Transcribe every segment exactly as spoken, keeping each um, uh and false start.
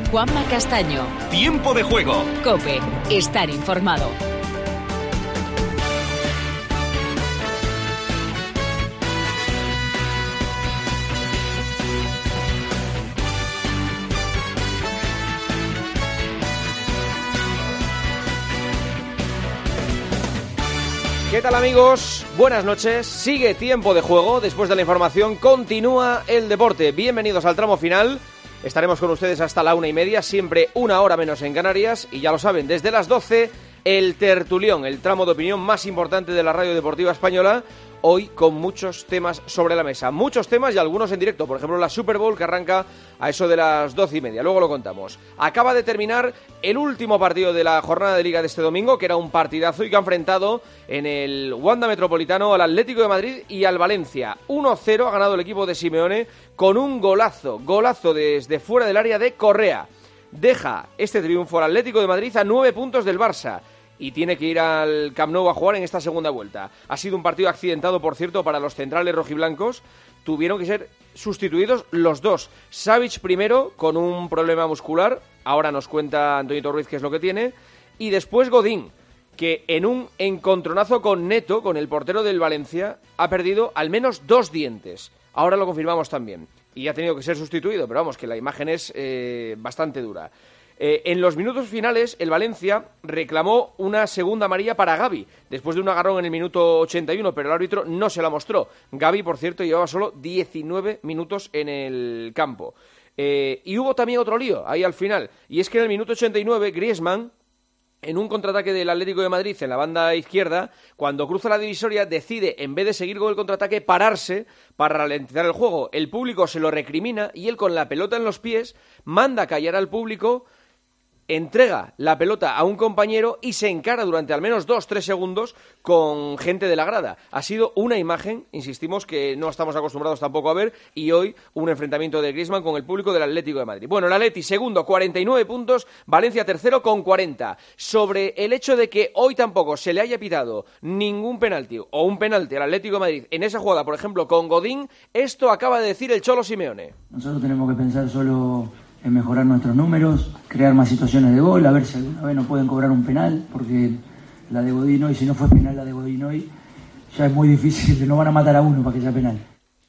Juanma Castaño. Tiempo de juego. COPE. Estar informado. ¿Qué tal, amigos? Buenas noches. Sigue Tiempo de Juego. Después de la información continúa el deporte. Bienvenidos al tramo final. Estaremos con ustedes hasta la una y media, siempre una hora menos en Canarias. Y ya lo saben, desde las doce, el tertulión, el tramo de opinión más importante de la radio deportiva española. Hoy con muchos temas sobre la mesa. Muchos temas y algunos en directo. Por ejemplo, la Super Bowl, que arranca a eso de las doce y media. Luego lo contamos. Acaba de terminar el último partido de la jornada de Liga de este domingo, que era un partidazo y que ha enfrentado en el Wanda Metropolitano al Atlético de Madrid y al Valencia. uno cero ha ganado el equipo de Simeone con un golazo. Golazo desde fuera del área de Correa. Deja este triunfo al Atlético de Madrid a nueve puntos del Barça. Y tiene que ir al Camp Nou a jugar en esta segunda vuelta. Ha sido un partido accidentado, por cierto, para los centrales rojiblancos. Tuvieron que ser sustituidos los dos. Savic primero, con un problema muscular. Ahora nos cuenta Antoñito Ruiz qué es lo que tiene. Y después Godín, que en un encontronazo con Neto, con el portero del Valencia, ha perdido al menos dos dientes. Ahora lo confirmamos también. Y ha tenido que ser sustituido, pero vamos, que la imagen es eh, bastante dura. Eh, en los minutos finales, el Valencia reclamó una segunda amarilla para Gavi, después de un agarrón en el minuto ochenta y uno, pero el árbitro no se la mostró. Gavi, por cierto, llevaba solo diecinueve minutos en el campo. Eh, y hubo también otro lío, ahí al final, y es que en el minuto ochenta y nueve, Griezmann, en un contraataque del Atlético de Madrid en la banda izquierda, cuando cruza la divisoria, decide, en vez de seguir con el contraataque, pararse para ralentizar el juego. El público se lo recrimina y él, con la pelota en los pies, manda callar al público, entrega la pelota a un compañero y se encara durante al menos dos tres segundos con gente de la grada. Ha sido una imagen, insistimos, que no estamos acostumbrados tampoco a ver, y hoy un enfrentamiento de Griezmann con el público del Atlético de Madrid. Bueno, el Atleti segundo, cuarenta y nueve puntos, Valencia tercero con cuarenta. Sobre el hecho de que hoy tampoco se le haya pitado ningún penalti o un penalti al Atlético de Madrid en esa jugada, por ejemplo, con Godín, esto acaba de decir el Cholo Simeone. Nosotros tenemos que pensar solo en mejorar nuestros números, crear más situaciones de gol, a ver si alguna vez nos pueden cobrar un penal, porque la de Godín hoy, si no fue penal la de Godín hoy, ya es muy difícil, no van a matar a uno para que sea penal.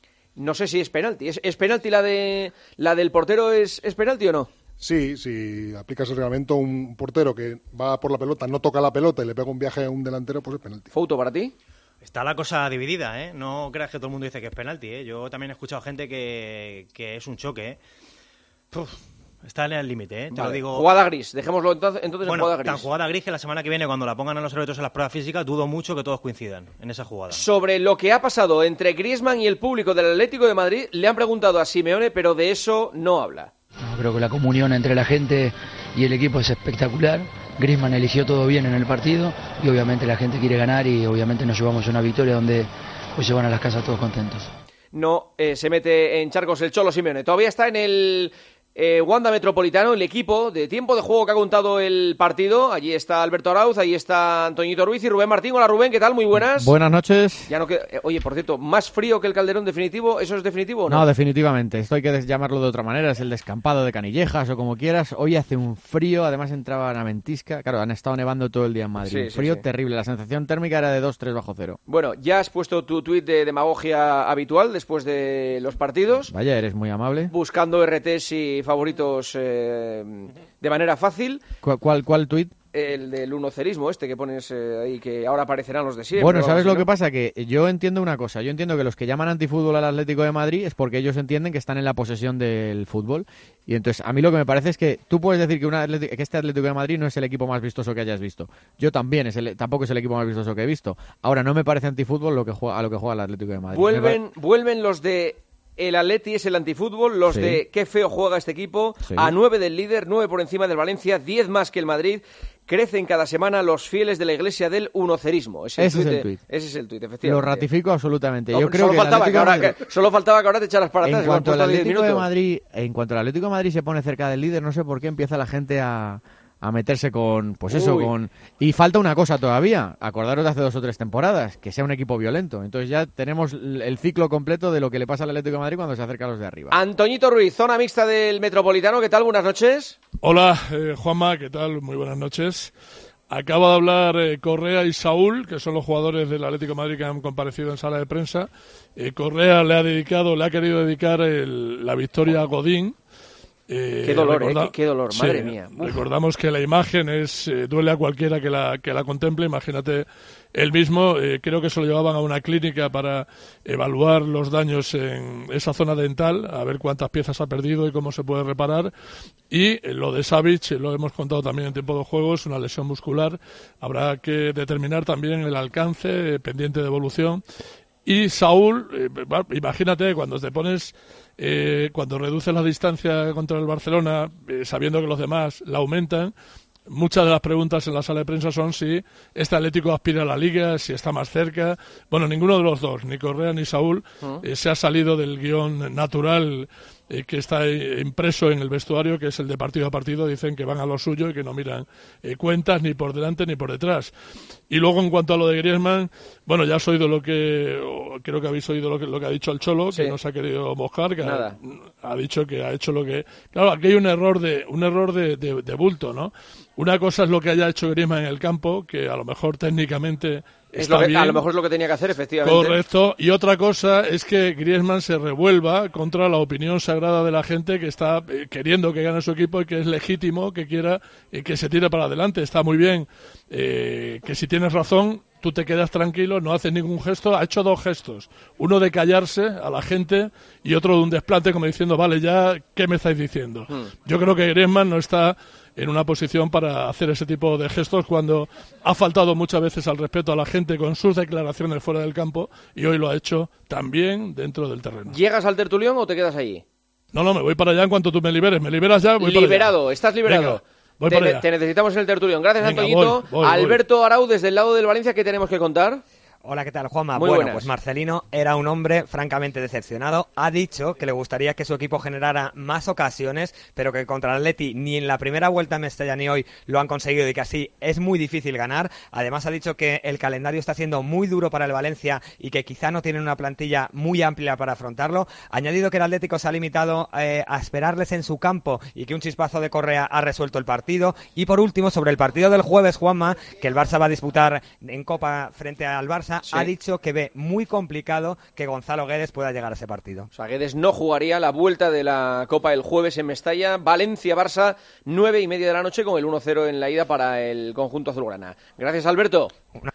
No sé si es penalti, ¿es, es penalti la de la del portero, es, es penalti o no? Sí, si aplicas el reglamento, un portero que va por la pelota, no toca la pelota y le pega un viaje a un delantero, pues es penalti. ¿Fouto para ti? Está la cosa dividida, ¿eh? No creas que todo el mundo dice que es penalti, ¿eh? Yo también he escuchado gente que, que es un choque, ¿eh? Uf, está en el límite, ¿eh? Te vale. lo digo. Jugada gris, dejémoslo entonces, entonces bueno, en jugada gris. Tan jugada gris que la semana que viene, cuando la pongan a los árbitros en las pruebas físicas, dudo mucho que todos coincidan en esa jugada. Sobre lo que ha pasado entre Griezmann y el público del Atlético de Madrid, le han preguntado a Simeone, pero de eso no habla. No, creo que la comunión entre la gente y el equipo es espectacular. Griezmann eligió todo bien en el partido y obviamente la gente quiere ganar y obviamente nos llevamos una victoria donde pues se van a las casas todos contentos. No eh, se mete en charcos el Cholo Simeone. Todavía está en el eh, Wanda Metropolitano, el equipo de Tiempo de Juego que ha contado el partido. Allí está Alberto Arauz, allí está Antoñito Ruiz y Rubén Martín. Hola Rubén, ¿qué tal? Muy buenas. Buenas noches. Ya no queda... eh, oye, por cierto, ¿más frío que el Calderón definitivo? ¿Eso es definitivo o no? No, definitivamente. Esto hay que llamarlo de otra manera. Es el descampado de Canillejas o como quieras. Hoy hace un frío, además entraba una ventisca. Claro, han estado nevando todo el día en Madrid. Sí, un sí, frío sí. terrible. La sensación térmica era de dos tres bajo cero. Bueno, ya has puesto tu tuit de demagogia habitual después de los partidos. Vaya, eres muy amable. Buscando R Ts y favoritos eh, de manera fácil. ¿Cuál, cuál, cuál tuit? El del unocerismo este que pones eh, ahí, que ahora aparecerán los de siempre. Bueno, ¿sabes lo ¿no? que pasa? Que yo entiendo una cosa. Yo entiendo que los que llaman antifútbol al Atlético de Madrid es porque ellos entienden que están en la posesión del fútbol. Y entonces, a mí lo que me parece es que tú puedes decir que, una Atlético, que este Atlético de Madrid no es el equipo más vistoso que hayas visto. Yo también, es el, tampoco es el equipo más vistoso que he visto. Ahora, no me parece antifútbol lo que juega, a lo que juega el Atlético de Madrid. Vuelven, vuelven los de... El Atleti es el antifútbol, los sí. de qué feo juega este equipo, sí. a nueve del líder, nueve por encima del Valencia, diez más que el Madrid. Crecen cada semana los fieles de la iglesia del unocerismo. Ese es el tuit. Ese es el tuit, efectivamente. Lo ratifico absolutamente. No, Yo creo solo, que faltaba que ahora, Madrid... que, solo faltaba que ahora te echaras para atrás. En cuanto, al Atlético de Madrid, en cuanto al Atlético de Madrid se pone cerca del líder, no sé por qué empieza la gente a... a meterse con, pues eso, Uy. con... Y falta una cosa todavía, acordaros de hace dos o tres temporadas, que sea un equipo violento. Entonces ya tenemos el ciclo completo de lo que le pasa al Atlético de Madrid cuando se acerca a los de arriba. Antoñito Ruiz, zona mixta del Metropolitano, ¿qué tal? Buenas noches. Hola, eh, Juanma, ¿qué tal? Muy buenas noches. Acaba de hablar eh, Correa y Saúl, que son los jugadores del Atlético de Madrid que han comparecido en sala de prensa. Eh, Correa le ha dedicado, le ha querido dedicar el, la victoria a Godín. Eh, qué dolor, recorda- eh, qué, qué dolor, sí, madre mía. Uf. Recordamos que la imagen es eh, duele a cualquiera que la que la contemple. Imagínate él mismo, eh, creo que se lo llevaban a una clínica para evaluar los daños en esa zona dental, a ver cuántas piezas ha perdido y cómo se puede reparar. Y eh, lo de Savic, eh, lo hemos contado también en tiempo de juego, es una lesión muscular. Habrá que determinar también el alcance, eh, pendiente de evolución. Y Saúl, eh, imagínate, cuando te pones, eh, cuando reduces la distancia contra el Barcelona, eh, sabiendo que los demás la aumentan, muchas de las preguntas en la sala de prensa son si este Atlético aspira a la Liga, si está más cerca. Bueno, ninguno de los dos, ni Correa ni Saúl, eh, se ha salido del guión natural eh, que está eh, impreso en el vestuario, que es el de partido a partido. Dicen que van a lo suyo y que no miran eh, cuentas ni por delante ni por detrás. Y luego, en cuanto a lo de Griezmann, bueno, ya has oído lo que, o creo que habéis oído lo que, lo que ha dicho el Cholo, Sí. que no se ha querido mojar, que ha, Nada. ha dicho que ha hecho lo que... Claro, aquí hay un error de un error de, de, de bulto, ¿no? Una cosa es lo que haya hecho Griezmann en el campo, que a lo mejor técnicamente Es está lo que, bien. a lo mejor es lo que tenía que hacer, efectivamente. Correcto. Y otra cosa es que Griezmann se revuelva contra la opinión sagrada de la gente que está eh, queriendo que gane su equipo y que es legítimo que quiera eh, que se tire para adelante. Está muy bien eh, que si tienes razón, tú te quedas tranquilo, no haces ningún gesto. Ha hecho dos gestos. Uno de callarse a la gente y otro de un desplante como diciendo, vale, ya, ¿qué me estáis diciendo? Hmm. Yo creo que Griezmann no está en una posición para hacer ese tipo de gestos cuando ha faltado muchas veces al respeto a la gente con sus declaraciones fuera del campo y hoy lo ha hecho también dentro del terreno. ¿Llegas al tertulión o te quedas allí? No, no, me voy para allá en cuanto tú me liberes. ¿Me liberas ya? Voy Liberado, para allá. estás liberado. Venga, voy te, para ne- allá. te necesitamos en el tertulión. Gracias, Venga, Antoñito. voy, voy, voy. Alberto Arau, desde el lado del Valencia, ¿qué tenemos que contar? Hola, ¿qué tal, Juanma? Muy bueno, buenas. pues Marcelino era un hombre francamente decepcionado. Ha dicho que le gustaría que su equipo generara más ocasiones, pero que contra el Atleti ni en la primera vuelta en Mestalla ni hoy lo han conseguido y que así es muy difícil ganar. Además ha dicho que el calendario está siendo muy duro para el Valencia y que quizá no tienen una plantilla muy amplia para afrontarlo. Ha añadido que el Atlético se ha limitado eh, a esperarles en su campo y que un chispazo de Correa ha resuelto el partido. Y por último, sobre el partido del jueves, Juanma, que el Barça va a disputar en Copa frente al Barça, Sí. ha dicho que ve muy complicado que Gonzalo Guedes pueda llegar a ese partido. O sea, Guedes no jugaría la vuelta de la Copa el jueves en Mestalla. Valencia-Barça, nueve y media de la noche, con el uno cero en la ida para el conjunto azulgrana. Gracias, Alberto.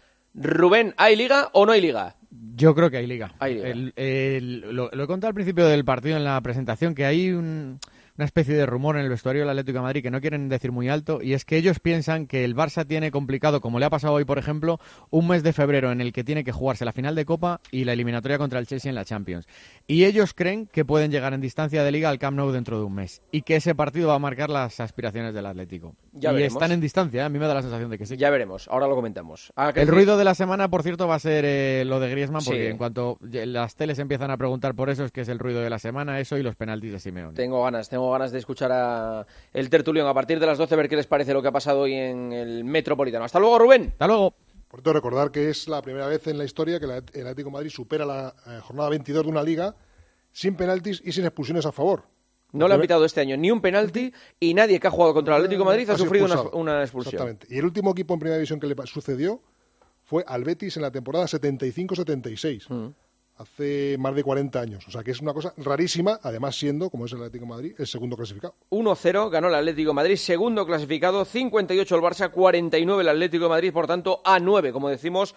Rubén, ¿hay liga o no hay liga? Yo creo que hay liga. Hay liga. El- el- lo, lo he contado al principio del partido en la presentación, que hay un- una especie de rumor en el vestuario del Atlético de Madrid que no quieren decir muy alto, y es que ellos piensan que el Barça tiene complicado, como le ha pasado hoy, por ejemplo, un mes de febrero en el que tiene que jugarse la final de Copa y la eliminatoria contra el Chelsea en la Champions. Y ellos creen que pueden llegar en distancia de liga al Camp Nou dentro de un mes, y que ese partido va a marcar las aspiraciones del Atlético. Ya y veremos. están en distancia, ¿eh? A mí me da la sensación de que sí. Ya veremos, ahora lo comentamos. Ah, que El sí. ruido de la semana, por cierto, va a ser eh, lo de Griezmann, porque Sí. en cuanto las teles empiezan a preguntar por eso, es que es el ruido de la semana, eso y los penaltis de Simeone. Tengo ganas, tengo ganas de escuchar a el tertulión a partir de las doce, ver qué les parece lo que ha pasado hoy en el Metropolitano. Hasta luego, Rubén. Hasta luego. Por cierto, recordar que es la primera vez en la historia que la- el Atlético de Madrid supera la eh, jornada veintidós de una liga sin penaltis y sin expulsiones a favor. No le han pitado este año ni un penalti y nadie que ha jugado contra el Atlético de Madrid ha sido sufrido una, expulsado. una expulsión. Exactamente. Y el último equipo en primera división que le pa- sucedió fue al Betis en la temporada setenta y cinco setenta y seis. Mm. Hace más de cuarenta años. O sea que es una cosa rarísima, además siendo, como es el Atlético de Madrid, el segundo clasificado. uno cero ganó el Atlético de Madrid, segundo clasificado, cincuenta y ocho el Barça, cuarenta y nueve el Atlético de Madrid, por tanto a nueve, como decimos,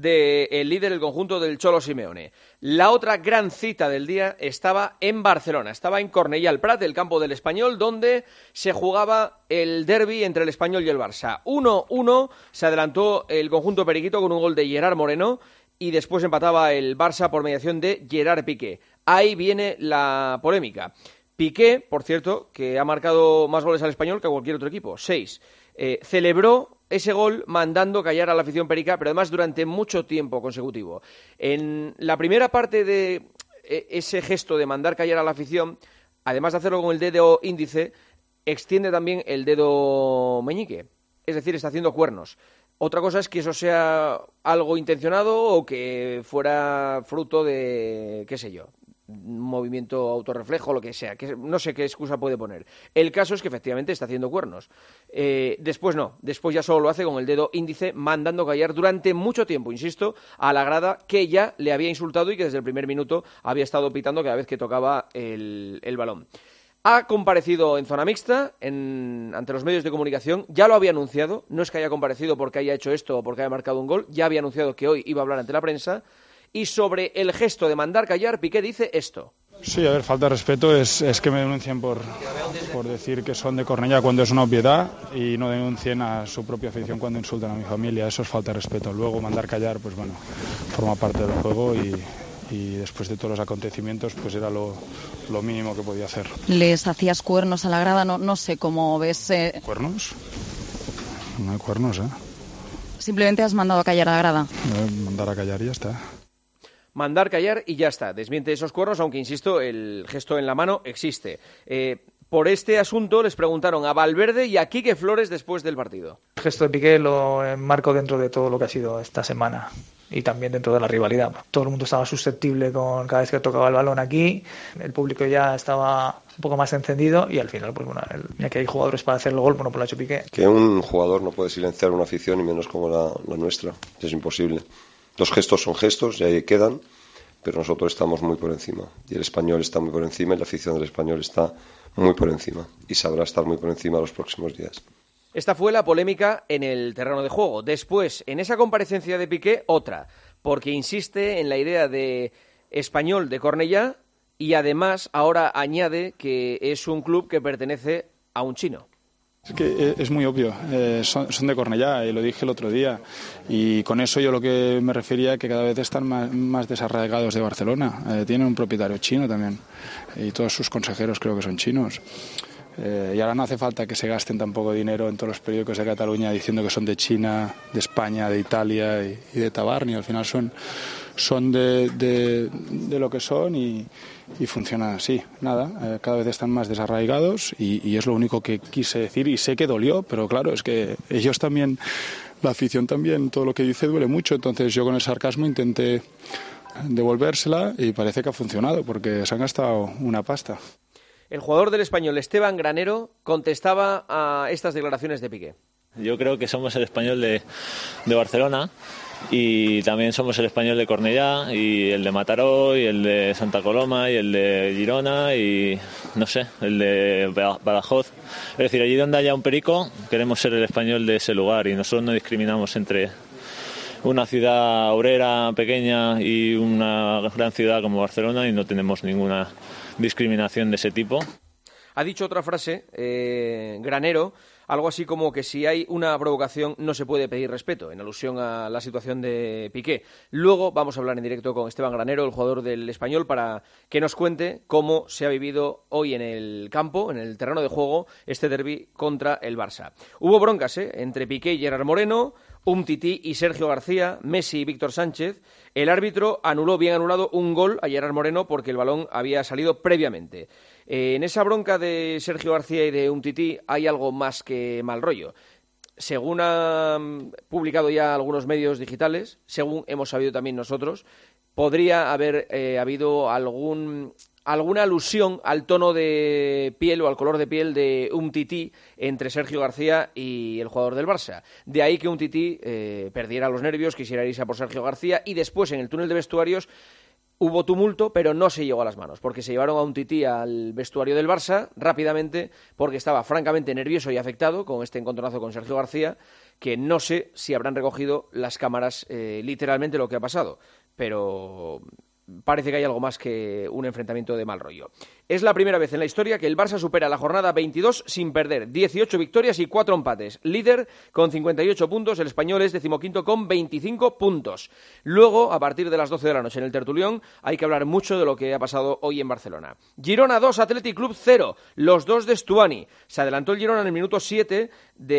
del líder del conjunto del Cholo Simeone. La otra gran cita del día estaba en Barcelona, estaba en Cornellà al Prat, el campo del Español, donde se jugaba el derbi entre el Español y el Barça. uno uno, se adelantó el conjunto periquito con un gol de Gerard Moreno, y después empataba el Barça por mediación de Gerard Piqué. Ahí viene la polémica. Piqué, por cierto, que ha marcado más goles al Español que a cualquier otro equipo, seis. Eh, celebró ese gol mandando callar a la afición perica, pero además durante mucho tiempo consecutivo. En la primera parte de eh, ese gesto de mandar callar a la afición, además de hacerlo con el dedo índice, extiende también el dedo meñique, es decir, está haciendo cuernos. Otra cosa es que eso sea algo intencionado o que fuera fruto de, qué sé yo, un movimiento autorreflejo, lo que sea, que no sé qué excusa puede poner. El caso es que efectivamente está haciendo cuernos. Eh, después no, después ya solo lo hace con el dedo índice, mandando callar durante mucho tiempo, insisto, a la grada que ya le había insultado y que desde el primer minuto había estado pitando cada vez que tocaba el, el balón. Ha comparecido en zona mixta, en, ante los medios de comunicación, ya lo había anunciado, no es que haya comparecido porque haya hecho esto o porque haya marcado un gol, ya había anunciado que hoy iba a hablar ante la prensa, y sobre el gesto de mandar callar, Piqué dice esto. Sí, a ver, falta de respeto es, es que me denuncien por, por decir que son de Cornellá cuando es una obviedad y no denuncien a su propia afición cuando insultan a mi familia, eso es falta de respeto. Luego mandar callar, pues bueno, forma parte del juego y... y después de todos los acontecimientos pues era lo, lo mínimo que podía hacer. ¿Les hacías cuernos a la grada? No, no sé cómo ves... Eh... ¿Cuernos? No hay cuernos, ¿eh? Simplemente has mandado a callar a la grada. Eh, mandar a callar y ya está. Mandar callar y ya está. Desmiente esos cuernos, aunque insisto, el gesto en la mano existe. Eh, por este asunto les preguntaron a Valverde y a Quique Flores después del partido. El gesto de Piqué lo enmarco dentro de todo lo que ha sido esta semana y también dentro de la rivalidad. Todo el mundo estaba susceptible con cada vez que tocaba el balón aquí, el público ya estaba un poco más encendido y al final, pues bueno, el, ya que hay jugadores para hacer el gol, bueno, pues lo ha hecho Piqué. Que un jugador no puede silenciar una afición y menos como la, la nuestra, es imposible. Los gestos son gestos y ahí quedan, pero nosotros estamos muy por encima y el Español está muy por encima y la afición del Español está muy por encima y sabrá estar muy por encima los próximos días. Esta fue la polémica en el terreno de juego. Después, en esa comparecencia de Piqué, otra, porque insiste en la idea de Español de Cornellá y además ahora añade que es un club que pertenece a un chino. Es que es muy obvio, eh, son, son de Cornellá y lo dije el otro día y con eso yo lo que me refería que cada vez están más, más desarraigados de Barcelona. Eh, tienen un propietario chino también y todos sus consejeros creo que son chinos. Eh, y ahora no hace falta que se gasten tampoco dinero en todos los periódicos de Cataluña diciendo que son de China, de España, de Italia y, y de Tabarni. Al final son, son de, de, de lo que son y, y funcionan así. Nada, eh, cada vez están más desarraigados y, y es lo único que quise decir y sé que dolió, pero claro, es que ellos también, la afición también, todo lo que dice duele mucho. Entonces yo con el sarcasmo intenté devolvérsela y parece que ha funcionado porque se han gastado una pasta. El jugador del Español, Esteban Granero, contestaba a estas declaraciones de Piqué. Yo creo que somos el Español de, de Barcelona y también somos el Español de Cornellá y el de Mataró y el de Santa Coloma y el de Girona y, no sé, el de Badajoz. Es decir, allí donde haya un perico queremos ser el Español de ese lugar y nosotros no discriminamos entre una ciudad obrera pequeña y una gran ciudad como Barcelona y no tenemos ninguna discriminación de ese tipo. Ha dicho otra frase, eh, Granero, algo así como que si hay una provocación no se puede pedir respeto, en alusión a la situación de Piqué. Luego vamos a hablar en directo con Esteban Granero, el jugador del Español, para que nos cuente cómo se ha vivido hoy en el campo, en el terreno de juego, este derbi contra el Barça. Hubo broncas ¿eh? entre Piqué y Gerard Moreno, Umtiti y Sergio García, Messi y Víctor Sánchez. El árbitro anuló, bien anulado, un gol a Gerard Moreno porque el balón había salido previamente. Eh, en esa bronca de Sergio García y de Umtiti hay algo más que mal rollo. Según han publicado ya algunos medios digitales, según hemos sabido también nosotros, podría haber eh, habido algún... alguna alusión al tono de piel o al color de piel de Umtiti entre Sergio García y el jugador del Barça. De ahí que Umtiti eh, perdiera los nervios, quisiera irse a por Sergio García y después en el túnel de vestuarios hubo tumulto, pero no se llegó a las manos, porque se llevaron a Umtiti al vestuario del Barça rápidamente porque estaba francamente nervioso y afectado con este encontronazo con Sergio García, que no sé si habrán recogido las cámaras eh, literalmente lo que ha pasado, pero parece que hay algo más que un enfrentamiento de mal rollo. Es la primera vez en la historia que el Barça supera la jornada veintidós sin perder. dieciocho victorias y cuatro empates. Líder con cincuenta y ocho puntos, el Español es decimoquinto con veinticinco puntos. Luego, a partir de las doce de la noche en el Tertulión, hay que hablar mucho de lo que ha pasado hoy en Barcelona. Girona dos, Athletic Club cero. Los dos de Stuani. Se adelantó el Girona en el minuto siete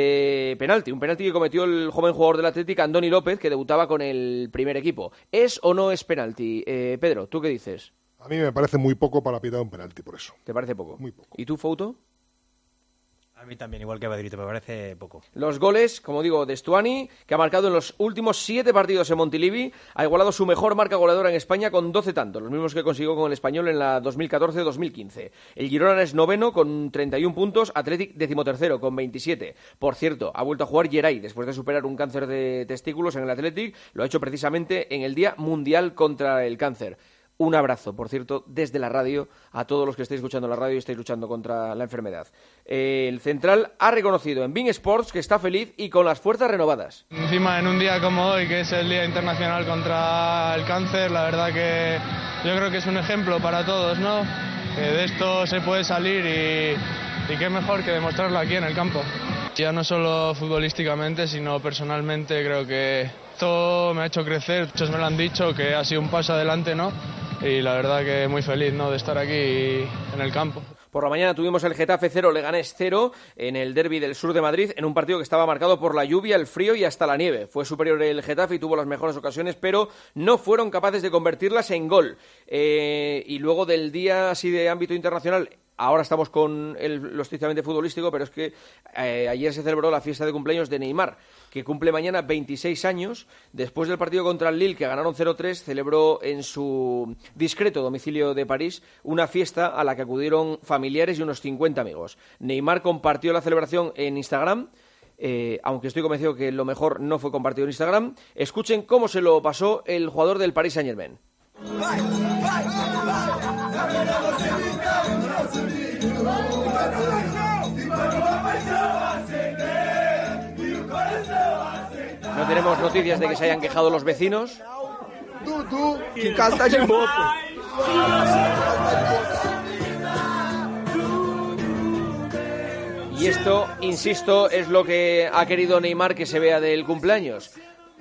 de penalti. Un penalti que cometió el joven jugador del Athletic, Andoni López, que debutaba con el primer equipo. ¿Es o no es penalti? Eh, Pedro, ¿tú qué dices? A mí me parece muy poco para pitar un penalti, por eso. ¿Te parece poco? Muy poco. ¿Y tú, Fouto? A mí también, igual que a Pedrito, me parece poco. Los goles, como digo, de Stuani, que ha marcado en los últimos siete partidos en Montilivi, ha igualado su mejor marca goleadora en España con doce tantos, los mismos que consiguió con el Español en la dos mil catorce dos mil quince. El Girona es noveno con treinta y un puntos, Athletic decimotercero con veintisiete. Por cierto, ha vuelto a jugar Geray después de superar un cáncer de testículos en el Athletic, lo ha hecho precisamente en el Día Mundial contra el Cáncer. Un abrazo, por cierto, desde la radio a todos los que estáis escuchando la radio y estáis luchando contra la enfermedad. El central ha reconocido en beIN Sports que está feliz y con las fuerzas renovadas. Encima, en un día como hoy, que es el Día Internacional contra el Cáncer, la verdad que yo creo que es un ejemplo para todos, ¿no? Que de esto se puede salir y, y qué mejor que demostrarlo aquí en el campo. Ya no solo futbolísticamente, sino personalmente, creo que esto me ha hecho crecer. Muchos me lo han dicho, que ha sido un paso adelante, ¿no? Y la verdad que muy feliz, ¿no?, de estar aquí en el campo. Por la mañana tuvimos el Getafe cero, Leganés cero en el derbi del sur de Madrid, en un partido que estaba marcado por la lluvia, el frío y hasta la nieve. Fue superior el Getafe y tuvo las mejores ocasiones, pero no fueron capaces de convertirlas en gol. Eh, y luego del día así de ámbito internacional, ahora estamos con el, lo estrictamente futbolístico, pero es que eh, ayer se celebró la fiesta de cumpleaños de Neymar, que cumple mañana veintiséis años. Después del partido contra el Lille, que ganaron cero tres, celebró en su discreto domicilio de París una fiesta a la que acudieron familiares y unos cincuenta amigos. Neymar compartió la celebración en Instagram, eh, aunque estoy convencido que lo mejor no fue compartido en Instagram. Escuchen cómo se lo pasó el jugador del Paris Saint-Germain. No tenemos noticias de que se hayan quejado los vecinos. Y esto, insisto, es lo que ha querido Neymar que se vea del cumpleaños.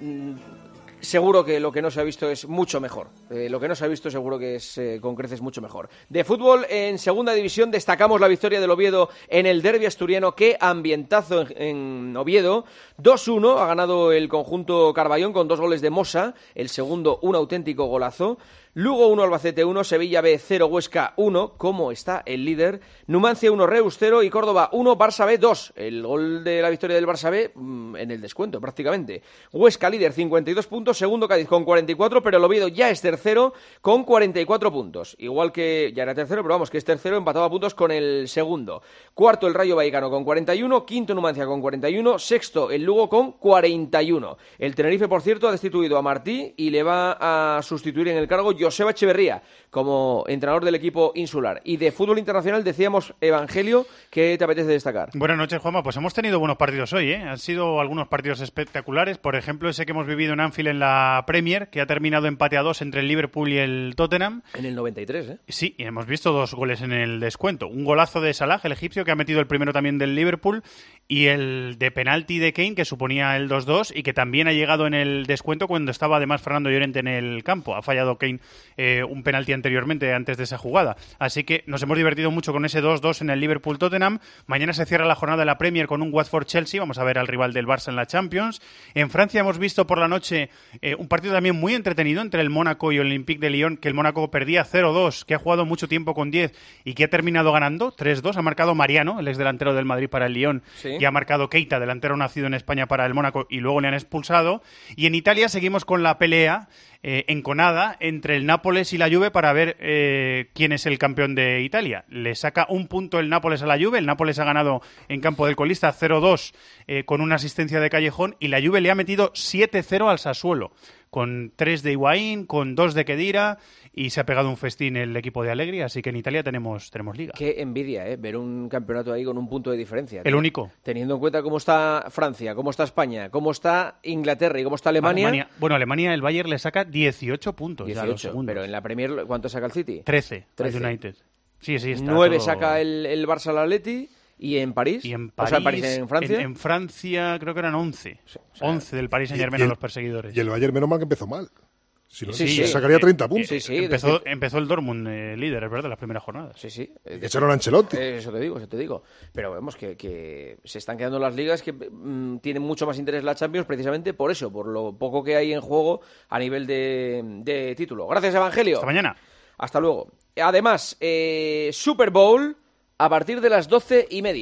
Seguro que lo que no se ha visto es mucho mejor. Eh, lo que no se ha visto seguro que es eh, con creces mucho mejor. De fútbol, en segunda división destacamos la victoria del Oviedo en el derbi asturiano. Qué ambientazo en, en Oviedo. dos uno ha ganado el conjunto Carballón con dos goles de Mosa. El segundo, un auténtico golazo. Lugo uno, Albacete uno, Sevilla B cero, Huesca uno, ¿cómo está el líder? Numancia uno, Reus cero y Córdoba uno, Barça B dos. El gol de la victoria del Barça B mmm, en el descuento prácticamente. Huesca líder, cincuenta y dos puntos, segundo Cádiz con cuarenta y cuatro, pero el Oviedo ya es tercero con cuarenta y cuatro puntos. Igual que ya era tercero, pero vamos, que es tercero, empatado a puntos con el segundo. Cuarto el Rayo Vallecano con cuarenta y uno, quinto Numancia con cuarenta y uno, sexto el Lugo con cuarenta y uno. El Tenerife, por cierto, ha destituido a Martí y le va a sustituir en el cargo Joseba Echeverría como entrenador del equipo insular. Y de fútbol internacional decíamos, Evangelio, ¿qué te apetece destacar? Buenas noches, Juanma. Pues hemos tenido buenos partidos hoy, ¿eh? Han sido algunos partidos espectaculares. Por ejemplo, ese que hemos vivido en Anfield en la Premier, que ha terminado empate a dos entre el Liverpool y el Tottenham. En el noventa y tres, ¿eh? Sí, y hemos visto dos goles en el descuento. Un golazo de Salah, el egipcio, que ha metido el primero también del Liverpool, y el de penalti de Kane, que suponía el dos dos y que también ha llegado en el descuento cuando estaba además Fernando Llorente en el campo. Ha fallado Kane eh, un penalti anteriormente, antes de esa jugada. Así que nos hemos divertido mucho con ese dos dos en el Liverpool-Tottenham. Mañana se cierra la jornada de la Premier con un Watford-Chelsea. Vamos a ver al rival del Barça en la Champions. En Francia hemos visto por la noche eh, un partido también muy entretenido entre el Mónaco y el Olympique de Lyon, que el Mónaco perdía cero dos, que ha jugado mucho tiempo con diez y que ha terminado ganando tres dos. Ha marcado Mariano, el ex delantero del Madrid para el Lyon, sí. Y ha marcado Keita, delantero nacido en España para el Mónaco, y luego le han expulsado. Y en Italia seguimos con la pelea eh, enconada entre el Nápoles y la Juve para ver eh, quién es el campeón de Italia. Le saca un punto el Nápoles a la Juve. El Nápoles ha ganado en campo del colista cero dos eh, con una asistencia de Callejón, y la Juve le ha metido siete cero al Sassuolo, con tres de Higuaín, con dos de Khedira, y se ha pegado un festín el equipo de Allegri, así que en Italia tenemos, tenemos liga. Qué envidia, ¿eh? Ver un campeonato ahí con un punto de diferencia. El único. Teniendo en cuenta cómo está Francia, cómo está España, cómo está Inglaterra y cómo está Alemania. Alemania. Bueno, Alemania, el Bayern le saca dieciocho puntos. dieciocho, pero en la Premier, ¿cuánto saca el City? trece, trece. El United. Sí, sí, está nueve todo... saca el, el Barça al Atleti. ¿Y en París? Y en París, o sea, en, París, ¿en Francia? En, en Francia creo que eran once. Sí, o sea, once del Paris Saint-Germain a los perseguidores. Y el Bayern, menos mal que empezó mal. Si no, sí, sí, sí, sacaría treinta puntos. Sí, sí, empezó, desde... empezó el Dortmund eh, líder, es verdad, las primeras jornadas. Sí, sí. Echaron a Ancelotti. Eh, eso te digo, eso te digo. Pero vemos que, que se están quedando las ligas que mmm, tienen mucho más interés la Champions precisamente por eso, por lo poco que hay en juego a nivel de, de título. Gracias, Evangelio. Hasta mañana. Hasta luego. Además, eh, Super Bowl a partir de las doce y media.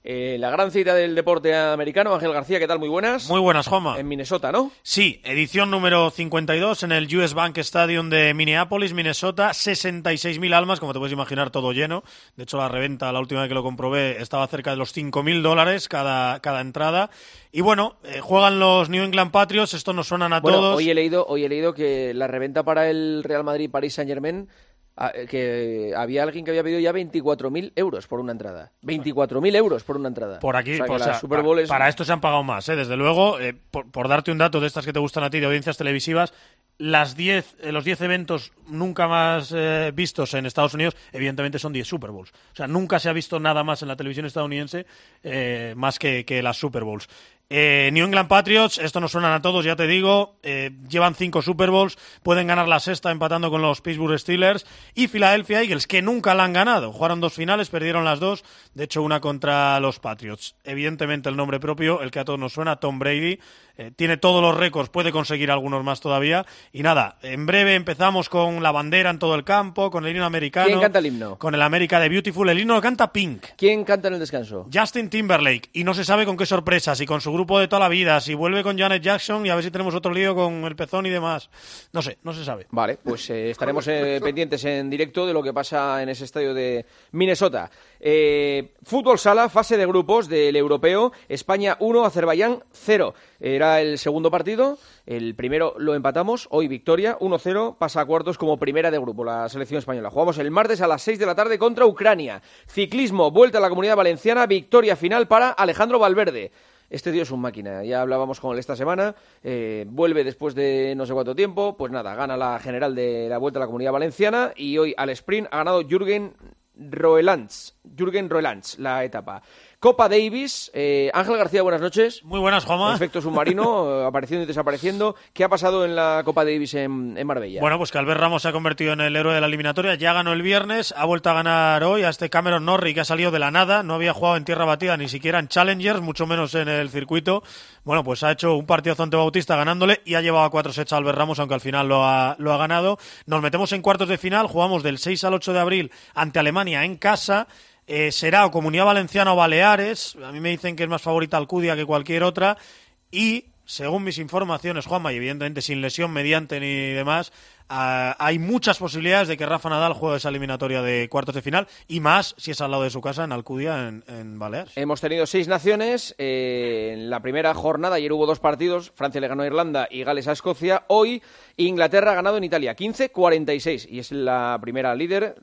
Eh, la gran cita del deporte americano. Ángel García, ¿qué tal? Muy buenas. Muy buenas, Juanma. En Minnesota, ¿no? Sí, edición número cincuenta y dos en el U S Bank Stadium de Minneapolis, Minnesota. sesenta y seis mil almas, como te puedes imaginar, todo lleno. De hecho, la reventa, la última vez que lo comprobé, estaba cerca de los cinco mil dólares cada, cada entrada. Y bueno, eh, juegan los New England Patriots, esto nos suenan a bueno, todos. Hoy he leído, hoy he leído que la reventa para el Real Madrid Paris Saint-Germain, que había alguien que había pedido ya veinticuatro mil euros por una entrada. veinticuatro mil euros por una entrada. Por aquí, o sea, pues, la o sea, Super Bowl pa, es... para esto se han pagado más, ¿eh? Desde luego, eh, por, por darte un dato de estas que te gustan a ti, de audiencias televisivas, las diez, eh, los diez eventos nunca más eh, vistos en Estados Unidos, evidentemente son diez Super Bowls. O sea, nunca se ha visto nada más en la televisión estadounidense eh, más que, que las Super Bowls. Eh, New England Patriots, esto nos suenan a todos, ya te digo, eh, llevan cinco Super Bowls, pueden ganar la sexta empatando con los Pittsburgh Steelers, y Philadelphia Eagles, que nunca la han ganado. Jugaron dos finales, perdieron las dos, de hecho una contra los Patriots. Evidentemente el nombre propio, el que a todos nos suena, Tom Brady, eh, tiene todos los récords, puede conseguir algunos más todavía. Y nada, en breve empezamos con la bandera en todo el campo, con el himno americano. ¿Quién canta el himno? Con el America de Beautiful. El himno lo canta Pink. ¿Quién canta en el descanso? Justin Timberlake. Y no se sabe con qué sorpresa, si con su grupo de toda la vida, si vuelve con Janet Jackson y a ver si tenemos otro lío con el pezón y demás. No sé, no se sabe. Vale, pues eh, estaremos eh, pendientes en directo de lo que pasa en ese estadio de Minnesota. Eh, fútbol sala, fase de grupos del europeo. España uno, Azerbaiyán cero. Era el segundo partido, el primero lo empatamos, hoy victoria, uno cero, pasa a cuartos como primera de grupo la selección española. Jugamos el martes a las seis de la tarde contra Ucrania. Ciclismo, vuelta a la Comunidad Valenciana, victoria final para Alejandro Valverde. Este tío es un máquina, ya hablábamos con él esta semana, eh, vuelve después de no sé cuánto tiempo, pues nada, gana la general de la Vuelta a la Comunidad Valenciana y hoy al sprint ha ganado Jürgen Roelands, Jürgen Roelands la etapa. Copa Davis, eh, Ángel García, buenas noches. Muy buenas, Juanma. Efecto submarino, apareciendo y desapareciendo. ¿Qué ha pasado en la Copa Davis en, en Marbella? Bueno, pues que Albert Ramos se ha convertido en el héroe de la eliminatoria, ya ganó el viernes, ha vuelto a ganar hoy a este Cameron Norrie que ha salido de la nada, no había jugado en tierra batida ni siquiera en Challengers, mucho menos en el circuito. Bueno, pues ha hecho un partidazo ante Bautista ganándole y ha llevado a cuatro sets a Albert Ramos, aunque al final lo ha, lo ha ganado. Nos metemos en cuartos de final, jugamos del seis al ocho de abril ante Alemania en casa. Eh, será o Comunidad Valenciana o Baleares. A mí me dicen que es más favorita Alcudia que cualquier otra. Y, según mis informaciones, Juanma, y evidentemente sin lesión mediante ni demás, uh, hay muchas posibilidades de que Rafa Nadal juegue esa eliminatoria de cuartos de final, y más si es al lado de su casa en Alcudia, en, en Baleares. Hemos tenido seis naciones. Eh, en la primera jornada ayer hubo dos partidos. Francia le ganó a Irlanda y Gales a Escocia. Hoy Inglaterra ha ganado en Italia quince cuarenta y seis y es la primera líder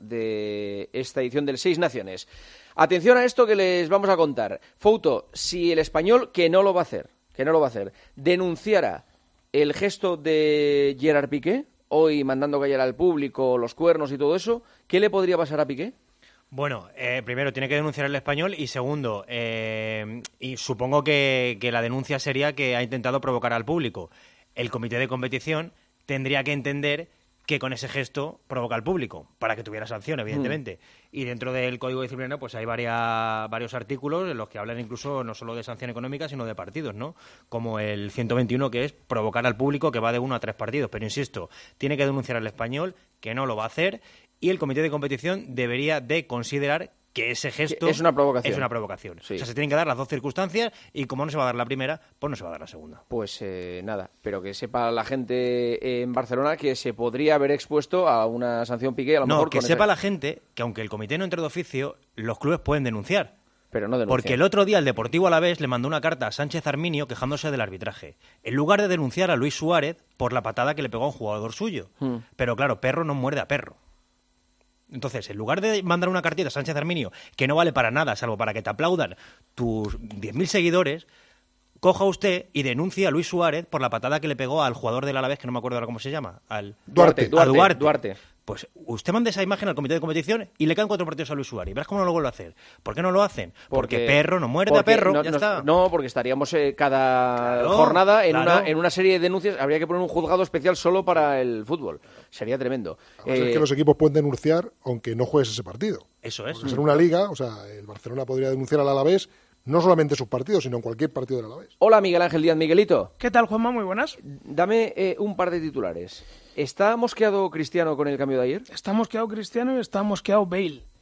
de esta edición del Seis Naciones. Atención a esto que les vamos a contar. Fouto, si el español, que no lo va a hacer, que no lo va a hacer, denunciara el gesto de Gerard Piqué, hoy mandando callar al público, los cuernos y todo eso, ¿qué le podría pasar a Piqué? Bueno, eh, primero tiene que denunciar el español y segundo, eh, y supongo que, que la denuncia sería que ha intentado provocar al público. El comité de competición tendría que entender que con ese gesto provoca al público, para que tuviera sanción, evidentemente. Mm. Y dentro del Código Disciplinario pues hay varias, varios artículos en los que hablan incluso no solo de sanción económica, sino de partidos, ¿no? Como el ciento veintiuno, que es provocar al público, que va de uno a tres partidos. Pero insisto, tiene que denunciar al español, que no lo va a hacer, y el comité de competición debería de considerar que ese gesto es una provocación. Es una provocación. Sí. O sea, se tienen que dar las dos circunstancias y como no se va a dar la primera, pues no se va a dar la segunda. Pues eh, nada, pero que sepa la gente en Barcelona que se podría haber expuesto a una sanción Piqué, a lo no, mejor que con sepa ese... la gente que aunque el comité no entre de oficio, los clubes pueden denunciar. Pero no denuncian. Porque el otro día el Deportivo Alavés le mandó una carta a Sánchez Arminio quejándose del arbitraje, en lugar de denunciar a Luis Suárez por la patada que le pegó a un jugador suyo. Hmm. Pero claro, perro no muerde a perro. Entonces, en lugar de mandar una cartita a Sánchez Arminio, que no vale para nada, salvo para que te aplaudan tus diez mil seguidores, coja usted y denuncie a Luis Suárez por la patada que le pegó al jugador del Alavés, que no me acuerdo ahora cómo se llama. Al... Duarte, a Duarte, Duarte. Duarte. Pues usted mande esa imagen al comité de competición y le caen cuatro partidos a Luis Suárez. Y verás cómo no lo vuelve a hacer. ¿Por qué no lo hacen? Porque, porque perro no muerde a perro, no, ya no, está. No, porque estaríamos eh, cada claro, jornada en, claro. una, en una serie de denuncias. Habría que poner un juzgado especial solo para el fútbol. Sería tremendo. Eh, es que los equipos pueden denunciar aunque no juegues ese partido. Eso es. Porque en una liga, o sea, el Barcelona podría denunciar al Alavés no solamente sus partidos, sino en cualquier partido del Alavés. Hola, Miguel Ángel Díaz. Miguelito. ¿Qué tal, Juanma? Muy buenas. Dame eh, un par de titulares. ¿Está mosqueado Cristiano con el cambio de ayer? Está mosqueado Cristiano y está mosqueado Bale. Eh,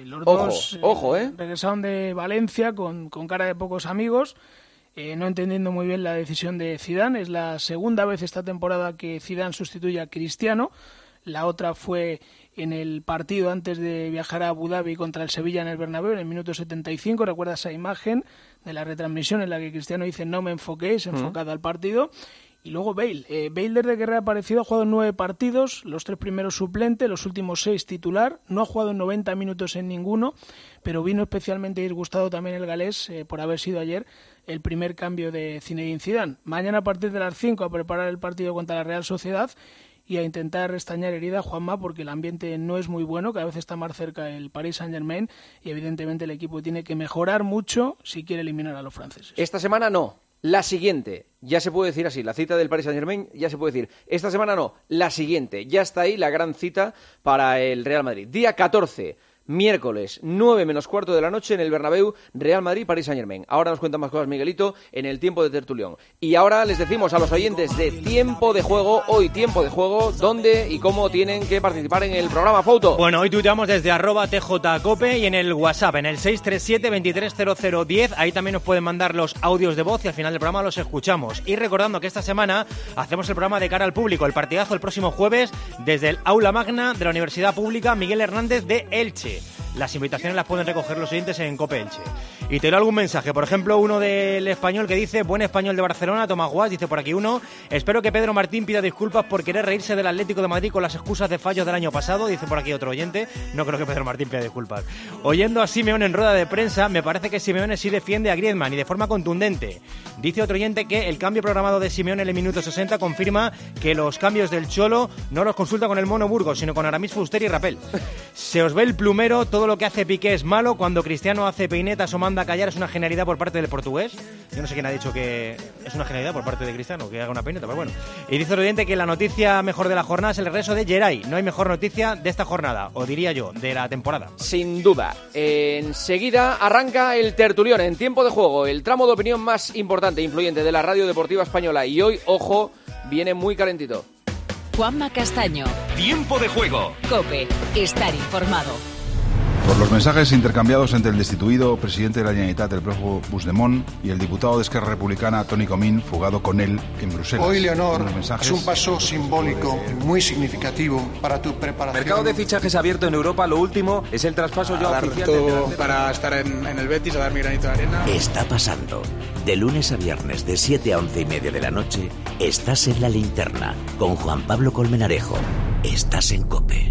los Ojo, dos eh, ojo, ¿eh? regresaron de Valencia con, con cara de pocos amigos, eh, no entendiendo muy bien la decisión de Zidane. Es la segunda vez esta temporada que Zidane sustituye a Cristiano. La otra fue en el partido antes de viajar a Abu Dhabi contra el Sevilla en el Bernabéu, en el minuto setenta y cinco. ¿Recuerda esa imagen de la retransmisión en la que Cristiano dice no me enfoquéis, enfocad al partido? Y luego Bale. Eh, Bale desde que reapareció ha jugado nueve partidos, los tres primeros suplente, los últimos seis titular. No ha jugado noventa minutos en ninguno, pero vino especialmente disgustado también el galés eh, por haber sido ayer el primer cambio de Zinedine Zidane. Mañana a partir de las cinco a preparar el partido contra la Real Sociedad y a intentar restañar herida, Juanma, porque el ambiente no es muy bueno, cada vez está más cerca el Paris Saint-Germain y evidentemente el equipo tiene que mejorar mucho si quiere eliminar a los franceses. Esta semana no, la siguiente, ya se puede decir así, la cita del Paris Saint-Germain ya se puede decir, esta semana no, la siguiente, ya está ahí la gran cita para el Real Madrid. Día catorce, miércoles, nueve menos cuarto de la noche en el Bernabéu, Real Madrid, Paris Saint-Germain. Ahora nos cuentan más cosas Miguelito en el Tiempo de Tertulión. Y ahora les decimos a los oyentes de Tiempo de Juego, hoy Tiempo de Juego, dónde y cómo tienen que participar en el programa, Fouto. Bueno, hoy tuiteamos desde arroba tjcope y en el WhatsApp, en el seis tres siete, veintitrés cero cero diez, ahí también nos pueden mandar los audios de voz y al final del programa los escuchamos. Y recordando que esta semana hacemos el programa de cara al público, el partidazo el próximo jueves desde el Aula Magna de la Universidad Pública Miguel Hernández de Elche. Las invitaciones las pueden recoger los oyentes en Cope Elche. Y te leo algún mensaje, por ejemplo, uno del Español que dice, buen Español de Barcelona, Tomás Guas, dice por aquí uno, espero que Pedro Martín pida disculpas por querer reírse del Atlético de Madrid con las excusas de fallos del año pasado, dice por aquí otro oyente, no creo que Pedro Martín pida disculpas. Oyendo a Simeone en rueda de prensa, me parece que Simeone sí defiende a Griezmann y de forma contundente. Dice otro oyente que el cambio programado de Simeone en el minuto sesenta confirma que los cambios del Cholo no los consulta con el Mono Burgos, sino con Aramis Fuster y Rapel. Se os ve el plumero, todo lo que hace Piqué es malo, cuando Cristiano hace peinetas o manda a callar es una genialidad por parte del portugués. Yo no sé quién ha dicho que es una genialidad por parte de Cristiano que haga una peineta, pero bueno. Y dice el oyente que la noticia mejor de la jornada es el regreso de Geray. No hay mejor noticia de esta jornada, o diría yo, de la temporada. Sin duda. Enseguida arranca el tertulión en Tiempo de Juego, el tramo de opinión más importante e influyente de la radio deportiva española. Y hoy, ojo, viene muy calentito. Juanma Castaño. Tiempo de Juego. COPE. Estar informado. Por los mensajes intercambiados entre el destituido presidente de la Generalitat, el prófugo Puigdemont, y el diputado de Esquerra Republicana, Toni Comín, fugado con él en Bruselas. Hoy, Leonor, mensajes... es un paso simbólico muy significativo para tu preparación. Mercado de fichajes abierto en Europa. Lo último es el traspaso a ya dar oficial. Todo de... para estar en, en el Betis, a dar mi granito de arena. Está pasando. De lunes a viernes, de siete a once y media de la noche, estás en La Linterna, con Juan Pablo Colmenarejo. Estás en COPE.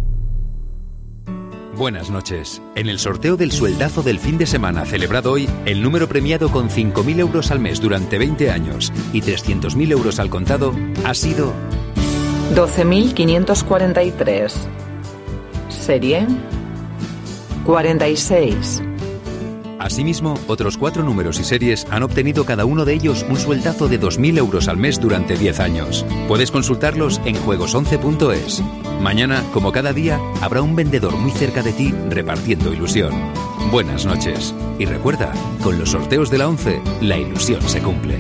Buenas noches. En el sorteo del sueldazo del fin de semana celebrado hoy, el número premiado con cinco mil euros al mes durante veinte años y trescientos mil euros al contado ha sido... doce mil quinientos cuarenta y tres. Serie... cuarenta y seis. Asimismo, otros cuatro números y series han obtenido cada uno de ellos un sueldazo de dos mil euros al mes durante diez años. Puedes consultarlos en juegos once punto es. Mañana, como cada día, habrá un vendedor muy cerca de ti repartiendo ilusión. Buenas noches. Y recuerda, con los sorteos de la once, la ilusión se cumple.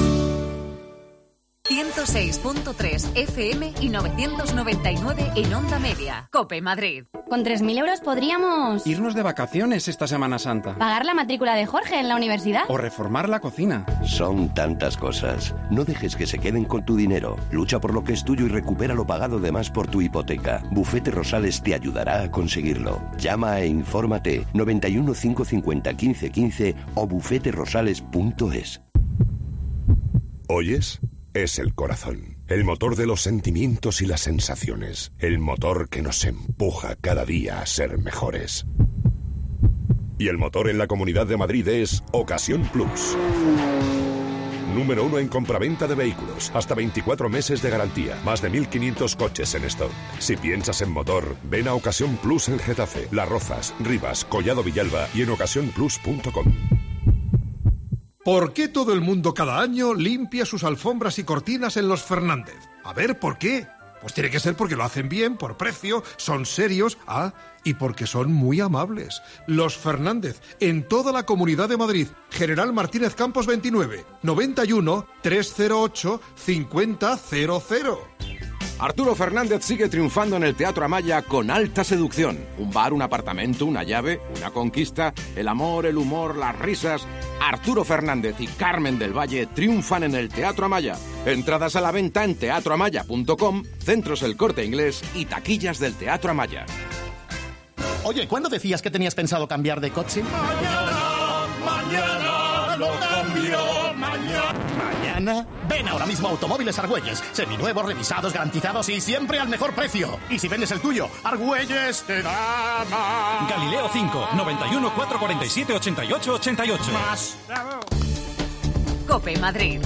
ciento seis punto tres F M y novecientos noventa y nueve en Onda Media. COPE Madrid. Con tres mil euros podríamos... irnos de vacaciones esta Semana Santa. Pagar la matrícula de Jorge en la universidad. O reformar la cocina. Son tantas cosas. No dejes que se queden con tu dinero. Lucha por lo que es tuyo y recupera lo pagado de más por tu hipoteca. Bufete Rosales te ayudará a conseguirlo. Llama e infórmate noventa y uno, cinco cincuenta, quince quince o bufete rosales punto es. ¿Oyes? Es el corazón, el motor de los sentimientos y las sensaciones, el motor que nos empuja cada día a ser mejores. Y el motor en la Comunidad de Madrid es Ocasión Plus. Número uno en compraventa de vehículos, hasta veinticuatro meses de garantía, más de mil quinientos coches en stock. Si piensas en motor, ven a Ocasión Plus en Getafe, Las Rozas, Rivas, Collado Villalba y en ocasión plus punto com. ¿Por qué todo el mundo cada año limpia sus alfombras y cortinas en Los Fernández? A ver, ¿por qué? Pues tiene que ser porque lo hacen bien, por precio, son serios, ah, y porque son muy amables. Los Fernández, en toda la Comunidad de Madrid. General Martínez Campos veintinueve, noventa y uno, trescientos ocho, cincuenta cero cero. Arturo Fernández sigue triunfando en el Teatro Amaya con Alta Seducción. Un bar, un apartamento, una llave, una conquista, el amor, el humor, las risas. Arturo Fernández y Carmen del Valle triunfan en el Teatro Amaya. Entradas a la venta en teatro amaya punto com, Centros El Corte Inglés y taquillas del Teatro Amaya. Oye, ¿cuándo decías que tenías pensado cambiar de coche? Mañana, mañana, lo cambio, mañana. ¿Mañana? Ven ahora mismo a Automóviles Argüelles. Seminuevos, revisados, garantizados y siempre al mejor precio. Y si vendes el tuyo, Argüelles te da más. Galileo cinco, noventa y uno, cuatrocientos cuarenta y siete, ochenta y ocho, ochenta y ocho. Más. COPE Madrid.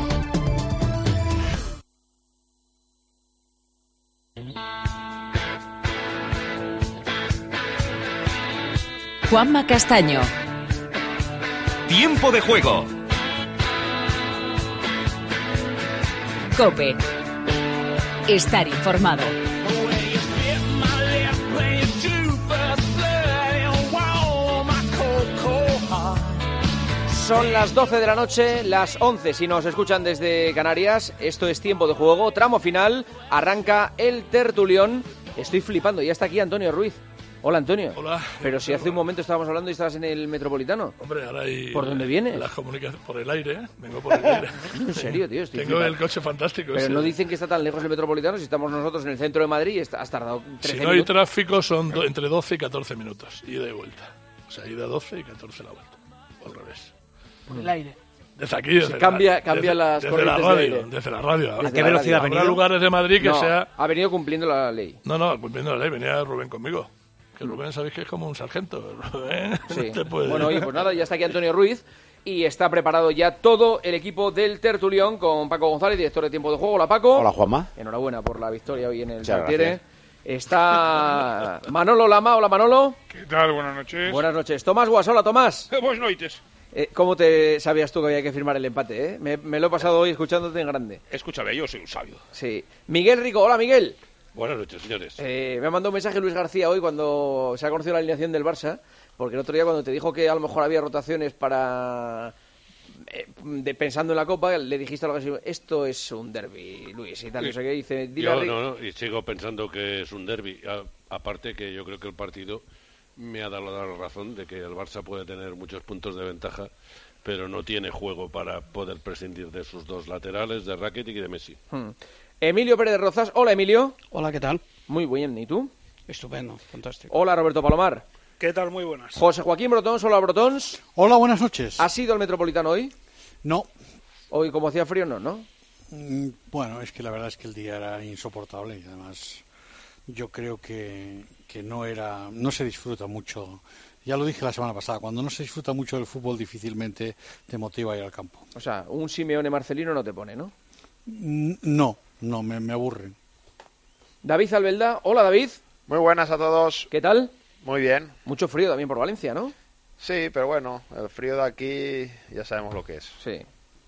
Juanma Castaño. Tiempo de juego. COPE. Estar informado. Son las doce de la noche, las once si nos escuchan desde Canarias. Esto es Tiempo de Juego, tramo final. Arranca el tertulión. Estoy flipando, ya está aquí Antonio Ruiz. Hola, Antonio. Hola. Pero si hace un momento estábamos hablando y estabas en el Metropolitano. Hombre, ahora hay... ¿Por dónde vienes? Las comunicaciones... Por el aire, ¿eh? Vengo por el aire. En serio, tío. Estoy Tengo flipando. el coche fantástico. Pero sí. no dicen que está tan lejos el Metropolitano si estamos nosotros en el centro de Madrid y está- has tardado trece Si no hay minutos. tráfico son do- entre doce y catorce minutos, ida y vuelta. O sea, ida doce y catorce la vuelta. O al revés. Por el aire. Desde aquí, desde Se cambia- la, cambia desde, las desde la corrientes de radio, aire. desde la radio. ¿A qué velocidad ha Habrá venido? lugares de Madrid que No, sea... ha venido cumpliendo la ley. No, no, cumpliendo la ley. Venía Rubén conmigo. Que Rubén, sabéis que es como un sargento. Rubén Sí. no te puede... Bueno, oye, pues nada, ya está aquí Antonio Ruiz y está preparado ya todo el equipo del tertulión con Paco González, director de Tiempo de Juego. Hola, Paco. Hola, Juanma. Enhorabuena por la victoria hoy en el Muchas Tartiere. gracias. Está Manolo Lama. Hola, Manolo. ¿Qué tal? Buenas noches. Buenas noches. Tomás Guas. Hola, Tomás. Buenas noches. Eh, ¿Cómo te sabías tú que había que firmar el empate? Eh? Me, me lo he pasado hoy escuchándote en grande. Escúchame, yo soy un sabio. Sí. Miguel Rico. Hola, Miguel. Buenas noches, señores. Eh, me ha mandado un mensaje Luis García hoy cuando se ha conocido la alineación del Barça, porque el otro día cuando te dijo que a lo mejor había rotaciones para... eh, de, pensando en la Copa, le dijiste algo así, esto es un derbi, Luis, y tal, no sé qué, dice... Dile a Yo Ri- no, no, y sigo pensando que es un derbi. Aparte que yo creo que el partido me ha dado la razón de que el Barça puede tener muchos puntos de ventaja, pero no tiene juego para poder prescindir de sus dos laterales, de Rakitic y de Messi. Hmm. Emilio Pérez Rozas. Hola, Emilio. Hola, ¿qué tal? Muy bien, ¿y tú? Estupendo, fantástico. Hola, Roberto Palomar. ¿Qué tal? Muy buenas. José Joaquín Brotons. Hola, Brotons. Hola, buenas noches. ¿Has ido al Metropolitano hoy? No. Hoy, como hacía frío, no, ¿no? Mm, Bueno, es que la verdad es que el día era insoportable y además yo creo que, que no era, no se disfruta mucho. Ya lo dije la semana pasada, cuando no se disfruta mucho del fútbol difícilmente te motiva a ir al campo. O sea, un Simeone Marcelino no te pone, ¿no? Mm, No, no, me, me aburren. David Albelda. Hola, David. Muy buenas a todos. ¿Qué tal? Muy bien. Mucho frío también por Valencia, ¿no? Sí, pero bueno, el frío de aquí ya sabemos lo que es. Sí.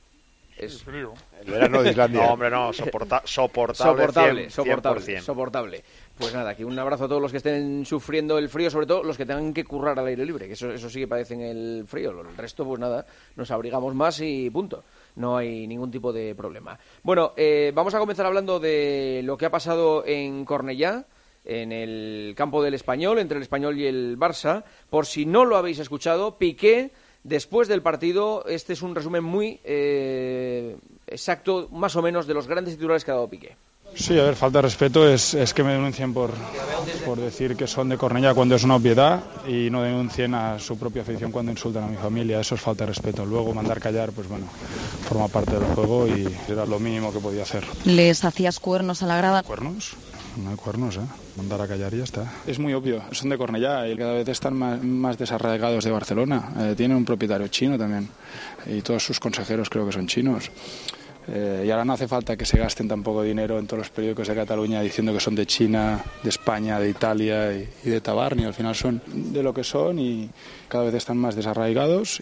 Es frío. El verano de Islandia. No, hombre, no, soporta soportable. Soportable, cien, soportable, cien por cien. soportable. Pues nada, aquí un abrazo a todos los que estén sufriendo el frío, sobre todo los que tengan que currar al aire libre, que eso, eso sí que padecen el frío. El resto, pues nada, nos abrigamos más y punto. No hay ningún tipo de problema. Bueno, eh, vamos a comenzar hablando de lo que ha pasado en Cornellá, en el campo del Español, entre el Español y el Barça. Por si no lo habéis escuchado, Piqué, después del partido, este es un resumen muy eh, exacto, más o menos, de los grandes titulares que ha dado Piqué. Sí, a ver, falta de respeto es, es que me denuncien por, por decir que son de Cornellá cuando es una obviedad y no denuncien a su propia afición cuando insultan a mi familia. Eso es falta de respeto. Luego mandar callar, pues bueno, forma parte del juego y era lo mínimo que podía hacer. ¿Les hacías cuernos a la grada? ¿Cuernos? No hay cuernos, ¿eh? Mandar a callar y ya está. Es muy obvio, son de Cornellá y cada vez están más, más desarraigados de Barcelona. Eh, tienen un propietario chino también y todos sus consejeros creo que son chinos. Eh, y ahora no hace falta que se gasten tampoco dinero en todos los periódicos de Cataluña diciendo que son de China, de España, de Italia y, y de Tabarni. Al final son de lo que son y cada vez están más desarraigados.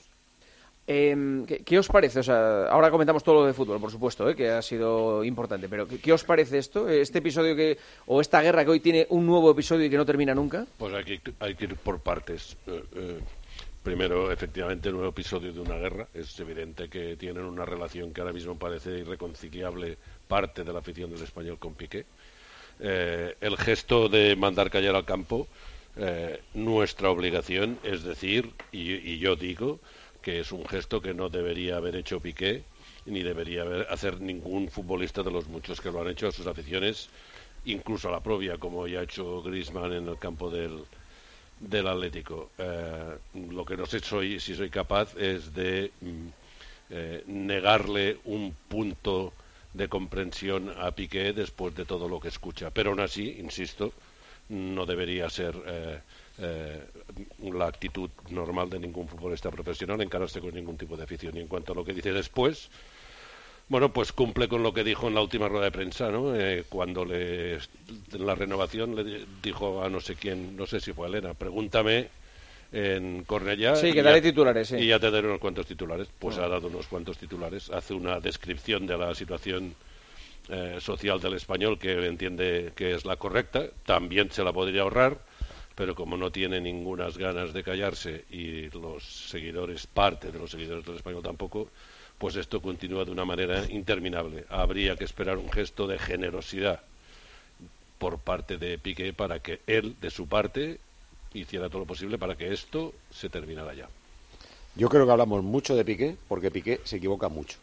Eh, ¿qué, ¿Qué os parece? O sea, ahora comentamos todo lo de fútbol, por supuesto, ¿eh? Que ha sido importante, pero ¿qué, ¿qué os parece esto? Este episodio que o esta guerra que hoy tiene un nuevo episodio y que no termina nunca. Pues hay que, hay que ir por partes. Eh, eh, primero, efectivamente, el nuevo episodio de una guerra. Es evidente que tienen una relación que ahora mismo parece irreconciliable parte de la afición del Español con Piqué. eh, el gesto de mandar callar al campo, eh, nuestra obligación es decir, y, y yo digo, que es un gesto que no debería haber hecho Piqué, ni debería haber, hacer ningún futbolista de los muchos que lo han hecho a sus aficiones, incluso a la propia, como ya ha hecho Griezmann en el campo del, del Atlético. Eh, lo que no sé soy, si soy capaz es de mm, eh, negarle un punto de comprensión a Piqué después de todo lo que escucha. Pero aún así, insisto, no debería ser eh, eh, la actitud normal de ningún futbolista profesional encararse con ningún tipo de afición. Y en cuanto a lo que dice después, bueno, pues cumple con lo que dijo en la última rueda de prensa, ¿no? Eh, cuando le, en la renovación le dijo a no sé quién, no sé si fue a Elena, pregúntame en Cornellá. Sí, que daré titulares, sí. Y ya te daré unos cuantos titulares. Pues no. ha dado unos cuantos titulares. Hace una descripción de la situación eh, social del español que él entiende que es la correcta. También se la podría ahorrar, pero como no tiene ninguna ganas de callarse y los seguidores, parte de los seguidores del español tampoco, pues esto continúa de una manera interminable. Habría que esperar un gesto de generosidad por parte de Piqué para que él, de su parte, hiciera todo lo posible para que esto se terminara ya. Yo creo que hablamos mucho de Piqué, porque Piqué se equivoca mucho.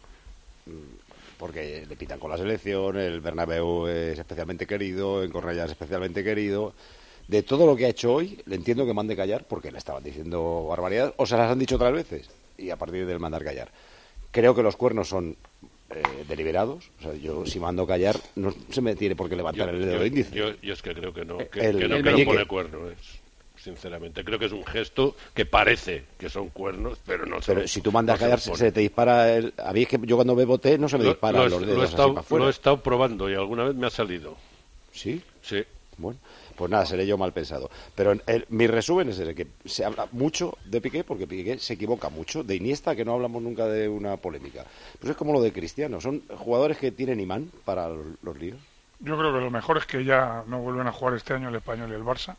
Porque le pitan con la selección, el Bernabéu es especialmente querido, en Cornellá es especialmente querido. De todo lo que ha hecho hoy, le entiendo que mande callar, porque le estaban diciendo barbaridades, o se las han dicho otras veces, y a partir del mandar callar. Creo que los cuernos son eh, deliberados. O sea, yo si mando callar no se me tiene por qué levantar yo, el dedo yo, índice. Yo, yo es que creo que no, que, el, que no, el que no meñique. pone cuerno, es, sinceramente. Creo que es un gesto que parece que son cuernos, pero no Pero se si tú mandas no callar, se, se te dispara el... A mí es que yo cuando bebo té no se me lo, disparan lo, los dedos lo he estado, así para afuera. Lo he estado probando y alguna vez me ha salido. ¿Sí? Sí. Bueno, pues nada, seré yo mal pensado. Pero el, mi resumen es ese, que se habla mucho de Piqué, porque Piqué se equivoca mucho. De Iniesta, que no hablamos nunca de una polémica. Pues es como lo de Cristiano. Son jugadores que tienen imán para los líos. Yo creo que lo mejor es que ya no vuelven a jugar este año el Español y el Barça.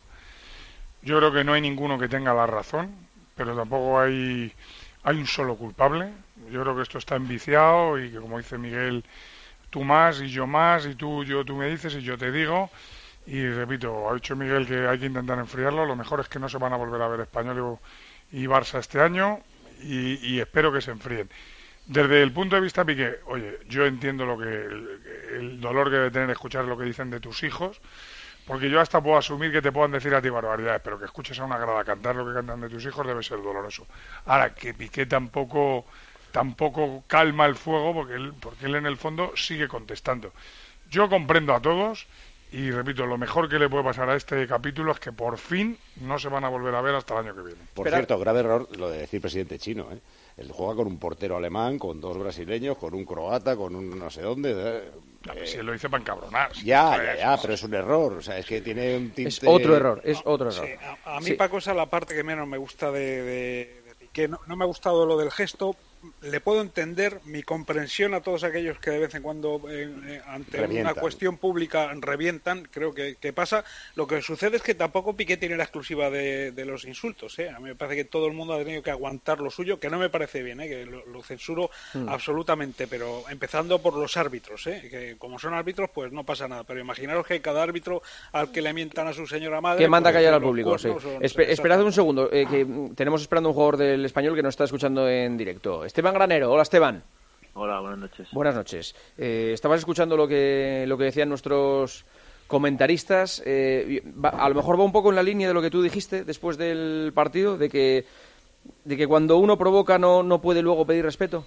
Yo creo que no hay ninguno que tenga la razón, pero tampoco hay, hay un solo culpable. Yo creo que esto está enviciado y que, como dice Miguel, tú más y yo más, y tú, yo, tú me dices y yo te digo. Y repito, ha dicho Miguel que hay que intentar enfriarlo. Lo mejor es que no se van a volver a ver Español y Barça este año y, y espero que se enfríen. Desde el punto de vista Piqué, oye, yo entiendo lo que el, el dolor que debe tener escuchar lo que dicen de tus hijos, porque yo hasta puedo asumir que te puedan decir a ti barbaridades, pero que escuches a una grada cantar lo que cantan de tus hijos debe ser doloroso. Ahora, que Piqué tampoco tampoco calma el fuego, porque él, porque él en el fondo sigue contestando. Yo comprendo a todos. Y repito, lo mejor que le puede pasar a este capítulo es que por fin no se van a volver a ver hasta el año que viene. Por Pero... cierto, grave error lo de decir presidente chino, ¿eh? Él juega con un portero alemán, con dos brasileños, con un croata, con un no sé dónde. ¿eh? A ver, si él lo dice para encabronar. Ya, ya, ya, pero es un error. O sea, es que tiene un tinte... Es otro error, es otro error. Sí, a, a mí, sí. Paco, esa es la parte que menos me gusta de, de, de Piqué. No, no me ha gustado lo del gesto. Le puedo entender mi comprensión a todos aquellos que de vez en cuando eh, eh, ante revientan. Una cuestión pública revientan, creo que, que pasa. Lo que sucede es que tampoco Piqué tiene la exclusiva de, de los insultos, ¿eh? A mí me parece que todo el mundo ha tenido que aguantar lo suyo, que no me parece bien, ¿eh? Que lo, lo censuro mm. absolutamente, pero empezando por los árbitros, ¿eh? Que como son árbitros pues no pasa nada, pero imaginaros que cada árbitro al que le mientan a su señora madre... Que manda pues, callar al público, sí. Son, Esper esperad un segundo, eh, que tenemos esperando un jugador del Español que nos está escuchando en directo. Esteban Granero. Hola, Esteban. Hola, buenas noches. Buenas noches. Eh, estabas escuchando lo que lo que decían nuestros comentaristas. Eh, va, a lo mejor va un poco en la línea de lo que tú dijiste después del partido, de que de que cuando uno provoca no no puede luego pedir respeto.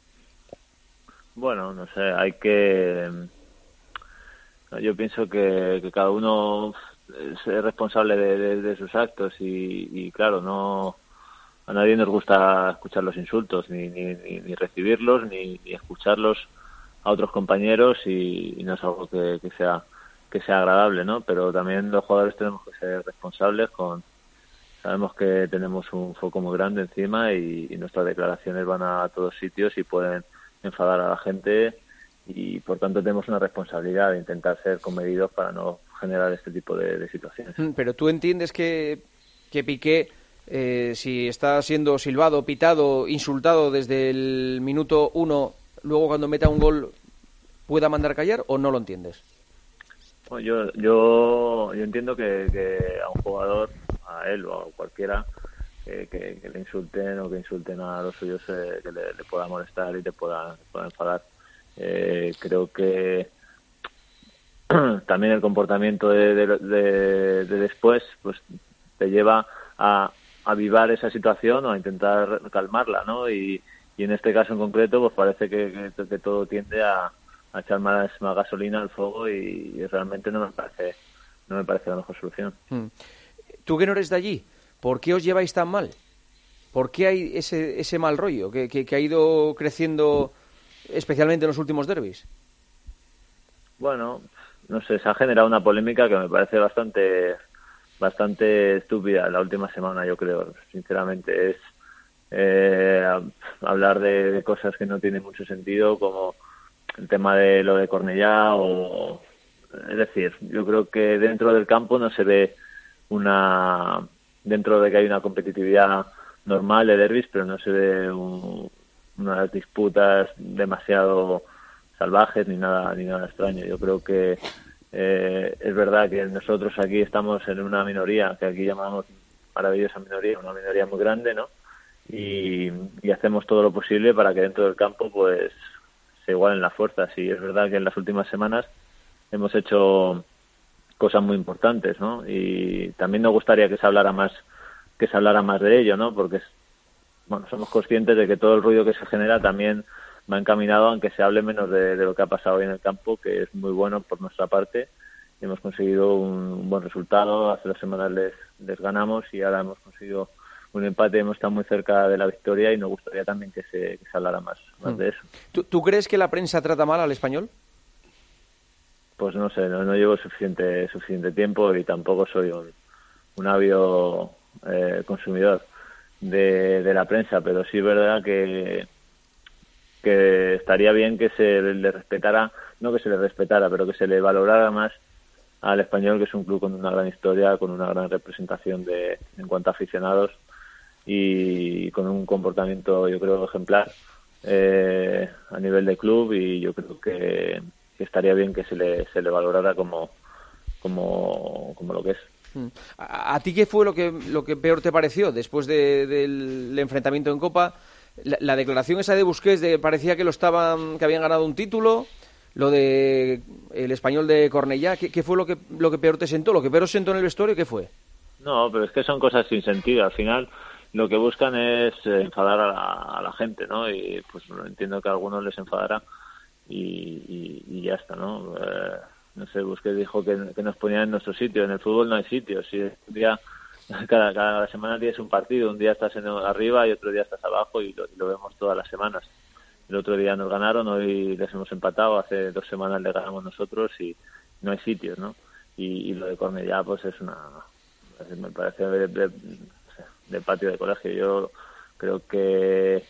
Bueno, no sé, hay que... Yo pienso que, que cada uno es responsable de, de, de sus actos y, y claro, no... A nadie nos gusta escuchar los insultos, ni, ni, ni, ni recibirlos, ni, ni escucharlos a otros compañeros y, y no es algo que, que sea que sea agradable, ¿no? Pero también los jugadores tenemos que ser responsables con... Sabemos que tenemos un foco muy grande encima y, y nuestras declaraciones van a todos sitios y pueden enfadar a la gente y por tanto tenemos una responsabilidad de intentar ser comedidos para no generar este tipo de, de situaciones. Pero tú entiendes que, que Piqué... Eh, si está siendo silbado, pitado, insultado desde el minuto uno, luego cuando meta un gol pueda mandar callar, ¿o no lo entiendes? Bueno, yo, yo, yo entiendo que, que a un jugador, a él o a cualquiera, que, que, que le insulten o que insulten a los suyos, eh, que le, le pueda molestar y te pueda, pueda enfadar. Eh, creo que también el comportamiento de, de, de, de después pues te lleva a avivar esa situación o a intentar calmarla, ¿no? Y, y en este caso en concreto pues parece que, que, que todo tiende a, a echar más, más gasolina al fuego y, y realmente no me parece no me parece la mejor solución. Mm. Tú que no eres de allí, ¿por qué os lleváis tan mal? ¿Por qué hay ese, ese mal rollo que, que, que ha ido creciendo especialmente en los últimos derbis? Bueno, no sé, se ha generado una polémica que me parece bastante bastante estúpida la última semana, yo creo, sinceramente. Es eh, hablar de, de cosas que no tienen mucho sentido, como el tema de lo de Cornellá, o es decir, yo creo que dentro del campo no se ve una, dentro de que hay una competitividad normal de derbis, pero no se ve un, unas disputas demasiado salvajes ni nada ni nada extraño. Yo creo que eh, es verdad que nosotros aquí estamos en una minoría, que aquí llamamos maravillosa minoría, una minoría muy grande, ¿no? Y, y hacemos todo lo posible para que dentro del campo pues se igualen las fuerzas. Y es verdad que en las últimas semanas hemos hecho cosas muy importantes, ¿no? Y también nos gustaría que se hablara más que se hablara más de ello, ¿no? Porque bueno, somos conscientes de que todo el ruido que se genera también va encaminado a que se hable menos de, de lo que ha pasado hoy en el campo, que es muy bueno por nuestra parte. Hemos conseguido un, un buen resultado, hace dos semanas les, les ganamos y ahora hemos conseguido un empate, hemos estado muy cerca de la victoria y nos gustaría también que se, que se hablara más, más mm. de eso. ¿Tú, ¿Tú crees que la prensa trata mal al Español? Pues no sé, no, no llevo suficiente suficiente tiempo y tampoco soy un, un ávido eh, consumidor de, de la prensa, pero sí es verdad que que estaría bien que se le respetara, no que se le respetara, pero que se le valorara más al Español, que es un club con una gran historia, con una gran representación de en cuanto a aficionados y con un comportamiento, yo creo, ejemplar eh, a nivel de club, y yo creo que, que estaría bien que se le se le valorara como como como lo que es. ¿A, a ti qué fue lo que lo que peor te pareció después de, del enfrentamiento en Copa? La, la declaración esa de Busquets de parecía que lo estaban que habían ganado un título, lo de el Español de Cornellá, ¿qué, qué fue lo que lo que peor te sentó? ¿Lo que peor os sentó en el vestuario qué fue? No, pero es que son cosas sin sentido. Al final lo que buscan es enfadar a la, a la gente, ¿no? Y pues entiendo que a algunos les enfadará y, y, y ya está, ¿no? Eh, no sé, Busquets dijo que, que nos ponían en nuestro sitio. En el fútbol no hay sitio. Si un día Cada, cada semana tienes un partido, un día estás en arriba y otro día estás abajo y lo, y lo vemos todas las semanas. El otro día nos ganaron, hoy les hemos empatado, hace dos semanas le ganamos nosotros y no hay sitios, ¿no? Y, y lo de Cornellá pues es una, me parece de, de, de patio de colegio. Yo creo que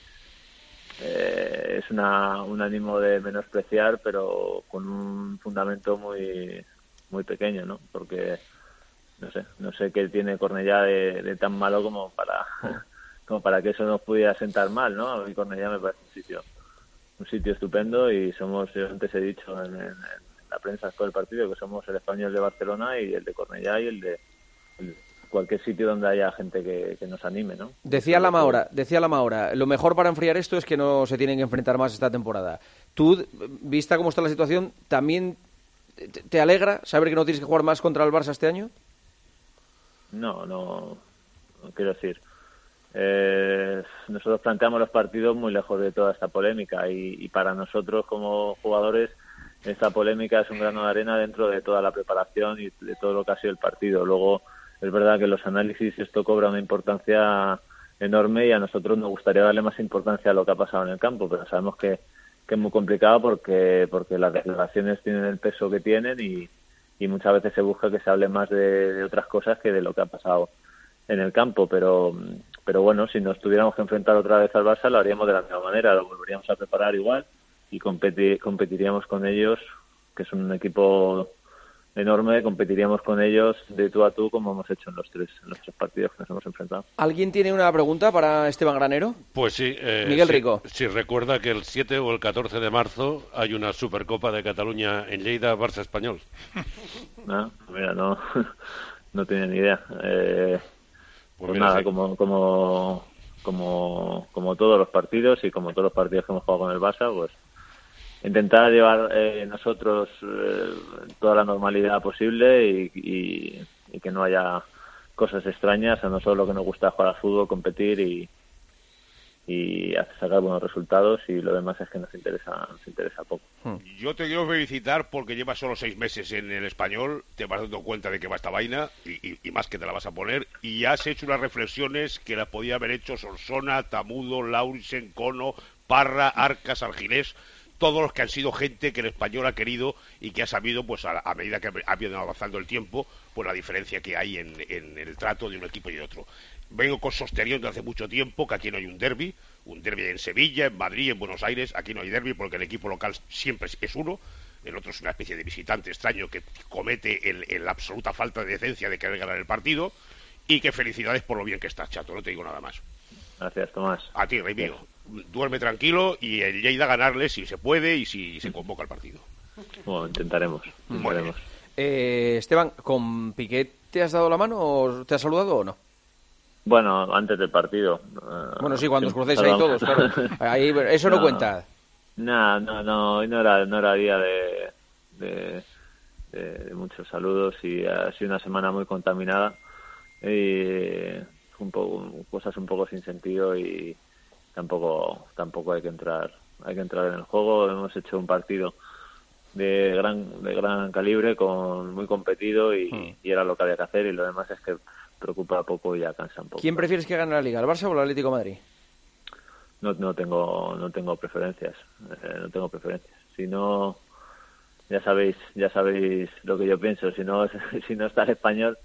eh, es una, un ánimo de menospreciar, pero con un fundamento muy muy pequeño, ¿no? Porque no sé, no sé qué tiene Cornellá de, de tan malo como para como para que eso nos pudiera sentar mal, ¿no? A mí Cornellá me parece un sitio un sitio estupendo y somos, yo antes he dicho en, en, en la prensa después del partido que somos el Español de Barcelona y el de Cornellá y el de el, cualquier sitio donde haya gente que, que nos anime, ¿no? Decía la Maura, decía la Maura, lo mejor para enfriar esto es que no se tienen que enfrentar más esta temporada. Tú, vista cómo está la situación, ¿también te, te alegra saber que no tienes que jugar más contra el Barça este año? No, no, no quiero decir. Eh, nosotros planteamos los partidos muy lejos de toda esta polémica y, y para nosotros como jugadores esta polémica es un grano de arena dentro de toda la preparación y de todo lo que ha sido el partido. Luego es verdad que en los análisis esto cobra una importancia enorme y a nosotros nos gustaría darle más importancia a lo que ha pasado en el campo, pero sabemos que, que es muy complicado porque porque las declaraciones tienen el peso que tienen y y muchas veces se busca que se hable más de, de otras cosas que de lo que ha pasado en el campo, pero pero bueno, si nos tuviéramos que enfrentar otra vez al Barça lo haríamos de la misma manera, lo volveríamos a preparar igual y competir, competiríamos con ellos, que es un equipo enorme, competiríamos con ellos de tú a tú como hemos hecho en los tres en los tres partidos que nos hemos enfrentado. ¿Alguien tiene una pregunta para Esteban Granero? Pues sí. Eh, Miguel si, Rico. Si recuerda que el siete o el catorce de marzo hay una Supercopa de Cataluña en Lleida, Barça Español. No, mira, no, no tenía ni idea. Eh, pues, pues nada, sí. como, como, como, como todos los partidos y como todos los partidos que hemos jugado con el Barça, pues intentar llevar eh, nosotros eh, toda la normalidad posible y, y, y que no haya cosas extrañas. A nosotros lo que nos gusta es jugar al fútbol, competir y, y sacar buenos resultados, y lo demás es que nos interesa, nos interesa poco. Yo te quiero felicitar porque llevas solo seis meses en el Español, te vas dando cuenta de que va esta vaina y, y, y más que te la vas a poner, y has hecho unas reflexiones que las podía haber hecho Solsona, Tamudo, Laurisen, Cono, Parra, Arcas, Argilés, todos los que han sido gente que el Español ha querido y que ha sabido, pues a, a medida que ha ido avanzando el tiempo, pues la diferencia que hay en, en el trato de un equipo y de otro. Vengo con sosteniendo hace mucho tiempo que aquí no hay un derbi, un derbi en Sevilla, en Madrid, en Buenos Aires, aquí no hay derbi porque el equipo local siempre es uno, el otro es una especie de visitante extraño que comete el, el, la absoluta falta de decencia de querer ganar el partido, y que felicidades por lo bien que estás, chato, no te digo nada más. Gracias, Tomás. A ti, rey mío. Duerme tranquilo y el Lleida ganarle si se puede y si se convoca el partido. Bueno, intentaremos. intentaremos. Eh, Esteban, ¿con Piqué te has dado la mano o te has saludado o no? Bueno, antes del partido. Uh, bueno, sí, cuando os crucéis ahí todos, claro. Ahí, eso no, no cuenta. No, no, no, hoy no era, no era día de, de, de, de muchos saludos, y ha sido una semana muy contaminada y un poco, cosas un poco sin sentido, y tampoco tampoco hay que entrar hay que entrar en el juego. Hemos hecho un partido de gran de gran calibre, con muy competido, y, mm. y era lo que había que hacer, y lo demás es que preocupa poco y ya cansa un poco. ¿Quién prefieres que gane la Liga, el Barça o el Atlético de Madrid? No, no tengo no tengo preferencias, eh, no tengo preferencias. Si no, ya sabéis ya sabéis lo que yo pienso. Si no si no está el Español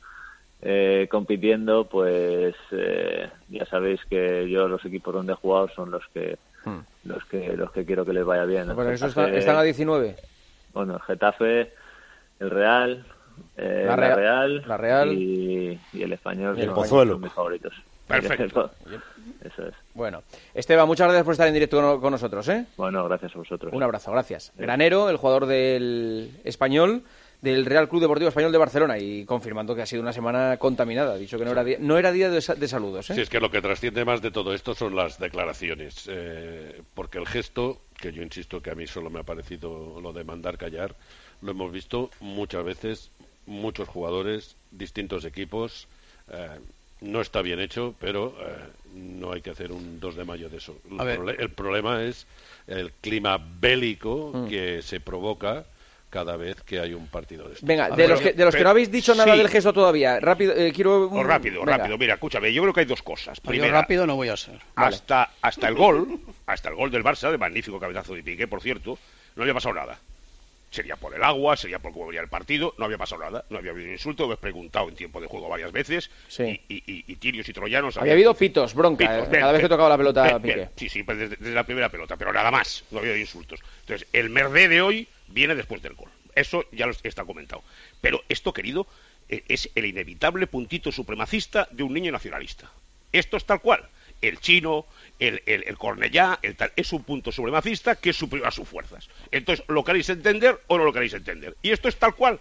eh, compitiendo, pues eh, ya sabéis que yo los equipos donde he jugado son los que hmm. los que los que quiero que les vaya bien. Por eso están, están a diecinueve. Bueno, el Getafe, el Real. Eh, la, Real, la Real, la Real. Y, y el Español, y el son, Pozuelo. Son mis favoritos. Perfecto. Eso es. Bueno, Esteban, muchas gracias por estar en directo con nosotros, ¿eh? Bueno, gracias a vosotros. Un abrazo, gracias. Sí. Granero, el jugador del Español, del Real Club Deportivo Español de Barcelona, y confirmando que ha sido una semana contaminada. Ha dicho que no era día, no era día de, de saludos, ¿eh? Sí, es que lo que trasciende más de todo esto son las declaraciones, eh, porque el gesto, que yo insisto que a mí solo me ha parecido lo de mandar callar, lo hemos visto muchas veces, muchos jugadores, distintos equipos. Eh, no está bien hecho, pero eh, no hay que hacer un dos de mayo de eso. El, prole- el problema es el clima bélico mm. que se provoca cada vez que hay un partido de esto. Venga, de los, que, de los que no habéis dicho nada sí. del gesto todavía, rápido, eh, quiero... O rápido, venga. rápido, mira, escúchame, yo creo que hay dos cosas. Primera, yo rápido no voy a ser. Hasta, vale. hasta el gol, hasta el gol del Barça, de magnífico cabezazo de Piqué, por cierto, no había pasado nada. Sería por el agua, sería por cómo venía el partido, no había pasado nada, no había habido insulto, lo he preguntado en tiempo de juego varias veces, sí. y, y, y, y tirios y troyanos... Había habido pitos, bronca, pitos, eh, bien, cada vez que tocaba la pelota bien, Piqué. Bien, sí, sí, pues desde, desde la primera pelota, pero nada más, no había insultos. Entonces, el merdé de hoy viene después del gol, eso ya lo está comentado. Pero esto, querido, eh, es el inevitable puntito supremacista de un niño nacionalista. Esto es tal cual. El chino, el, el, el Cornellá, el tal, es un punto supremacista que es superior a sus fuerzas. Entonces, ¿lo queréis entender o no lo queréis entender? Y esto es tal cual.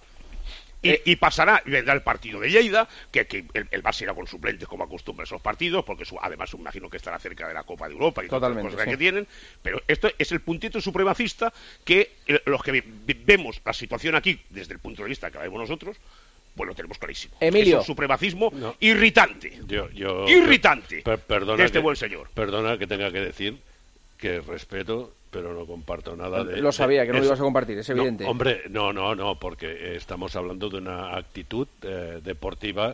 Y, eh, y pasará, y vendrá el partido de Lleida, que, que el, el Barça irá con suplentes como acostumbra esos partidos, porque su, además me imagino que estará cerca de la Copa de Europa y todas las cosas sí. que tienen, pero esto es el puntito supremacista que eh, los que vemos la situación aquí desde el punto de vista que vemos nosotros, pues lo tenemos clarísimo. Emilio. Es un supremacismo no. irritante. Yo, yo, irritante per, perdona de este que, buen señor. Perdona que tenga que decir que respeto, pero no comparto nada de... Lo sabía, que no es, lo ibas a compartir, es evidente. No, hombre, no, no, no, porque estamos hablando de una actitud eh, deportiva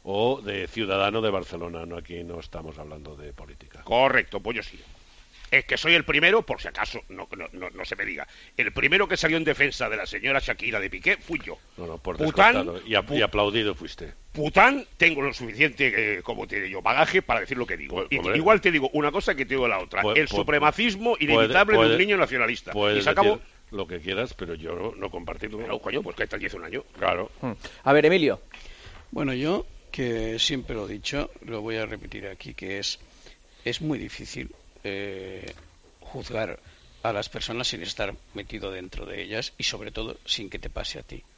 o de ciudadano de Barcelona. No, aquí no estamos hablando de política. Correcto, pues yo sí. Es que soy el primero, por si acaso no, no, no, no se me diga, el primero que salió en defensa de la señora Shakira de Piqué fui yo. No, no, por Pután, y, a, y aplaudido fuiste. Pután, tengo lo suficiente, eh, como te digo, bagaje para decir lo que digo. Pues, y, igual te digo una cosa que te digo la otra. Puede, el supremacismo puede, inevitable puede, de un niño nacionalista. Puedes, y se acabó. decir, lo que quieras, pero yo no, no compartirlo. No, coño, pues que está diez un año, claro. A ver, Emilio. Bueno, yo, que siempre lo he dicho, lo voy a repetir aquí, que es, es muy difícil eh, juzgar a las personas sin estar metido dentro de ellas y sobre todo sin que te pase a ti.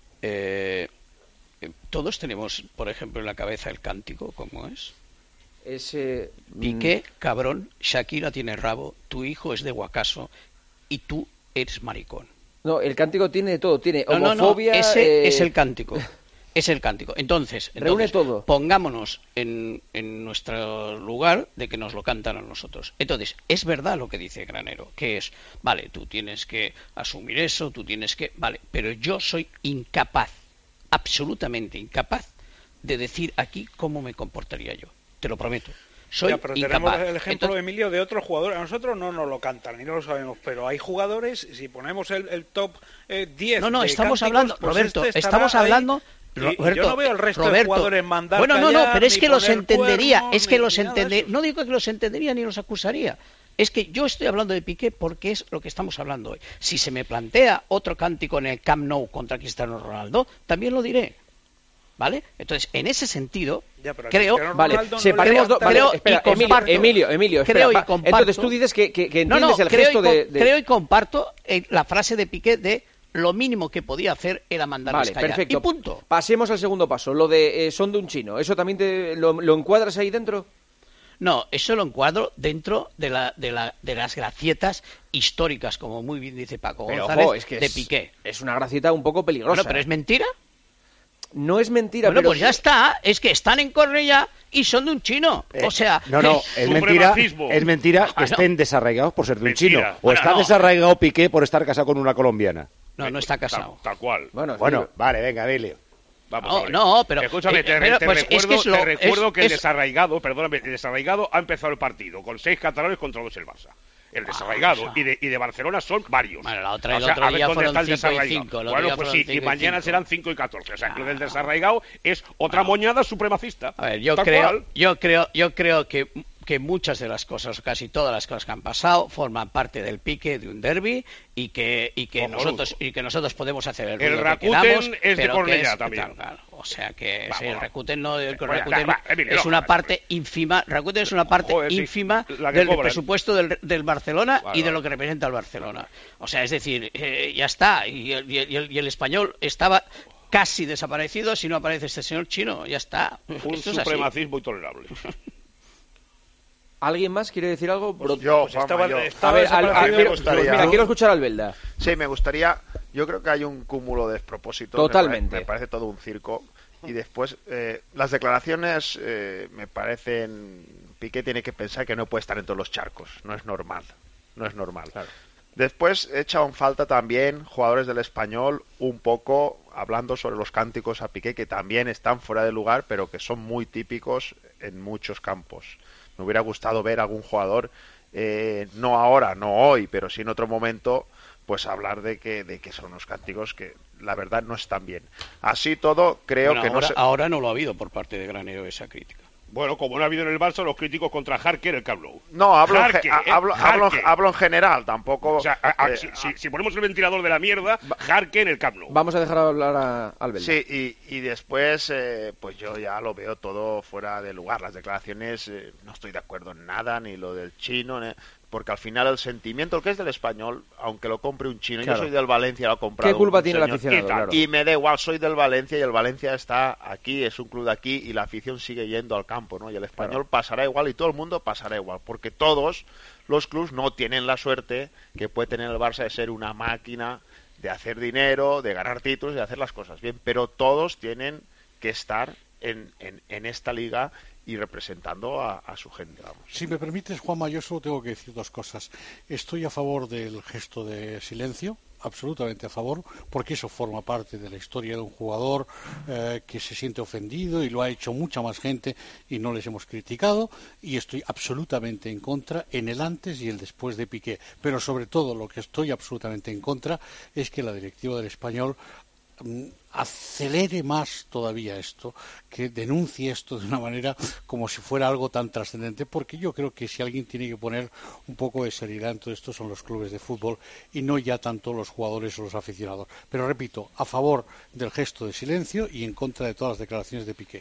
Eh, todos tenemos, por ejemplo, en la cabeza el cántico, ¿cómo es? Ese... Piqué, cabrón, Shakira tiene rabo, tu hijo es de Guacaso y tú eres maricón. No, el cántico tiene de todo, tiene no, homofobia... No, no, ese eh... es el cántico. Es el cántico. Entonces, reúne entonces todo. Pongámonos en, en nuestro lugar de que nos lo cantan a nosotros. Entonces, es verdad lo que dice Granero, que es, vale, tú tienes que asumir eso, tú tienes que... Vale, pero yo soy incapaz, absolutamente incapaz, de decir aquí cómo me comportaría yo. Te lo prometo. Soy ya, pero incapaz. Tenemos el ejemplo, Entonces, Emilio, de otros jugadores. A nosotros no nos lo cantan, ni no lo sabemos, pero hay jugadores, si ponemos el, el top eh, diez no, no, de estamos cánticos, hablando, pues Roberto, este estamos ahí, hablando... y, Roberto, y yo no veo el resto Roberto, de jugadores mandar bueno, no, callar, no, pero es ni que los poner entendería, cuernos, es que ni, los ni nada de entendería, eso. no digo que los entendería ni los acusaría. Es que yo estoy hablando de Piqué porque es lo que estamos hablando hoy. Si se me plantea otro cántico en el Camp Nou contra Cristiano Ronaldo, también lo diré. ¿Vale? Entonces, en ese sentido, ya, creo... Vale, separemos... No vale, espera, Emilio, Emilio, Emilio, espera, creo y va, comparto, entonces tú dices que, que, que entiendes no, no, el creo gesto y, de, de... Creo y comparto la frase de Piqué de lo mínimo que podía hacer era mandarles vale, callar. Perfecto. Y punto. Pasemos al segundo paso, lo de eh, son de un chino. ¿Eso también te, lo, lo encuadras ahí dentro? No, eso lo encuadro dentro de, la, de, la, de las gracietas históricas, como muy bien dice Paco pero, González, ojo, es que de es, Piqué. Es una gracieta un poco peligrosa. Bueno, pero ¿es mentira? No es mentira, bueno, pero... pues ya está, es que están en Cornellá y son de un chino. Eh, o sea... No, no, es mentira, es mentira que estén desarraigados por ser de un chino. O bueno, está no. desarraigado Piqué por estar casado con una colombiana. No, no está casado. Tal, tal cual. Bueno, bueno sí. Vale, venga, Emilio. no, Vamos, no, pero... Escúchame, eh, te, pero, te pues, recuerdo, es que es lo, te recuerdo es, que el es... desarraigado, perdóname, el desarraigado ha empezado el partido con seis catalanes contra dos el Barça. El desarraigado ah, o sea. y, de, y de Barcelona son varios. Bueno, la otra, o sea, el otro a ver día dónde fueron está el cinco y desarraigado. cinco, Bueno, pues sí, y mañana serán cinco y catorce. O sea, ah, lo del desarraigado es otra bueno. moñada supremacista. A ver, yo creo, cual. yo creo, yo creo que que muchas de las cosas, o casi todas las cosas que han pasado, forman parte del pique de un derbi y que y que Ojo, nosotros y que nosotros podemos hacer el, el Rakuten que queramos, es de Cornellá es, también. Claro, claro. O sea que va, sí, el va, Rakuten no, el va, Rakuten va, va, Emilio, es no, una va, parte ínfima. Rakuten es una parte Joder, sí, ínfima del cobran. presupuesto del, del Barcelona vale, y de vale. lo que representa el Barcelona. O sea, es decir, eh, ya está. Y el, y, el, y el español estaba casi desaparecido si no aparece este señor chino. Ya está. Un Esto supremacismo intolerable. ¿Alguien más quiere decir algo? Pues yo, pues Juanma, estaba, yo. estaba a ver, al, al, me quiero, gustaría... mira, quiero escuchar a Albelda. Sí, me gustaría... Yo creo que hay un cúmulo de despropósitos. Totalmente. Me parece, me parece todo un circo. Y después, eh, las declaraciones eh, me parecen... Piqué tiene que pensar que no puede estar en todos los charcos. No es normal. No es normal. Claro. Después he echado en falta también jugadores del Español un poco hablando sobre los cánticos a Piqué, que también están fuera de lugar, pero que son muy típicos en muchos campos. Me hubiera gustado ver a algún jugador, eh, no ahora, no hoy, pero sí en otro momento, pues hablar de que, de que son unos cánticos que la verdad no están bien. Así todo, creo bueno, que ahora, no se... ahora no lo ha habido por parte de Granero esa crítica. Bueno, como no ha habido en el Barça los críticos contra Jarque en el Camp Nou. No, hablo, Jarque, en, ge- eh, hablo, hablo, hablo en general, tampoco... O sea, a, a, eh, si, si, si ponemos el ventilador de la mierda, Jarque en el Camp Nou. Vamos a dejar hablar a Albelda. Sí, y, y después, eh, pues yo ya lo veo todo fuera de lugar. Las declaraciones, eh, no estoy de acuerdo en nada, ni lo del chino, ni... porque al final el sentimiento, el que es del español, aunque lo compre un chino, claro. yo soy del Valencia, lo ha comprado ¿Qué culpa un tiene señor, el aficionado? Claro. Y me da igual, soy del Valencia y el Valencia está aquí, es un club de aquí y la afición sigue yendo al campo, ¿no? Y el español claro. pasará igual y todo el mundo pasará igual, porque todos los clubs no tienen la suerte que puede tener el Barça de ser una máquina de hacer dinero, de ganar títulos, de hacer las cosas bien, pero todos tienen que estar en, en, en esta liga y representando a, a su gente, vamos. Si me permites, Juanma, yo solo tengo que decir dos cosas. Estoy a favor del gesto de silencio, absolutamente a favor, porque eso forma parte de la historia de un jugador eh, que se siente ofendido y lo ha hecho mucha más gente y no les hemos criticado, y estoy absolutamente en contra en el antes y el después de Piqué. Pero sobre todo lo que estoy absolutamente en contra es que la directiva del Español acelere más todavía esto, que denuncie esto de una manera como si fuera algo tan trascendente, porque yo creo que si alguien tiene que poner un poco de seriedad en todo esto son los clubes de fútbol y no ya tanto los jugadores o los aficionados. Pero repito, a favor del gesto de silencio y en contra de todas las declaraciones de Piqué.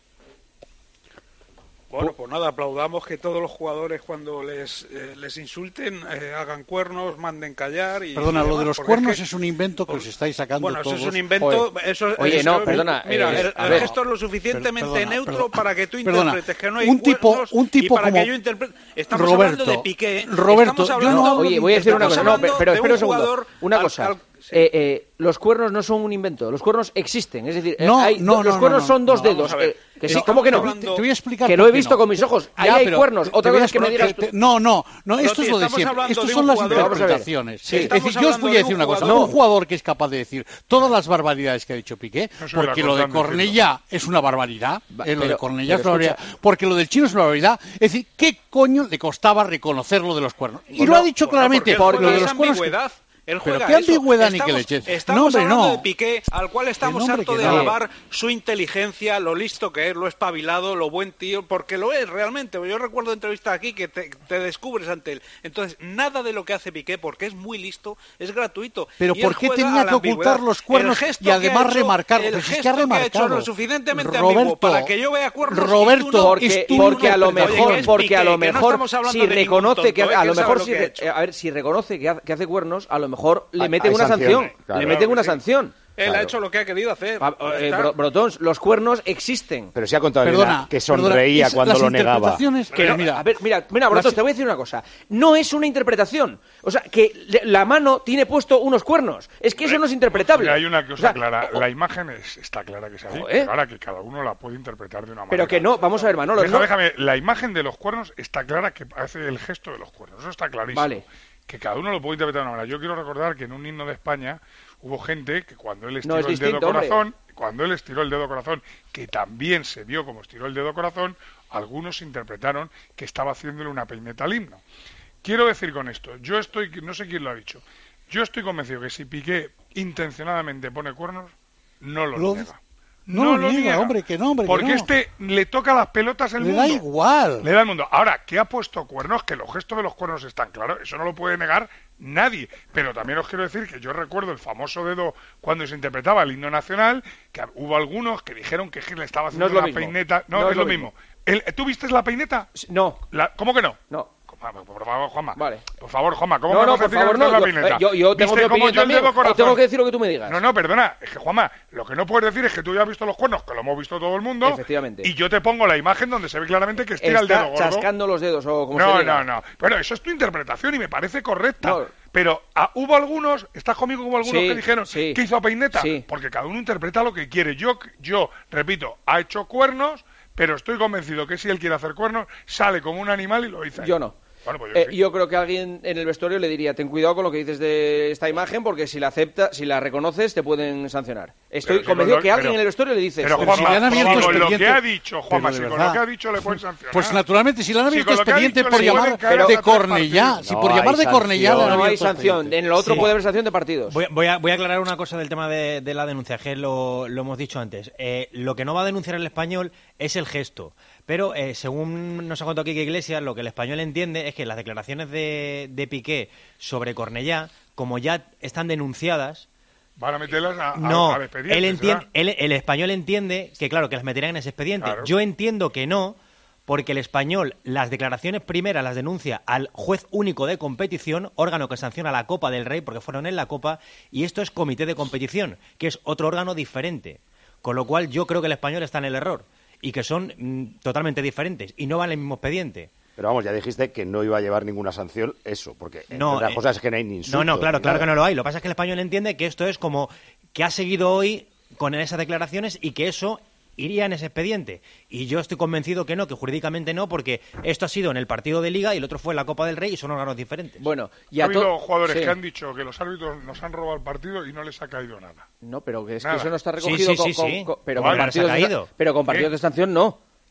Bueno, pues nada, aplaudamos que todos los jugadores cuando les eh, les insulten eh, hagan cuernos, manden callar y... Perdona, y lo de los cuernos es, que... es un invento que os estáis sacando bueno, todos. Bueno, eso es un invento... Eso, Oye, eso, no, perdona... Mira, eh, el, el gesto es lo suficientemente perdona, neutro perdona, para que tú perdona, interpretes que no hay un tipo, cuernos un tipo y para como que yo interprete... Estamos Roberto, hablando de Piqué. Roberto, estamos hablando, yo no... Oye, voy a decir una cosa, no, pero, pero espera un segundo. Una al, cosa... Al, Sí. Eh, eh, los cuernos no son un invento, los cuernos existen, es decir, no, hay, no, los no, cuernos no, son dos no, dedos. Eh, que sí, no, ¿cómo que no? Te, te voy a explicar. Que lo he visto no. con mis ojos. Ahí ya, hay pero, cuernos. te, Otra te cosa es que me digas. Te, no, no, no, esto es lo de siempre. Estos son las interpretaciones. Sí. Es decir, yo os voy a decir una cosa. No. Un jugador que es capaz de decir todas las barbaridades que ha dicho Piqué, no porque lo de Cornellá es una barbaridad, Va, eh, lo pero, de Cornellá es una barbaridad, porque lo del chino es una barbaridad. Es decir, ¿qué coño le costaba reconocer lo de los cuernos? Y lo ha dicho claramente. Porque lo de los cuernos. Él juega pero qué ambigüedad eso. ni que leches. Estamos no, hombre, hablando no. de Piqué, al cual estamos hartos de alabar su inteligencia, lo listo que es, lo espabilado, lo buen tío, porque lo es realmente. Yo recuerdo entrevistas aquí que te, te descubres ante él. Entonces, nada de lo que hace Piqué, porque es muy listo, es gratuito. Pero y ¿por qué tenía que ocultar los cuernos y además remarcarlo? El gesto que ha remarcado. hecho lo suficientemente Roberto, ambiguo para que yo vea cuernos Roberto, y tú no, porque, tú porque no a lo mejor, Oye, porque Piqué, a lo mejor no si reconoce que a lo mejor si re, a ver si reconoce que hace, que hace cuernos, a lo mejor le meten una sanción. Claro, le meten una sanción. Él claro. ha hecho lo que ha querido hacer. Pa, eh, Brotons, los cuernos existen. Pero se ha contado perdona, que sonreía perdona, cuando lo negaba. Que no, mira, a ver, mira, mira Brotons, las... te voy a decir una cosa. No es una interpretación. O sea, que la mano tiene puesto unos cuernos. Es que eso no es interpretable. Mira, hay una cosa o sea, clara. o... La imagen es, está clara que es así. ¿Eh? Ahora que cada uno la puede interpretar de una manera. Pero que no, vamos a ver, Manolo. Deja, no... Déjame, la imagen de los cuernos está clara que hace el gesto de los cuernos. Eso está clarísimo. Vale. Que cada uno lo puede interpretar de una manera. Yo quiero recordar que en un himno de España hubo gente que cuando él estiró no, es el distinto, dedo corazón, hombre. cuando él estiró el dedo corazón, que también se vio como estiró el dedo corazón, algunos interpretaron que estaba haciéndole una peineta al himno. Quiero decir con esto, yo estoy, no sé quién lo ha dicho, yo estoy convencido que si Piqué intencionadamente pone cuernos, no lo, lo niega. No, no lo niega, niega, hombre, que no, hombre, porque que no. este le toca las pelotas el le mundo. Le da igual. Le da el mundo. Ahora, ¿qué ha puesto cuernos? Que los gestos de los cuernos están claros. Eso no lo puede negar nadie. Pero también os quiero decir que yo recuerdo el famoso dedo cuando se interpretaba el himno nacional, que hubo algunos que dijeron que Gil le estaba haciendo no una mismo. peineta. No, no es, es lo mismo. mismo. El, ¿Tú viste la peineta? No. La, ¿Cómo que no? No. Por favor, Juanma. Vale. Por favor, Juanma, ¿cómo no, me no, vas a por decir favor, que no, la yo, peineta? yo, yo tengo mi opinión también, o tengo que decir lo que tú me digas. No, no, perdona, es que Juanma, lo que no puedes decir es que tú ya has visto los cuernos, que lo hemos visto todo el mundo. Efectivamente. Y yo te pongo la imagen donde se ve claramente que estira Está el dedo gordo. chascando los dedos o como no, se diga. No, no, no. Bueno, eso es tu interpretación y me parece correcta. No. Pero ah, hubo algunos, ¿estás conmigo? Hubo algunos sí, que dijeron sí. que hizo peineta. Sí. Porque cada uno interpreta lo que quiere. Yo, yo, repito, ha hecho cuernos, pero estoy convencido que si él quiere hacer cuernos, sale como un animal y lo dice. Yo no. Bueno, pues yo, eh, sí. yo creo que alguien en el vestuario le diría, ten cuidado con lo que dices de esta imagen, porque si la acepta, si la reconoces, te pueden sancionar. Estoy pero convencido si que pero, alguien en el vestuario le dice pero, eso. Juanma, si si con lo que ha dicho, Juanma, si con lo que ha dicho le pueden sancionar. Pues naturalmente, si le han abierto si expediente por llamar de Cornellá, si por llamar de Cornellá no hay sanción. En el otro sí. puede haber sanción de partidos. Voy, voy, a, voy a aclarar una cosa del tema de, de la denuncia, que lo, lo hemos dicho antes. Eh, lo que no va a denunciar el español es el gesto. Pero, eh, según nos ha contado Quique Iglesias, lo que el español entiende es que las declaraciones de, de Piqué sobre Cornellá, como ya están denunciadas... Van a meterlas a, no, a, al expediente. Él entiende, él, el español entiende que, claro, que las meterán en ese expediente. Claro. Yo entiendo que no, porque el español las declaraciones primeras las denuncia al juez único de competición, órgano que sanciona la Copa del Rey, porque fueron en la Copa, y esto es comité de competición, que es otro órgano diferente. Con lo cual yo creo que el español está en el error. Y que son mm, totalmente diferentes y no van en el mismo expediente. Pero vamos, ya dijiste que no iba a llevar ninguna sanción eso, porque no, entre las eh, cosas es que no hay ni insulto. No, no, claro, ni claro nada. que no lo hay. Lo que pasa es que el español entiende que esto es como que ha seguido hoy con esas declaraciones y que eso iría en ese expediente. Y yo estoy convencido que no, que jurídicamente no, porque esto ha sido en el partido de Liga y el otro fue en la Copa del Rey y son órganos diferentes. Bueno, y ha a habido jugadores sí. que han dicho que los árbitros nos han robado el partido y no les ha caído nada. No, pero que es nada. que eso no está recogido sí, sí, con, sí, con, sí. con, pero, Vale, con partidos de, pero con partidos ¿Eh? de sanción no.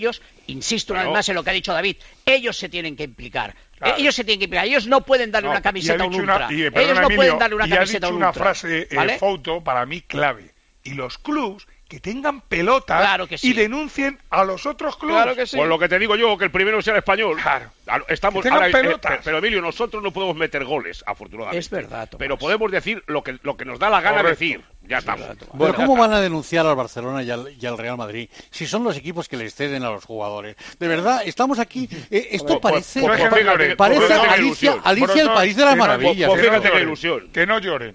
ellos, insisto una vez Claro. más en lo que ha dicho David, ellos se tienen que implicar. Claro. Ellos se tienen que implicar. Ellos no pueden darle No, una camiseta a y ha un dicho ultra. una- y, ellos perdona, no Emilio, pueden darle una y ha camiseta a dicho un una ultra. frase, eh, ¿vale? Fouto, para mí clave. Y los clubs que tengan pelotas Claro que sí. y denuncien a los otros clubes. Claro que sí. Pues lo que te digo yo, que el primero sea el español. Claro. Estamos Que tengan ahora, eh, pelotas. pero Emilio, nosotros no podemos meter goles, afortunadamente. Es verdad, Tomás. Pero podemos decir lo que, lo que nos da la gana Correcto. decir. Ya estamos. Pero ¿cómo van a denunciar al Barcelona y al, y al Real Madrid si son los equipos que les ceden a los jugadores? De verdad, estamos aquí. eh, esto Pues- parece, pues- pues pa- fíjate, parece pues fíjate qué Alicia, ilusión. Alicia Bueno, el no, país de las que no- maravillas. pues que no fíjate qué lloren, ilusión. Que no lloren.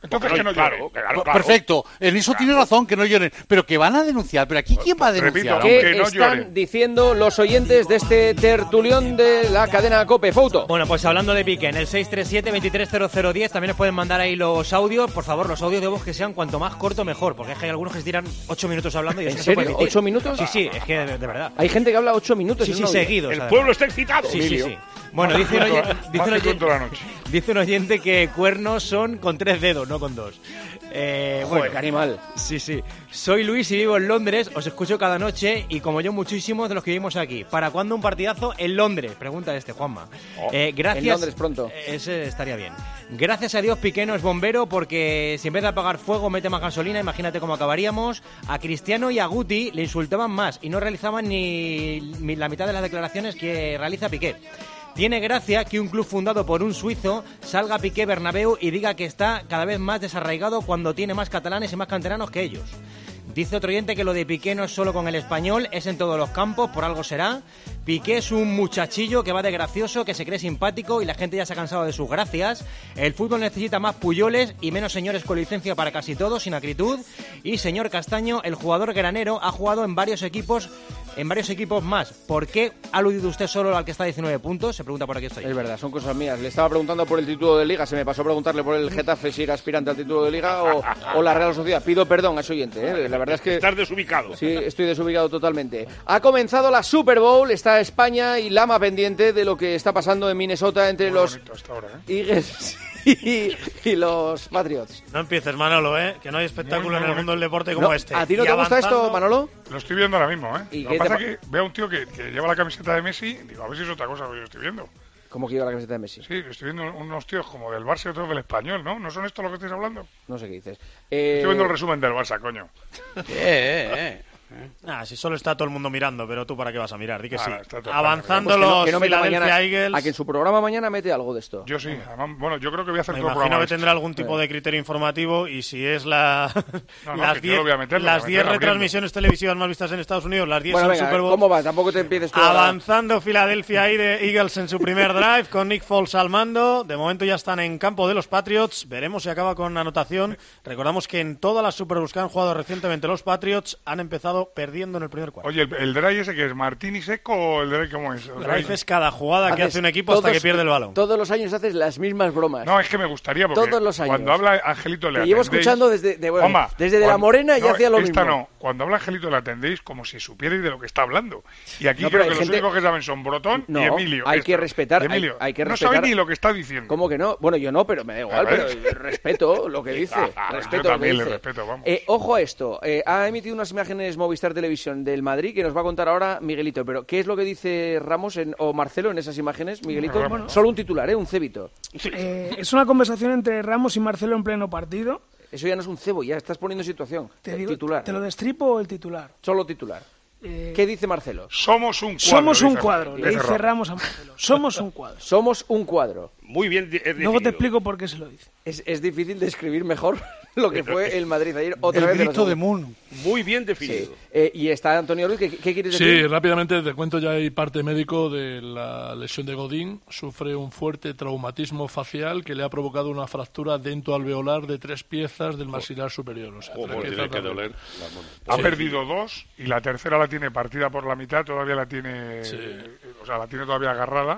Entonces que no claro, lloren. claro, claro. Perfecto, en eso tiene razón, que no lloren. Pero que van a denunciar, pero aquí ¿quién va a denunciar? ¿Qué que no están lloren. diciendo los oyentes de este tertulión de la cadena COPE? Fouto. Bueno, pues hablando de Piqué, en el seis tres siete, veintitrés cero cero diez también nos pueden mandar ahí los audios. Por favor, los audios de voz que sean cuanto más corto mejor, porque es que hay algunos que se tiran ocho minutos hablando y ¿En eso no se serio? puede emitir. ¿Ocho minutos? Sí, sí, es que de, de verdad. Hay gente que habla ocho minutos. Sí, en sí, un audio. seguidos. El además. pueblo está excitado. Sí, sí, Emilio. sí. Bueno, dice un, Más que oye- toda- dice, más un que oyente, toda la noche. dice un oyente que cuernos son con tres dedos, no con dos. Eh, Joder, bueno, qué animal. Sí, sí. Soy Luis y vivo en Londres, os escucho cada noche y como yo muchísimos de los que vivimos aquí. ¿Para cuándo un partidazo en Londres? Pregunta este, Juanma. Oh, Eh, gracias. en Londres pronto. Ese estaría bien. Gracias a Dios Piqué no es bombero porque si en vez de apagar fuego mete más gasolina, imagínate cómo acabaríamos. A Cristiano y a Guti le insultaban más y no realizaban ni ni la mitad de las declaraciones que realiza Piqué. Tiene gracia que un club fundado por un suizo salga a Piqué Bernabéu y diga que está cada vez más desarraigado cuando tiene más catalanes y más canteranos que ellos. Dice otro oyente que lo de Piqué no es solo con el español, es en todos los campos, por algo será. Piqué es un muchachillo que va de gracioso, que se cree simpático y la gente ya se ha cansado de sus gracias. El fútbol necesita más puyoles y menos señores con licencia para casi todo, sin acritud. Y señor Castaño, el jugador granero, ha jugado en varios equipos, en varios equipos más. ¿Por qué ha aludido usted solo al que está a diecinueve puntos? Se pregunta por aquí estoy. Es verdad, son cosas mías. Le estaba preguntando por el título de Liga, se me pasó a preguntarle por el Getafe si era aspirante al título de Liga o, o la Real Sociedad. Pido perdón a ese oyente, ¿eh? La verdad es que... Estás desubicado. Sí, estoy desubicado totalmente. Ha comenzado la Super Bowl, está España y Lama pendiente de lo que está pasando en Minnesota entre Muy los bonito hasta ahora, ¿eh? Eagles y, y los Patriots. No empieces, Manolo, ¿eh? Que no hay espectáculo Muy, muy en el bonito. mundo del deporte como No, este. ¿A ti no Y te gusta esto, avanzando- Manolo? Lo estoy viendo ahora mismo, ¿eh? ¿Y Lo qué que te pasa pa- es que veo a un tío que, que lleva la camiseta de Messi y digo, a ver si es otra cosa lo que yo estoy viendo. ¿Cómo que lleva la camiseta de Messi? Sí, estoy viendo unos tíos como del Barça y otros del Español, ¿no? ¿No son esto lo que estáis hablando? No sé qué dices. Eh, Estoy viendo el resumen del Barça, coño. Eh, eh, eh. Ah, si solo está todo el mundo mirando, pero tú para qué vas a mirar, di que Ah, sí. está todo Avanzando pues que no- los que no meta Philadelphia mañana- Eagles. A que en su programa mañana mete algo de esto. Yo sí, además, bueno, yo creo que voy a hacer Me todo el imagino programa. que tendrá algún tipo de criterio informativo y si es la No, no, las que yo lo voy a meter, lo voy a las meter diez abriendo. retransmisiones televisivas más vistas en Estados Unidos, las diez Bueno, en venga, Super Bowl. ¿cómo va? Tampoco te empieces tú ahora. Avanzando Philadelphia Eagles en su primer drive con Nick Foles al mando. De momento ya están en campo de los Patriots. Veremos si acaba con anotación. Recordamos que en todas las Super Bowls que han jugado recientemente los Patriots han empezado perdiendo en el primer cuarto. Oye, ¿el, el drive ese que es Martini seco o el drive cómo es? El Drive es cada jugada que Haces hace un equipo hasta todos- que pierde el balón. Todos los años haces las mismas bromas. No, es que me gustaría porque Todos los años. cuando habla Angelito le Te llevo atendéis- escuchando desde, de, bueno, Juanma, desde de la cuando- Morena ya no, hacía lo esta mismo. no, cuando habla Angelito le atendéis como si supierais de lo que está hablando. Y aquí No, pero creo que hay los gente- únicos que saben son Brotón No, y Emilio. hay Esto. que respetar, Y Emilio, hay, hay que no respetar. sabe ni lo que está diciendo. ¿Cómo que no? Bueno, yo no, pero me da igual, A pero ver. respeto lo que dice. Ah, yo respeto lo que también le dice. respeto, vamos. Eh, ojo a esto, eh, ha emitido unas imágenes Movistar Televisión del Madrid que nos va a contar ahora Miguelito, pero ¿qué es lo que dice Ramos en- o Marcelo en esas imágenes, Miguelito? Ramos. Solo un titular, ¿eh? Un cebito. Eh, es una conversación entre Ramos y Marcelo en pleno partido. Eso ya no es un cebo, ya estás poniendo situación. Te digo, titular. ¿te lo destripo o el titular? Solo titular. Eh, ¿Qué dice Marcelo? Somos un cuadro. Somos un dice- cuadro, le dice dice Ramos. Ramos a Marcelo. Somos un cuadro. Somos un cuadro. Muy bien de- es Luego te definido. explico por qué se lo dice. Es, es difícil describir mejor lo que fue el Madrid ayer. Otra El vez grito los- de Moon. Muy bien Sí. definido. Eh, y está Antonio Ruiz, ¿qué, qué quieres Sí, decir? rápidamente te cuento, ya hay parte médico de la lesión de Godín. Sufre un fuerte traumatismo facial que le ha provocado una fractura dentoalveolar de tres piezas del maxilar superior. O sea, Joder, tendrá tiene que tratarlo. doler. Ha Sí. perdido dos y la tercera la tiene partida por la mitad, todavía la tiene, Sí. eh, o sea, la tiene todavía agarrada.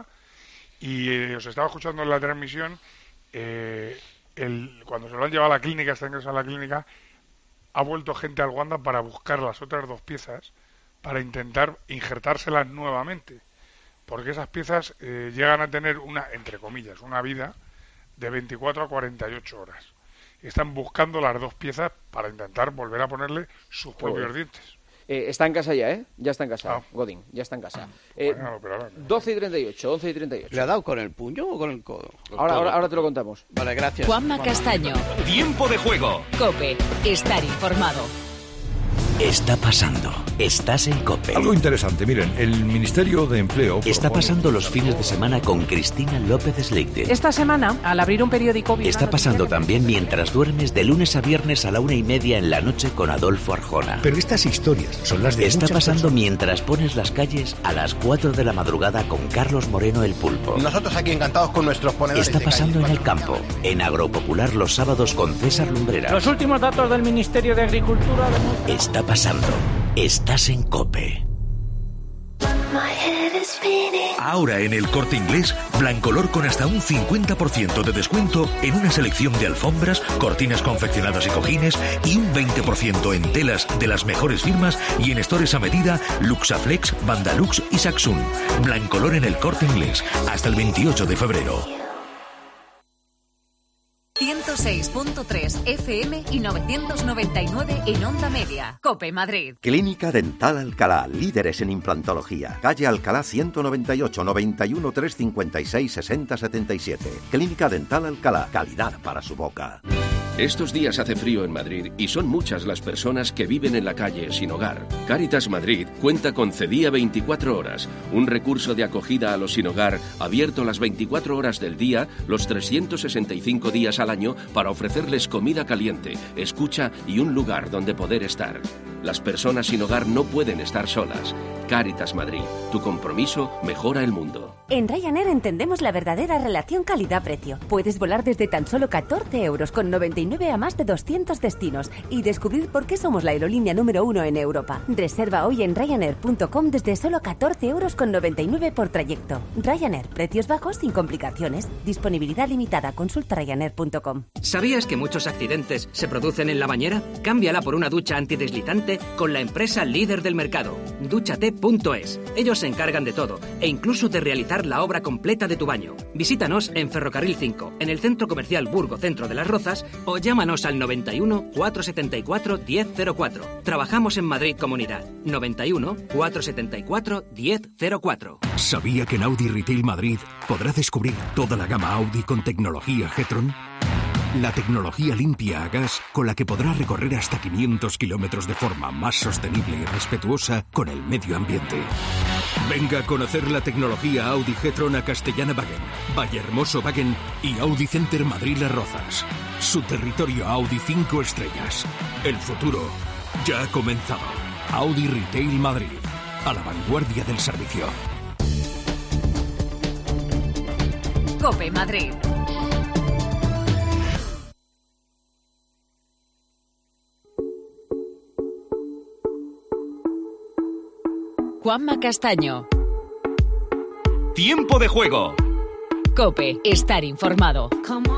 Y eh, os estaba escuchando en la transmisión, eh, el, cuando se lo han llevado a la clínica, está ingresado a la clínica, ha vuelto gente al Wanda para buscar las otras dos piezas para intentar injertárselas nuevamente, porque esas piezas eh, llegan a tener una, entre comillas, una vida de veinticuatro a cuarenta y ocho horas. Y están buscando las dos piezas para intentar volver a ponerle sus propios Joder. dientes. Eh, está en casa ya, ¿eh? Ya está en casa, Ah. Godín, ya está en casa. Eh, Bueno, pero ahora- doce y treinta y ocho, once y treinta y ocho. ¿Le ha dado con el puño o con el codo? Ahora, ahora, ahora te lo contamos. Vale, gracias. Juanma Castaño. Tiempo de juego. Cope. Estar informado. Está pasando. Estás en COPE. Algo interesante, miren, el Ministerio de Empleo... Está pasando los fines de semana con Cristina López Sleite. Esta semana, al abrir un periódico... Está pasando también mientras duermes de lunes a viernes a la una y media en la noche con Adolfo Arjona. Pero estas historias son las de Está muchas pasando personas. mientras pones las calles a las cuatro de la madrugada con Carlos Moreno el Pulpo. Nosotros aquí encantados con nuestros ponedores. Está de pasando calle. en el campo, en Agropopular los sábados con César Lumbrera. Los últimos datos del Ministerio de Agricultura... De... Está pasando. Estás en COPE. Ahora en el Corte Inglés, Blancolor con hasta un cincuenta por ciento de descuento en una selección de alfombras, cortinas confeccionadas y cojines y un veinte por ciento en telas de las mejores firmas y en estores a medida Luxaflex, Bandalux y Saxun. Blancolor en el Corte Inglés hasta el veintiocho de febrero. ciento seis punto tres F M y novecientos noventa y nueve en Onda Media. COPE Madrid. Clínica Dental Alcalá, líderes en implantología. Calle Alcalá ciento noventa y ocho, noventa y uno, trescientos cincuenta y seis, sesenta setenta y siete. Clínica Dental Alcalá, calidad para su boca. Estos días hace frío en Madrid y son muchas las personas que viven en la calle sin hogar. Cáritas Madrid cuenta con Cedía veinticuatro horas, un recurso de acogida a los sin hogar abierto las veinticuatro horas del día, los trescientos sesenta y cinco días al año para ofrecerles comida caliente, escucha y un lugar donde poder estar. Las personas sin hogar no pueden estar solas. Cáritas Madrid, tu compromiso mejora el mundo. En Ryanair entendemos la verdadera relación calidad-precio. Puedes volar desde tan solo catorce euros con noventa y nueve a más de doscientos destinos y descubrir por qué somos la aerolínea número uno en Europa. Reserva hoy en Ryanair punto com desde solo catorce euros con noventa y nueve por trayecto. Ryanair, precios bajos sin complicaciones. Disponibilidad limitada. Consulta Ryanair punto com. ¿Sabías que muchos accidentes se producen en la bañera? Cámbiala por una ducha antideslizante con la empresa líder del mercado, dúchate punto es. Ellos se encargan de todo e incluso de realizar la obra completa de tu baño. Visítanos en Ferrocarril cinco, en el Centro Comercial Burgo Centro de las Rozas o llámanos al noventa y uno, cuatrocientos setenta y cuatro, diez cero cuatro. Trabajamos en Madrid Comunidad. noventa y uno, cuatrocientos setenta y cuatro, diez cero cuatro. ¿Sabía que en Audi Retail Madrid podrá descubrir toda la gama Audi con tecnología G-Tron? La tecnología limpia a gas con la que podrá recorrer hasta quinientos kilómetros de forma más sostenible y respetuosa con el medio ambiente. Venga a conocer la tecnología Audi G-Tron a Castellana-Wagen, Vallehermoso-Wagen y Audi Center Madrid Las Rozas. Su territorio Audi cinco estrellas. El futuro ya ha comenzado. Audi Retail Madrid, a la vanguardia del servicio. COPE Madrid. Juanma Castaño. Tiempo de juego. COPE, estar informado.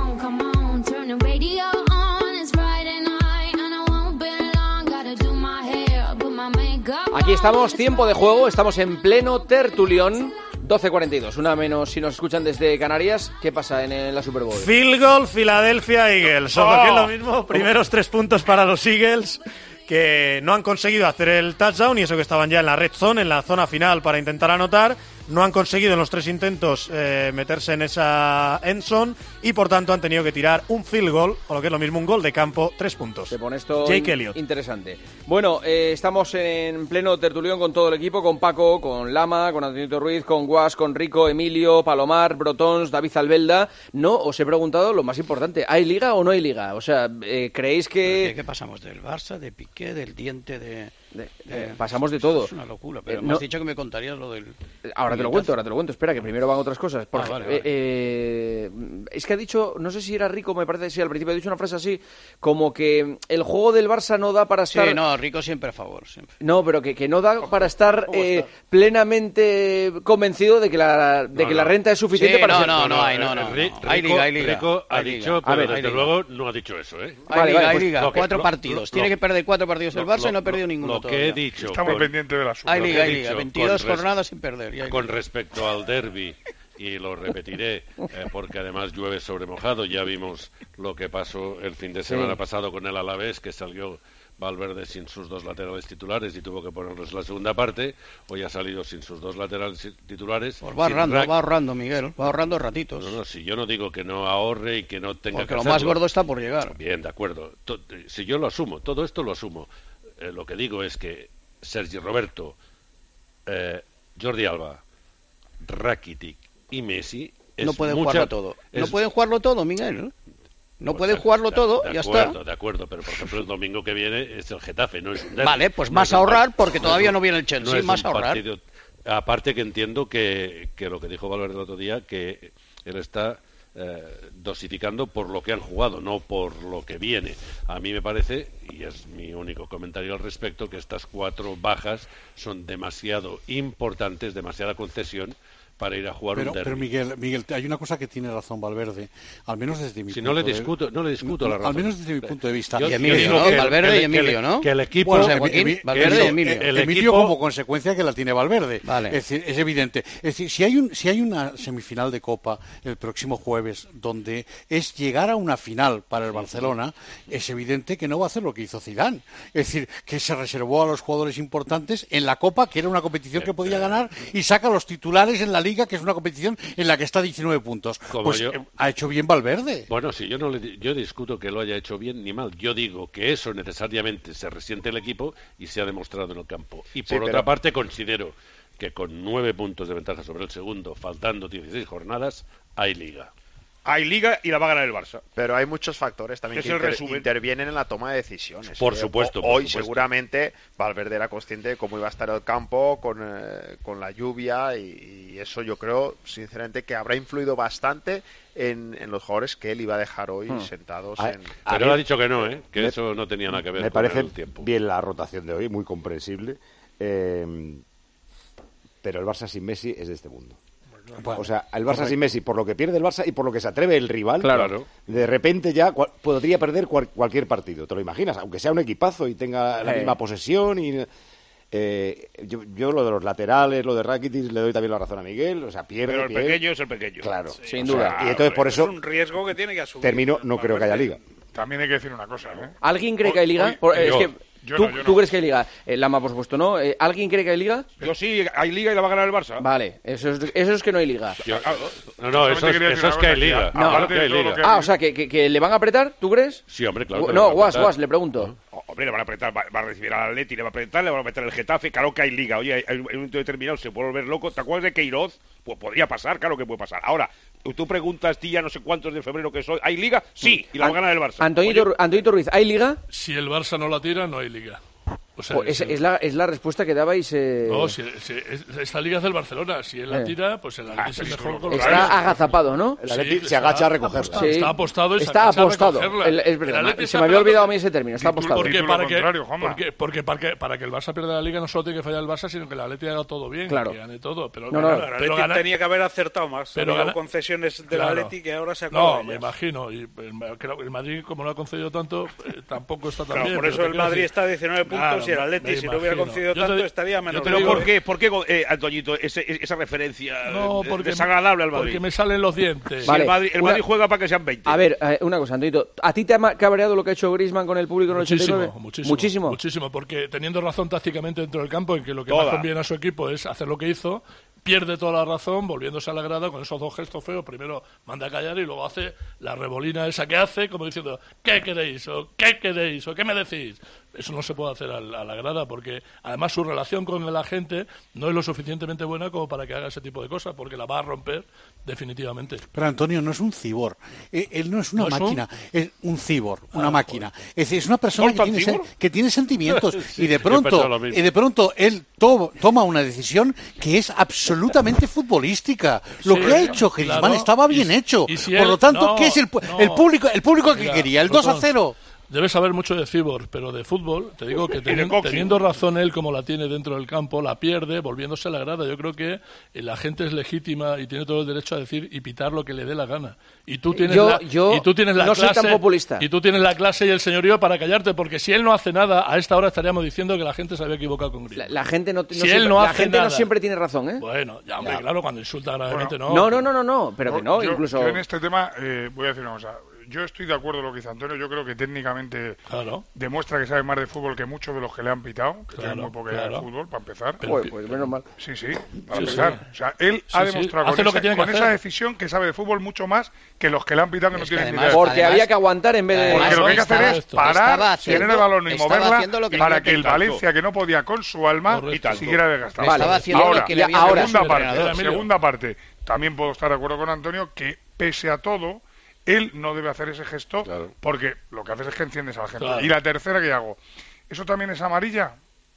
Aquí estamos, tiempo de juego, estamos en pleno tertulión. doce cuarenta y dos, una menos si nos escuchan desde Canarias. ¿Qué pasa en, en la Super Bowl? Field goal, Philadelphia Eagles. O lo que es lo mismo, primeros tres puntos para los Eagles, que no han conseguido hacer el touchdown, y eso que estaban ya en la red zone, en la zona final para intentar anotar. No han conseguido en los tres intentos eh, meterse en esa end zone y por tanto han tenido que tirar un field goal, o lo que es lo mismo un gol de campo, tres puntos. Se pone esto Jake Elliott. Interesante. Bueno, eh, estamos en pleno tertulión con todo el equipo, con Paco, con Lama, con Antonio Ruiz, con Guas, con Rico, Emilio, Palomar, Brotons, David Albelda. No, os he preguntado lo más importante, ¿hay liga o no hay liga? O sea, eh, ¿creéis que...? ¿Qué, ¿Qué pasamos? ¿Del Barça, de Piqué, del diente de...? De, eh, pasamos de todo. Es una locura, pero eh, me no, has dicho que me contarías lo del... Ahora te lo cuento, ahora te lo cuento. Espera, que primero van otras cosas. Por, ah, vale, eh, vale. Eh, es que ha dicho, no sé si era Rico, me parece que sí, al principio ha dicho una frase así, como que el juego del Barça no da para estar... Sí, no, Rico siempre a favor. Siempre. No, pero que, que no da para estar eh, plenamente convencido de que la, de no, que no. la renta es suficiente sí, para no, ser... no, no, hay, no, no, no. Rico, Hay liga, hay liga. Rico ha hay dicho, liga. pero A ver, desde hay luego no ha dicho eso, ¿eh? Hay Vale, liga, vale, hay pues, liga. lo que- cuatro lo- partidos. lo- Tiene lo- que perder cuatro partidos el lo- Barça y no ha lo- perdido ninguno Lo que todavía. he dicho... Estamos con- pendientes de la Super. Hay lo que liga, he hay liga. dicho veintidós con res- jornadas sin perder. y hay Con liga. respecto al derbi, y lo repetiré, eh, porque además llueve sobre mojado, ya vimos lo que pasó el fin de semana Sí. pasado con el Alavés, que salió Valverde sin sus dos laterales titulares y tuvo que ponerlos en la segunda parte. Hoy ha salido sin sus dos laterales titulares. Pues va sin ahorrando, Rack. va ahorrando, Miguel. Va ahorrando ratitos. No, no, si yo no digo que no ahorre y que no tenga Porque que lo hacerlo. más gordo está por llegar. Bien, de acuerdo. To- Si yo lo asumo, todo esto lo asumo. eh, lo que digo es que Sergi Roberto, eh, Jordi Alba, Rakitic y Messi es no pueden mucha, jugarlo todo. es, no pueden jugarlo todo, Miguel. ¿no? No pues pueden de, jugarlo de, todo, de ya acuerdo, está. De acuerdo, pero por ejemplo el domingo que viene es el Getafe, no es un derbi. Vale, pues no más a ahorrar, porque todavía no viene el Chelsea, no es más un ahorrar. Partido, aparte que entiendo que, que lo que dijo Valverde el otro día, que él está eh, dosificando por lo que han jugado, no por lo que viene. A mí me parece, y es mi único comentario al respecto, que estas cuatro bajas son demasiado importantes, demasiada concesión para ir a jugar pero, un derbi. Pero Miguel, Miguel, hay una cosa que tiene razón Valverde, al menos desde mi si punto no le de discuto, no le discuto no, la razón. Al menos desde mi punto de vista. Yo, y Emilio, ¿no? Que, Valverde que, y Emilio, que, ¿no? Que el equipo... Bueno, o sea, Joaquín, Emi, Valverde y Emilio. El, el Emilio equipo como consecuencia que la tiene Valverde. Vale. Es decir, es evidente. Es decir, si hay, un, si hay una semifinal de Copa el próximo jueves donde es llegar a una final para el Barcelona, es evidente que no va a hacer lo que hizo Zidane. Es decir, que se reservó a los jugadores importantes en la Copa, que era una competición que podía ganar, y saca a los titulares en la Liga, que es una competición en la que está diecinueve puntos. Como pues yo, eh, ha hecho bien Valverde. Bueno, sí, yo no le, yo discuto que lo haya hecho bien ni mal. Yo digo que eso necesariamente se resiente el equipo y se ha demostrado en el campo. Y por sí, otra pero... parte considero que con nueve puntos de ventaja sobre el segundo, faltando dieciséis jornadas, hay liga. Hay liga y la va a ganar el Barça. Pero hay muchos factores también que inter intervienen en la toma de decisiones. Por supuesto. O, por hoy supuesto. seguramente Valverde era consciente de cómo iba a estar el campo con, eh, con la lluvia y, y eso yo creo, sinceramente, que habrá influido bastante en, en los jugadores que él iba a dejar hoy hmm. sentados a, en... A Pero él ha dicho que no, ¿eh? que me, eso no tenía nada que ver me con parece el tiempo. Bien la rotación de hoy, muy comprensible. Eh, pero el Barça sin Messi es de este mundo. Bueno, o sea, el Barça correcto. Sin Messi, por lo que pierde el Barça y por lo que se atreve el rival, claro. de repente ya cual, podría perder cual, cualquier partido, ¿te lo imaginas? Aunque sea un equipazo y tenga la eh. misma posesión y... Eh, yo, yo lo de los laterales, lo de Rakitic, le doy también la razón a Miguel, o sea, pierde, pero el pierde. pequeño es el pequeño. Claro, sí, sin duda. Sea, y entonces por eso... Es un riesgo que tiene que asumir. Termino, no creo que haya liga. También hay que decir una cosa, ¿eh? ¿Alguien cree que hay liga? Hoy, por, es yo, que... Yo ¿Tú, no, yo no. ¿Tú crees que hay liga? Eh, Lama, por supuesto, ¿no? Eh, ¿Alguien cree que hay liga? Yo sí, hay liga y la va a ganar el Barça. Vale, eso es, eso es que no hay liga. Yo, no, no, eso es, eso es que hay liga. No. Aparte que hay liga. Ah, o sea, que, que, que le van a apretar, ¿tú crees? Sí, hombre, claro. No, Guas, Guas, le pregunto. Oh, hombre, le van a apretar, va, va a recibir al Atleti, le va a apretar, le van a meter el Getafe, claro que hay liga. Oye, hay, hay un momento determinado se puede volver loco. ¿Te acuerdas de Queiroz? Pues podría pasar, claro que puede pasar. Ahora, tú preguntas, tía, no sé cuántos de febrero que soy, ¿hay liga? Sí, y la va a ganar el Barça. Antonito, Antonito Ruiz, ¿hay liga? Si el Barça no la tira, no hay liga. O sea, pues es, es, la, es la respuesta que dabais. Eh... No, si, si, esta liga es del Barcelona. Si él la tira, pues el Atleti es el mejor. Con está los agazapado, ¿no? El Atleti sí, se agacha a recogerla. Sí. Está apostado y se está agacha apostado. a recogerla. El, es verdad, el se me había olvidado a mí ese término. Está apostado. Porque para que, porque, porque para, que, para que el Barça pierda la liga no solo tiene que fallar el Barça, sino que el Atleti haga todo bien, claro. que gane todo. Pero no, no, el Atleti gana... tenía que haber acertado más. Pero gana... concesiones del claro. Atleti que ahora se acaba. No, me imagino. Y el Madrid, como no ha concedido tanto, tampoco está tan bien. Por eso el Madrid está a diecinueve puntos y el Atleti, si no hubiera concedido tanto, te, estaría menos. Pero ¿por qué, por qué eh, Antoñito, ese, esa referencia no, porque desagradable al Madrid? Porque me salen los dientes. Vale, el Madrid, el una... Madrid juega para que sean veinte. A ver, eh, una cosa, Antoñito. ¿A ti te ha cabreado lo que ha hecho Griezmann con el público en el muchísimo, ochenta y nueve? Muchísimo, muchísimo. Muchísimo, porque teniendo razón tácticamente dentro del campo en que lo que Toda. más conviene a su equipo es hacer lo que hizo, pierde toda la razón volviéndose a la grada con esos dos gestos feos. Primero manda a callar y luego hace la rebolina esa que hace como diciendo ¿qué queréis? o ¿qué queréis? o ¿qué me decís? Eso no se puede hacer a la grada porque además su relación con la gente no es lo suficientemente buena como para que haga ese tipo de cosas porque la va a romper definitivamente. Pero Antonio no es un cibor, él no es una ¿No máquina, es un, es un cibor, una ah, máquina. Joder. Es decir, es una persona que tiene, se, que tiene sentimientos sí, y de pronto y de pronto él to, toma una decisión que es absolutamente futbolística. Lo sí, que ha hecho Griezmann claro. estaba bien y, hecho. Y si Por él, lo tanto, no, ¿qué es el, no, el público el público que mira, quería? ¿El dos a cero? Debes saber mucho de cibor, pero de fútbol, te digo que teni teniendo razón él como la tiene dentro del campo, la pierde volviéndose a la grada. Yo creo que la gente es legítima y tiene todo el derecho a decir y pitar lo que le dé la gana. Y tú tienes yo, la, yo y tú tienes la no clase, soy tan populista. Y tú tienes la clase y el señorío para callarte, porque si él no hace nada, a esta hora estaríamos diciendo que la gente se había equivocado con Griezmann. La, la gente no, no, si siempre, él no la hace gente nada, no siempre tiene razón, ¿eh? Bueno, ya, hombre, ya. claro, cuando insulta gravemente bueno, no. No, no, no, no, no, pero yo, que no, yo, incluso... Yo en este tema eh, voy a decir una cosa. yo estoy de acuerdo con lo que dice Antonio. Yo creo que técnicamente claro. demuestra que sabe más de fútbol que muchos de los que le han pitado, que claro, tienen muy poca idea claro. de fútbol, para empezar. Pues, pues menos mal. Sí, sí, para sí, empezar. Sí. O sea, él sí, ha demostrado sí. con, lo que esa, que con esa decisión que sabe de fútbol mucho más que los que le han pitado que es no tienen además, ni idea. Porque además, había que aguantar en vez de... Porque lo que hay que hacer es esto. parar, haciendo, tener el balón y moverla que para que el Valencia, que no podía con su alma, siguiera desgastado. Vale. Ahora, que le había ahora segunda parte, segunda parte. También puedo estar de acuerdo con Antonio que, pese a todo, él no debe hacer ese gesto claro. porque lo que haces es que enciendes a la gente. Claro. Y la tercera que hago, ¿eso también es amarilla?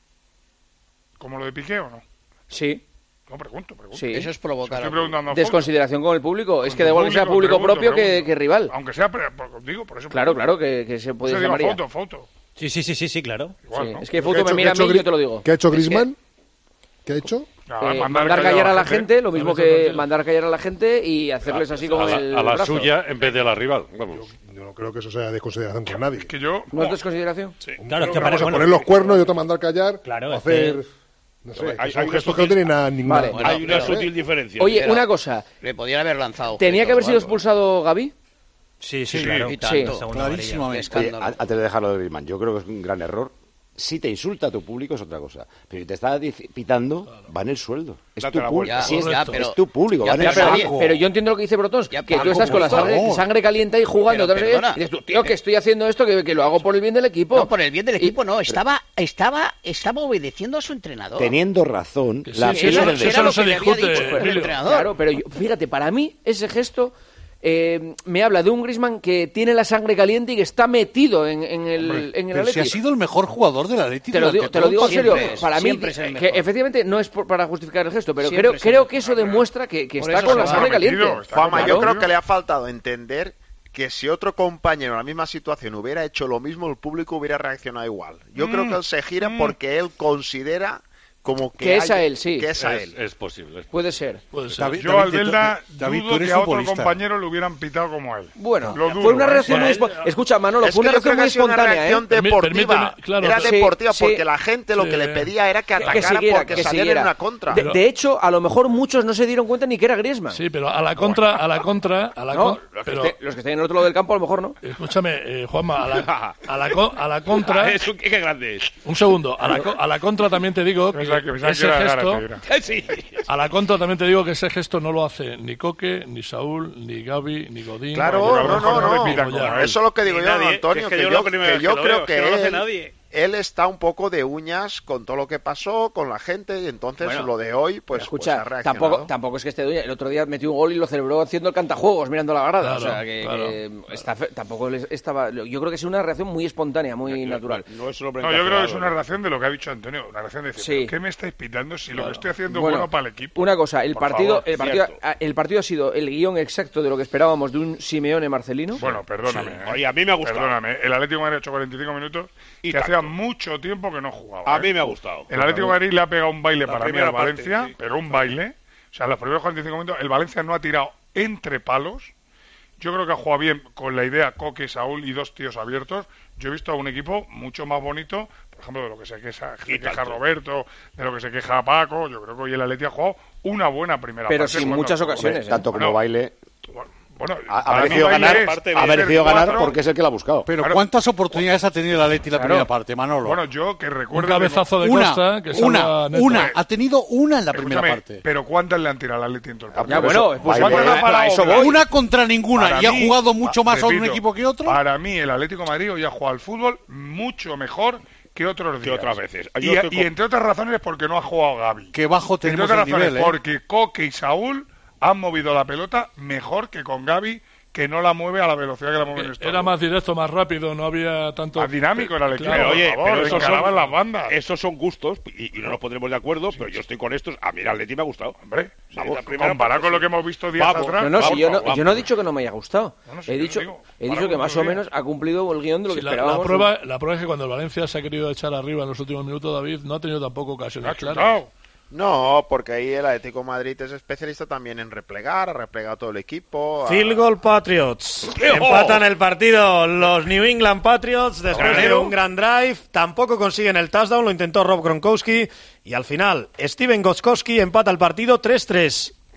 ¿Como lo de Piqué o no? Sí. No, pregunto, pregunto. Sí. Eso es provocar. Desconsideración con el público. Es que da igual que sea público pregunto, propio pregunto. Que, que rival. Aunque sea, digo, por eso. Claro, claro, que, que se puede llamar amarilla. Foto, foto. Sí, sí, sí, sí, sí, claro. Igual, sí. ¿no? Es que foto me mira a mí y yo te lo digo. ¿Qué ha hecho Griezmann? ¿Qué ha hecho? Eh, mandar, mandar callar a la gente, gente lo mismo que mandar callar a la gente y hacerles así como a el la, a la brazo. suya en vez de a la rival. Vamos. Yo, yo no creo que eso sea desconsideración con nadie. Es que yo... ¿No es desconsideración? Sí. Claro, es que vamos para a poner los cuernos y otro mandar callar, claro, hacer... Es que... No sé, hay, son hay gestos sutil... que no tienen nada, ninguna... Vale. Bueno, hay una pero, sutil ¿eh? diferencia. Oye, Pero una cosa. Le podían haber lanzado. ¿Tenía que haber sido expulsado Gavi? Sí, sí, sí claro. Y tanto. Sí. Clarísimamente. Oye, antes de dejarlo de Griezmann, yo creo que es un gran error. Si te insulta a tu público es otra cosa. Pero si te está pitando, claro. va en el sueldo. Es Date tu público. Ya, Sí, es, ya, pero, es tu público, ya, va en el pero, saco. pero yo entiendo lo que dice Brotons, Ya, que Paco, tú estás con la sangre, sangre caliente ahí jugando. Pero, vez, y dices, tú, tío, que estoy haciendo esto, que, que lo hago por el bien del equipo. No, por el bien del equipo y, no. Estaba, estaba, estaba obedeciendo a su entrenador. Teniendo razón. Sí, la sí, eso, de... eso, eso no se discute. Claro, pero yo, fíjate, para mí ese gesto... Eh, me habla de un Griezmann que tiene la sangre caliente y que está metido en, en el, Hombre, en el pero Atleti. Si ha sido el mejor jugador del Atleti. Te lo digo, te lo digo en serio. es, para mí, que efectivamente no es por, para justificar el gesto, pero siempre creo, creo que eso demuestra que, que está con la sangre caliente. Juanma, yo creo que le ha faltado entender que si otro compañero en la misma situación hubiera hecho lo mismo, el público hubiera reaccionado igual. Yo mm, creo que él se gira mm. porque él considera... Como que, que es hay, a él, sí. Que es a es, él. Es posible. Es Puede ser. Puede ser. David, yo, Albelda, dudo que a otro compañero le hubieran pitado como a él. Bueno, lo dudo, fue una ¿eh? reacción muy espontánea. Escucha, Manolo, es fue una que reacción muy espontánea. Una reacción ¿eh? deportiva. Claro, era sí, deportiva sí, porque la gente lo sí, que le pedía era que atacara que siguiera, porque que salían en una contra. De, de hecho, a lo mejor muchos no se dieron cuenta ni que era Griezmann. Sí, pero a la contra, a la contra, a la no, con... los, pero... que esté, los que estén en el otro lado del campo a lo mejor no. Escúchame, eh, Juanma, a la, a la, a la contra... Eso, qué grande es. Un segundo, a la, a la contra también te digo que, que, que ese gesto... Sí. A la contra también te digo que ese gesto no lo hace ni Coque, ni Saúl, ni Gavi, ni Godín. Claro, no, no, no. no, no. Eso es lo que digo yo, nadie, Antonio, que, que, que yo, que yo creo que, que él, nadie. él está un poco de uñas con todo lo que pasó, con la gente, y entonces bueno, lo de hoy, pues, escucha, pues ha reaccionado. Tampoco, tampoco es que esté de uñas. El otro día metió un gol y lo celebró haciendo el cantajuegos, mirando la grada. Claro, o sea, que, claro. que está, tampoco estaba... Yo creo que es una reacción muy espontánea, muy no, natural. No, no, es no yo creo que es una reacción de lo que ha dicho Antonio, una reacción de decir, sí. ¿qué me estáis pitando si claro. lo que estoy haciendo es bueno, bueno para el equipo? Una cosa, el Por partido, favor, el, partido el partido ha sido el guión exacto de lo que esperábamos de un Simeone Marcelino. Bueno, perdóname. Sí. ¿eh? Oye, a mí me ha gustado. Perdóname, el Atlético de Madrid ha hecho cuarenta y cinco minutos y que tanto. hacía mucho tiempo que no jugaba. A ¿eh? mí me ha gustado. El Atlético de Madrid le ha pegado un baile la para mí al Valencia, parte, sí. pero un baile. O sea, en los primeros cuarenta y cinco minutos el Valencia no ha tirado entre palos. Yo creo que ha jugado bien con la idea Coque, Saúl y dos tíos abiertos. Yo he visto a un equipo mucho más bonito, por ejemplo, de lo que se queja, se queja Roberto, de lo que se queja Paco. Yo creo que hoy el Atlético ha jugado una buena primera pero parte. Pero sin muchas ocasiones. ¿eh? Tanto como bueno, baile... Bueno, ha merecido ganar, ha merecido ganar porque es el que la ha buscado. Pero claro, ¿cuántas oportunidades ha tenido el Atleti en la claro. primera parte, Manolo? Bueno, yo que recuerdo... Un cabezazo de una, Costa que una, una, ha tenido una en la primera parte. Pero ¿cuántas le han tirado al Atleti en todo el partido? Ya, bueno, pues para eso voy. Una contra ninguna para y mí, ha jugado mucho más repito, a un equipo que otro. Para mí el Atlético de Madrid hoy ha jugado al fútbol mucho mejor que otros días. Que otras veces. Y, y con... entre otras razones porque no ha jugado Gavi. Que bajo tenemos entre otras el razones nivel, ¿eh? porque Coque y Saúl han movido la pelota mejor que con Gavi, que no la mueve a la velocidad que la mueven estos. Era más directo, más rápido, no había tanto... Más dinámico era el equipo. Claro, oye, favor, pero esos son, las bandas. esos son gustos y, y no nos pondremos de acuerdo, sí, pero yo estoy con estos. A mí el Atleti me ha gustado. Hombre, sí, vamos, comparado con lo que hemos visto días vamos, atrás. No, no, vamos, si yo, no vamos. yo no he dicho que no me haya gustado. No, no, si he dicho, digo, he dicho que más o menos ha cumplido el guión de lo sí, que la, esperábamos. La prueba, la prueba es que cuando el Valencia se ha querido echar arriba en los últimos minutos, David, no ha tenido tampoco ocasiones claras. No, porque ahí el Atlético de Madrid es especialista también en replegar, ha replegado todo el equipo. Field goal Patriots. Empatan el partido los New England Patriots después de un gran drive. Tampoco consiguen el touchdown, lo intentó Rob Gronkowski. Y al final, Steven Gostkowski empata el partido tres tres.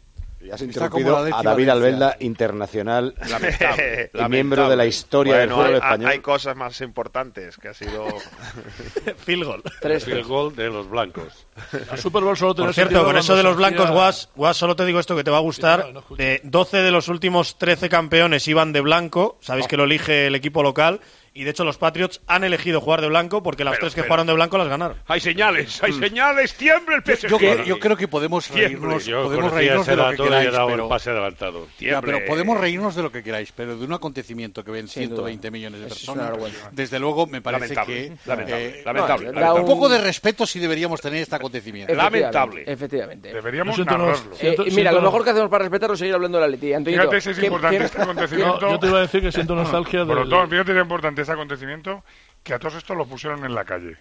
Y has interrumpido a David Albelda, internacional lamentable, y miembro de la historia bueno, del fútbol hay, español. Hay cosas más importantes, que ha sido... Field goal. Tres field goal de los blancos. La Super Bowl solo Por cierto, con eso de los blancos, Guas, Guas, solo te digo esto que te va a gustar. De doce de los últimos trece campeones iban de blanco. Sabéis que lo elige el equipo local. Y de hecho los Patriots han elegido jugar de blanco porque las pero, tres que pero, jugaron de blanco las ganaron. Hay señales, hay señales, tiembla el P S G. Yo, yo, yo creo que podemos reírnos, yo podemos reírnos de lo que queráis, pero, pero, pase adelantado. Ya, pero podemos reírnos de lo que queráis, pero de un acontecimiento que ven ciento veinte millones de personas, desde luego me parece lamentable, que lamentable, eh, lamentable, no, lamentable. Un poco de respeto si deberíamos tener este acontecimiento. Lamentable. Efectivamente. Deberíamos siento narrarlo. unos- Eh, Siento- mira, siento- lo mejor que hacemos para respetarlo es seguir hablando de la Leti. Antonito, Fíjate si es ¿qué- importante qué- este acontecimiento. No, yo te iba a decir que siento nostalgia del... Brotón, fíjate si es importante este acontecimiento, que a todos estos los pusieron en la calle.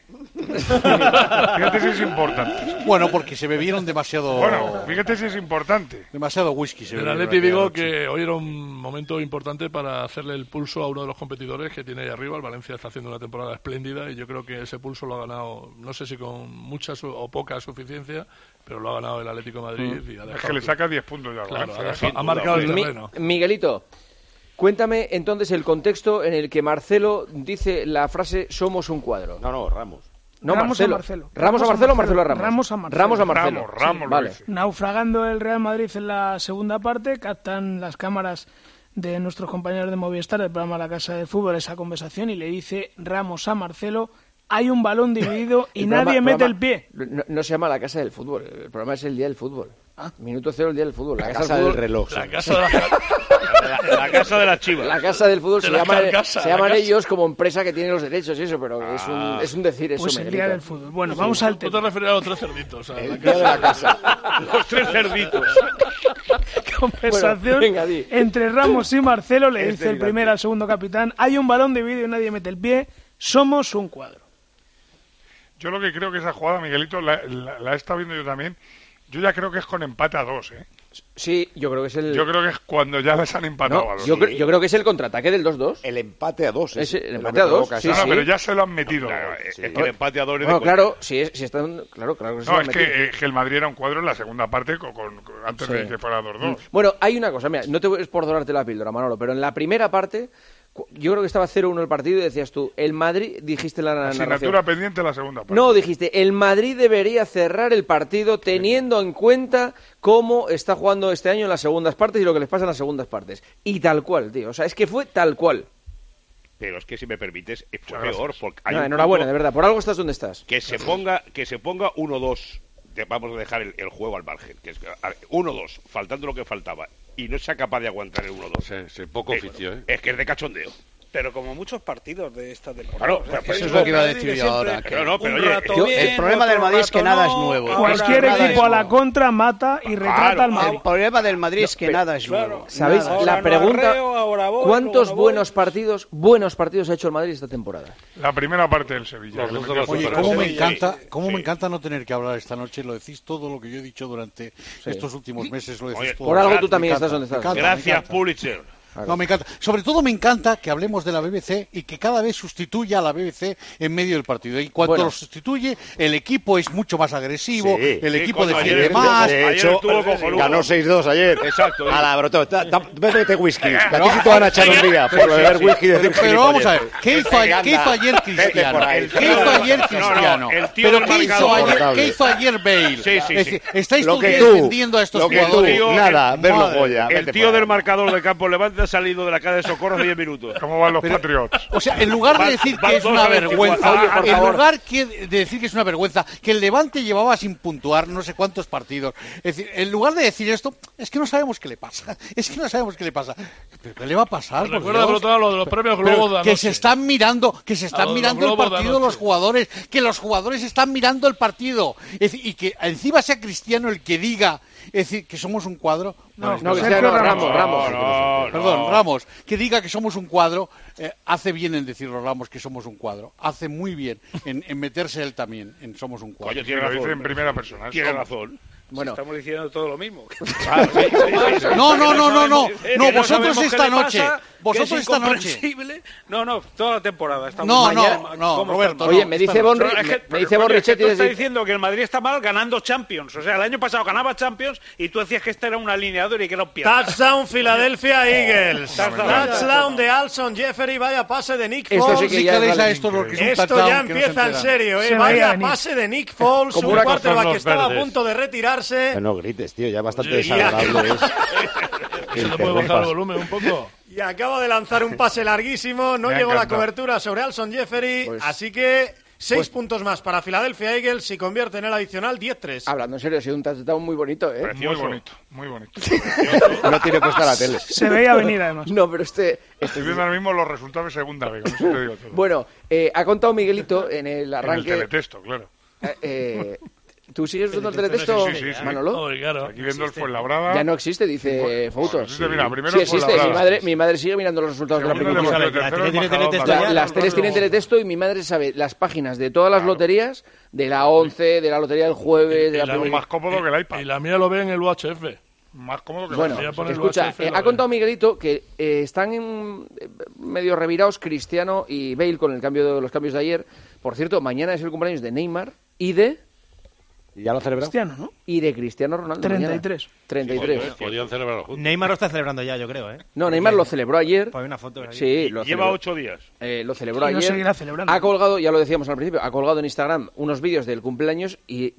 Fíjate si es importante. Bueno, porque se bebieron demasiado Bueno, fíjate si es importante. demasiado whisky. Se En bebieron Atleti aquella digo noche. que hoy era un momento importante para hacerle el pulso a uno de los competidores que tiene ahí arriba. El Valencia está haciendo una temporada espléndida y yo creo que ese pulso lo ha ganado, no sé si con mucha su- o poca suficiencia, pero lo ha ganado el Atlético de Madrid. Mm. Y ha Es dejado que le su- saca diez puntos ya. al Claro, Valencia, ha, ¿eh? dejado- ha marcado el Mi- terreno. Miguelito, cuéntame entonces el contexto en el que Marcelo dice la frase somos un cuadro. No, no, Ramos. No, Ramos Marcelo. a Marcelo. ¿Ramos a Marcelo o Marcelo a Ramos? Ramos a Marcelo. Ramos a Marcelo. Ramos, Ramos lo vale. dice. Naufragando el Real Madrid en la segunda parte, captan las cámaras de nuestros compañeros de Movistar del programa La Casa del Fútbol esa conversación y le dice Ramos a Marcelo, hay un balón dividido y El nadie programa- mete programa- el pie. No, no se llama La Casa del Fútbol, el programa es el Día del Fútbol. Ah. Minuto cero, el Día del Fútbol. La La, casa del del fútbol- reloj. La sí. casa de la... La, la casa de las chivas. La Casa del Fútbol De se, la llama, carcasa, se la llaman casa. ellos como empresa que tiene los derechos y eso, pero es, un, Ah. es un decir eso, Pues el Miguelito. Día del Fútbol. Bueno, vamos al Tú te tema. referías a los tres cerditos. a la El Día de la Casa. Los tres cerditos. Conversación Bueno, venga, di. entre Ramos y Marcelo, le Es dice el delirante. primero al segundo capitán, hay un balón dividido y nadie mete el pie, somos un cuadro. Yo lo que creo que esa jugada, Miguelito, la, la, la he estado viendo yo también. Yo ya creo que es con empate a dos, ¿eh? Sí, yo creo que es el... Yo creo que es cuando ya les han empatado No, a dos. yo, creo, yo creo que es el contraataque del dos dos. El empate a dos. Es ¿eh? el Es lo empate que a dos, provoca sí, No, esa- no, pero ya se lo han metido. Claro, los es dos. que el empate a dos es de Bueno, cuenta. claro, si, es- si están... Claro, claro que se lo No, han es metido. que, eh, que el Madrid era un cuadro en la segunda parte con, con- con- antes de Sí. que fuera dos dos. Bueno, hay una cosa, mira, no te voy es por dorarte la píldora, Manolo, pero en la primera parte, cu- yo creo que estaba cero uno el partido y decías tú, el Madrid, dijiste en la narración. Asignatura pendiente en la segunda parte. No, dijiste, el Madrid debería cerrar el partido teniendo en cuenta cómo está jugando este año en las segundas partes y lo que les pasa en las segundas partes. Y tal cual, tío. O sea, es que fue tal cual. Pero es que si me permites, es fue Muchas peor. gracias. Porque hay No, un enhorabuena, punto de verdad. Por algo estás donde estás. que se ponga que se ponga uno dos. Vamos a dejar el, el juego al margen. Que es uno dos, faltando lo que faltaba. Y no sea capaz de aguantar el uno dos. Sí, sí, poco oficio, ¿eh? Es que es de cachondeo. Pero como muchos partidos de esta temporada. Claro, O sea, pero que eso es lo que iba a decir yo siempre ahora, que- Pero no, pero un oye, rato yo- bien, el problema del otro Madrid es que rato nada no, es nuevo. ahora Cualquier nada equipo es a la nuevo. contra mata y retrata Claro, al Madrid. El problema del Madrid es que Pero- nada es nuevo. ¿Sabéis? Nada. Ahora La no pregunta, arreo, ahora voy, ¿cuántos luego no voy? buenos partidos, buenos partidos ha hecho el Madrid esta temporada? La primera parte del Sevilla. Los que le dos de metió la Oye, cinco cómo goles. me Sevilla, encanta, sí, cómo sí. me encanta no tener que hablar esta noche. Lo decís todo lo que yo he dicho durante estos últimos meses. Lo decís Oye, todo. Por algo Me tú también encanta, estás donde me estás. encanta, me Gracias, encanta. Pulitzer. No, me encanta. Sobre todo me encanta que hablemos de la B B C y que cada vez sustituya a la B B C en medio del partido. Y cuando Bueno. lo sustituye, el equipo es mucho más agresivo, Sí. el Sí, equipo coño, defiende ayer- más. De Ayer hecho, estuvo cojonudo. ganó seis dos ayer. Exacto. A la brotó. ta- ta- Bébete whisky. Que a ti No, sí te van a echar un día por beber whisky y decir Pero, pero vamos a ver, gilipolleces. ¿qué hizo, Venga, ¿qué hizo anda. ayer Vete Cristiano? por ahí. ¿Qué hizo ayer No, no, Cristiano? el tío ¿Pero del qué hizo, marcador. ayer, Notable. ¿qué hizo ayer Bale? Sí, sí, Es sí. decir, estáis Lo todos que tú, defendiendo a estos lo que tú, jugadores. nada, verlo Madre. joya. El vete tío por del ahí. marcador de Campo Levante ha salido de la calle de socorro hace diez minutos. ¿Cómo van los Pero- Patriots? O sea, en lugar de Van- decir van que es dos una a veinticuatro. vergüenza, Oye, por en favor. lugar que de decir que es una vergüenza, que el Levante llevaba sin puntuar no sé cuántos partidos, es decir, en lugar de decir esto, es que no sabemos qué le pasa, es que no sabemos qué le pasa. ¿Pero qué le va a pasar? por Recuerda, Dios? por otro lado, lo de los premios Pero Globos de que anoche. se están mirando, que se A están los mirando el globos de partido anoche. los jugadores, que los jugadores están mirando el partido, es decir, y que encima sea Cristiano el que diga, es decir, que somos un cuadro. No, Bueno, No, Sergio Cristiano, Ramos. Ramos, Ramos. No, no. Perdón, Ramos, que diga que somos un cuadro, eh, hace bien en decirlo Ramos que somos un cuadro, hace muy bien en, en meterse él también en somos un cuadro. Coño, tiene Lo dice razón. en primera persona. Tiene Somos. razón. Bueno, si estamos diciendo todo lo mismo. Ah, sí, sí, sí. No, no, no, no, no, no, vosotros esta noche, vosotros esta noche. No, no, toda la temporada. No, no, no, Roberto. Oye, me dice Bonri, me dice Borrichetti. Tú estás diciendo que el Madrid está mal ganando Champions. O sea, el año pasado ganaba Champions y tú decías que este era un alineador y que era un pie. Touchdown Philadelphia Eagles. Touchdown de Alshon Jeffery. Vaya pase de Nick Foles. Esto sí que ya, a esto lo que es un esto ya empieza en serio, ¿eh? Vaya pase de Nick Foles. Un quarterback que estaba a punto de retirarse. No grites, tío, ya bastante desagradable es. ¿Se le puede bajar el volumen un poco? Y acaba de lanzar un pase larguísimo, no llegó la cobertura sobre Alshon Jeffery, pues, así que seis pues, puntos más para Philadelphia Eagles y convierte en el adicional diez tres. Hablando en serio, ha sido un touchdown muy bonito, ¿eh? Precioso. Muy bonito, muy bonito. No tiene puesta la tele. Se veía venir, además. No, pero este... este Estoy viendo ahora mismo los resultados de segunda vez, no sé te digo todo. Bueno, eh, ha contado Miguelito en el arranque... En el teletexto, claro. Eh, eh, ¿Tú sigues usando el teletexto, sí, sí, sí, sí. Manolo? Oh, claro. Aquí viendo el Fuenlabrada. Ya no existe, dice Foutos. Sí, mira, primero sí existe, mi madre, mi madre sigue mirando los resultados de la primera. La, las teles tienen teletexto y mi madre sabe las páginas de todas las claro. loterías, de la once, de la lotería del jueves... de la, la más cómodo que el iPad. Y la mía lo ve en el U H F. Más cómodo que bueno, la mía. Escucha, eh, ha contado Miguelito que eh, están en, eh, medio revirados Cristiano y Bale con el cambio de los cambios de ayer. Por cierto, mañana es el cumpleaños de Neymar y de... ¿Ya lo celebrado? Cristiano, ¿no? Y de Cristiano Ronaldo. treinta y tres. Mañana. treinta y tres. Sí, podían celebrarlo juntos. Neymar lo está celebrando ya, yo creo, ¿eh? No, Neymar Porque lo celebró ayer. Pone una foto ahí. Sí, lo Lleva celebró. ocho días. Eh, lo celebró y ayer. Lo seguirá celebrando. Ha colgado, ya lo decíamos al principio, ha colgado en Instagram unos vídeos del cumpleaños y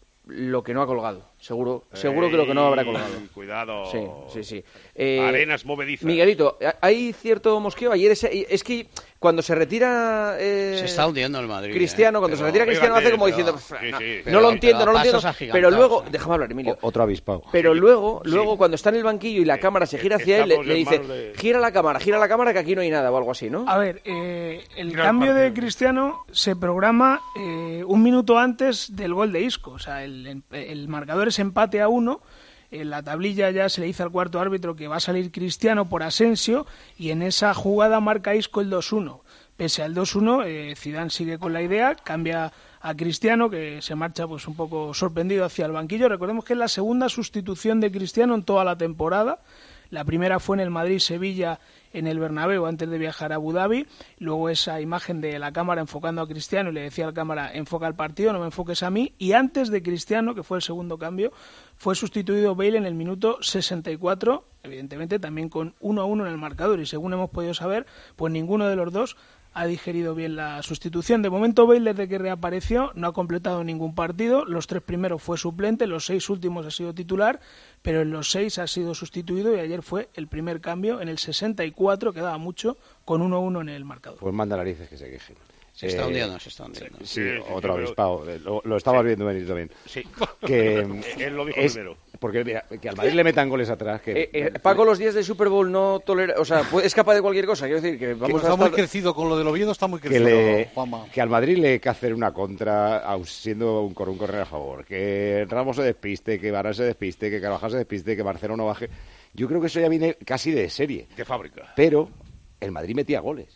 lo que no ha colgado. Seguro, Ey, seguro que lo que no habrá colgado. Cuidado. Sí, sí, sí. Eh, Arenas movedizas. Miguelito, hay cierto mosqueo. Ayer es, es que cuando se retira eh, se está hundiendo el Madrid. Cristiano, eh. cuando pero, se retira Cristiano hace como pero, diciendo sí, no, sí, no pero, lo entiendo, no lo entiendo. Pero luego, ¿eh? déjame hablar, Emilio. O, otro avispado. Pero luego, luego sí. cuando está en el banquillo y la cámara se gira hacia él, le, le dice, de... gira la cámara, gira la cámara que aquí no hay nada o algo así, ¿no? A ver, eh, el gira cambio el de Cristiano se programa eh, un minuto antes del gol de Isco. O sea, el, el marcador es empate a uno. En la tablilla ya se le dice al cuarto árbitro que va a salir Cristiano por Asensio y en esa jugada marca Isco el dos uno. Pese al dos uno, eh, Zidane sigue con la idea, cambia a Cristiano, que se marcha pues un poco sorprendido hacia el banquillo. Recordemos que es la segunda sustitución de Cristiano en toda la temporada. La primera fue en el Madrid-Sevilla en el Bernabéu antes de viajar a Abu Dhabi. Luego esa imagen de la cámara enfocando a Cristiano y le decía a la cámara, enfoca el partido, no me enfoques a mí. Y antes de Cristiano, que fue el segundo cambio, fue sustituido Bale en el minuto sesenta y cuatro, evidentemente también con uno a uno en el marcador. Y según hemos podido saber, pues ninguno de los dos ha digerido bien la sustitución. De momento Bale, desde que reapareció, no ha completado ningún partido. Los tres primeros fue suplente, los seis últimos ha sido titular, pero en los seis ha sido sustituido y ayer fue el primer cambio en el sesenta y cuatro, quedaba mucho, con uno a uno en el marcador. Pues manda narices que se quejen. Se está hundiendo, se está hundiendo. Sí, sí, sí, otro sí, avispado. Pero... Lo, lo estabas viendo venir también. Sí. Que él lo dijo es, primero. Porque mira, que al Madrid le metan goles atrás. Que, eh, eh, Paco, los días de Super Bowl no tolera, o sea, es capaz de cualquier cosa. Quiero decir que vamos que a está estar... muy crecido con lo del Oviedo, está muy crecido. Que, le, que al Madrid le que hacer una contra, aun siendo un, un correr a favor. Que Ramos se despiste, que Varane se despiste, que Carvajal se despiste, que Marcelo no baje. Yo creo que eso ya viene casi de serie. De fábrica. Pero el Madrid metía goles.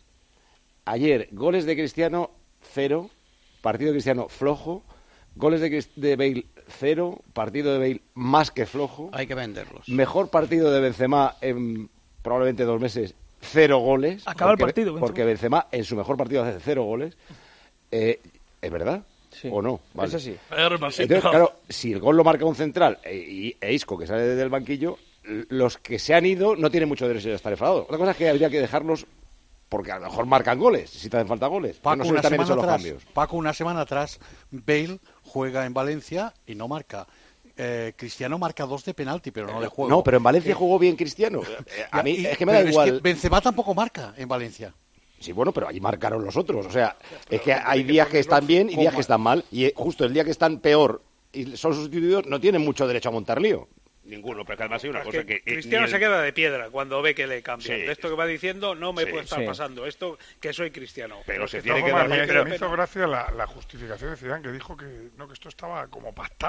Ayer, goles de Cristiano, cero. Partido de Cristiano, flojo. Goles de, de Bale, cero. Partido de Bale, más que flojo. Hay que venderlos. Mejor partido de Benzema en probablemente dos meses, cero goles. Acaba porque, el partido. Benzema. Porque Benzema en su mejor partido hace cero goles. Eh, ¿Es verdad? Sí. ¿O no? Vale. Es así. Entonces, claro, si el gol lo marca un central e, e Isco, que sale del banquillo, los que se han ido no tienen mucho derecho a estar enfadados. Otra cosa es que habría que dejarlos porque a lo mejor marcan goles, si te hacen falta goles. Paco, no sé una también semana los atrás, cambios. Paco, una semana atrás, Bale juega en Valencia y no marca. Eh, Cristiano marca dos de penalti, pero no de juego. No, pero en Valencia eh, jugó bien Cristiano. A mí y, es que me da igual. Es que Benzema tampoco marca en Valencia. Sí, bueno, pero ahí marcaron los otros. O sea, es que hay días que están bien y días que están mal. Y justo el día que están peor y son sustituidos, no tienen mucho derecho a montar lío. Ninguno, pero además hay una es cosa que, que... Cristiano el... se queda de piedra cuando ve que le cambian. Sí. De esto que va diciendo, no me sí, puede estar sí. pasando. Esto que soy cristiano. Pero se que tiene que dar... Me, me hizo gracia la, la justificación de Zidane, que dijo que, no, que esto estaba como pactado.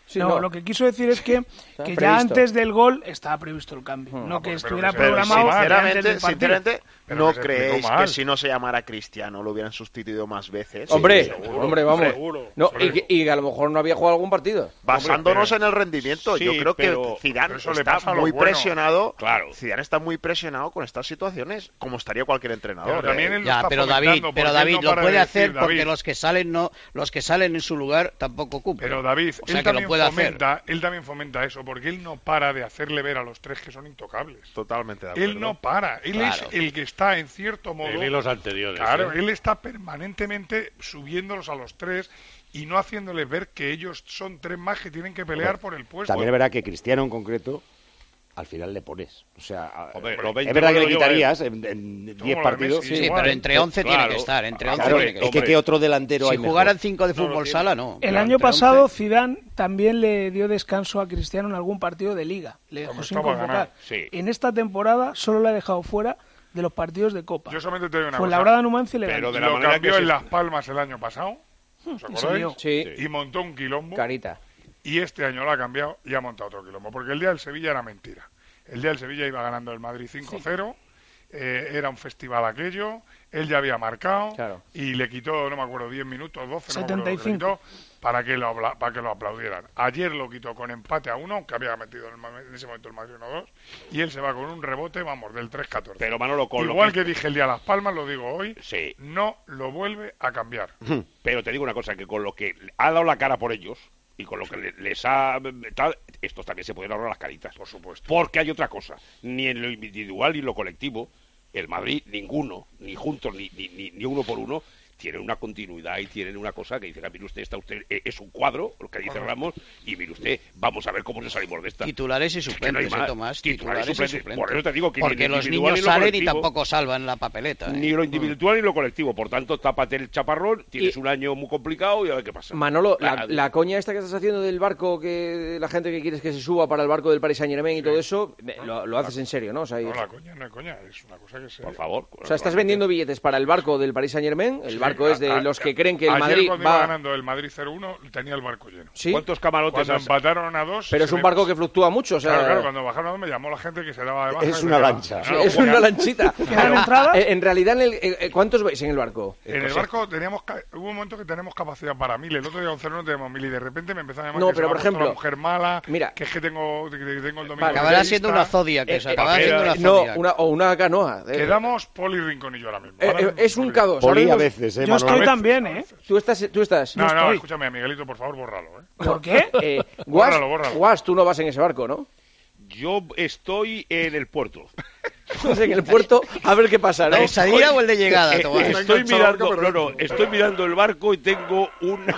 Sí, no, no. lo que quiso decir es que, que ya previsto. antes del gol estaba previsto el cambio, Hmm. no Ah, que pero estuviera que se- pero programado Sinceramente, antes del partido. sinceramente Pero ¿no que se explicó creéis mal. que si no se llamara Cristiano lo hubieran sustituido más veces? Hombre, Sí, seguro. hombre, vamos. Seguro. No, y, que- y que a lo mejor no había jugado algún partido. Basándonos en el rendimiento, Sí, yo creo pero- que Zidane pero eso le está pasa a los muy buenos. presionado. Claro. Zidane está muy presionado con estas situaciones, como estaría cualquier entrenador. Pero también ¿eh? él lo Ya, está pero David, fomentando, pero porque David él no lo para puede de hacer decir, porque David. los que salen no, los que salen en su lugar tampoco cumplen. Pero David, o sea él que lo también puede hacer. fomenta, él también fomenta eso, porque él no para de hacerle ver a los tres que son intocables. Totalmente de acuerdo. Él no para, él Claro. es el que está en cierto modo. Él y los anteriores, Claro, ¿eh? él está permanentemente subiéndolos a los tres y no haciéndoles ver que ellos son tres más que tienen que pelear Hombre, por el puesto. También es verdad que Cristiano en concreto, al final le pones. O sea, Hombre, eh, los veinte es verdad que le goles lleva quitarías en, en diez partidos. Sí, pero entre once tiene que estar, entre once Claro, tiene que es que estar. qué otro delantero Si hay mejor. jugaran cinco de fútbol sala, no. El Pero año entre pasado once- Zidane también le dio descanso a Cristiano en algún partido de Liga, le dejó Como sin estaba convocar. ganado, sí. En esta temporada solo le ha dejado fuera de los partidos de Copa. Yo solamente te digo una Fue cosa. la Brada Numancia y le Pero ganó. de Lo lo cambió cambió en en Las Las Palmas el año pasado. ¿Os Y acordáis? se lió. Sí. Y montó un quilombo. Carita. Y este año lo ha cambiado y ha montado otro quilombo. Porque el día del Sevilla era mentira. El día del Sevilla iba ganando el Madrid cinco cero. Eh, era un festival aquello. Él ya había marcado. Claro. Y le quitó, no me acuerdo, diez minutos, doce, no me acuerdo setenta y lo que le cinco. quitó, para que, lo, apla- para que lo aplaudieran. Ayer lo quitó con empate a uno, que había metido en, el ma- en ese momento el Madrid uno dos. Y él se va con un rebote, vamos, del tres catorce. Pero Manolo, con lo Igual que- que... dije el día de Las Palmas, lo digo hoy. Sí. No lo vuelve a cambiar. Pero te digo una cosa, que con lo que ha dado la cara por ellos y con lo que le- les ha tal, estos también se pueden ahorrar las caritas. Por supuesto. Porque hay otra cosa, ni en lo individual ni en lo colectivo, el Madrid, ninguno, ni juntos, ni, ni, ni, ni uno por uno, tienen una continuidad y tienen una cosa que dice, mire usted, está usted, eh, es un cuadro, lo que dice Ramos, y mire usted, vamos a ver cómo nos salimos de esta. Titulares y Es que suplentes, no hay ¿eh, más. Tomás? Titulares y suplentes. suplentes. Por eso te digo que Porque ni lo los individual niños ni lo salen y colectivo, tampoco salvan la papeleta. ¿eh? Ni lo individual ni lo colectivo, por tanto, tápate el chaparrón, tienes un año muy complicado y a ver qué pasa. Manolo, la, Claro. la coña esta que estás haciendo del barco, que la gente que quieres que se suba para el barco del Paris Saint-Germain y todo eso, eh, lo, lo haces en serio, ¿no? O sea, y- No, la coña no es coña, es una cosa que se... Por favor. o sea, estás vendiendo billetes para el barco del Paris Saint-Germain, el Sí, barco es de a- a- los que creen que el ayer Madrid cuando iba va... ganando el Madrid cero uno, tenía el barco lleno. ¿Sí? ¿Cuántos camarotes Cuando has- empataron a dos... Pero es se un le- barco que fluctúa mucho, o sea... Claro, claro, cuando bajaron a dos me llamó la gente que se daba de baja. Es y una decía, lancha. "Ah, es no, una ya". lanchita. ¿Quedan entradas? Eh, En realidad, en el- eh, eh, ¿cuántos vais en el barco? En el barco teníamos ca- hubo un momento que tenemos capacidad para mil, el otro día once no teníamos mil y de repente me empezó a llamar No, que pero se me por ha puesto ejemplo, la mujer mala, mira. que es que tengo, que tengo el domingo Vale. de Acabará lista. siendo una zodia, que Eh, se eh, acabará siendo una No, zodia. una, o una canoa. Eh, Quedamos Poli Rincón y yo ahora mismo. eh, Ahora eh, mismo es un Poli. K dos. ahora Poli a mismo- veces, ¿eh, Yo estoy Manuel? también, ¿eh? Tú estás, tú estás. No, no, estoy. escúchame, Miguelito, por favor, bórralo, ¿eh? ¿Por qué? Eh, Guas, Bórralo, bórralo. Guas, tú no vas en ese barco, ¿no? Yo estoy en el puerto. Vas en el puerto a ver qué pasa, ¿no? ¿De salida o el de llegada, Eh, Tomás? estoy enganchado mirando, al barco, no, pero- no, estoy mirando el barco y tengo una,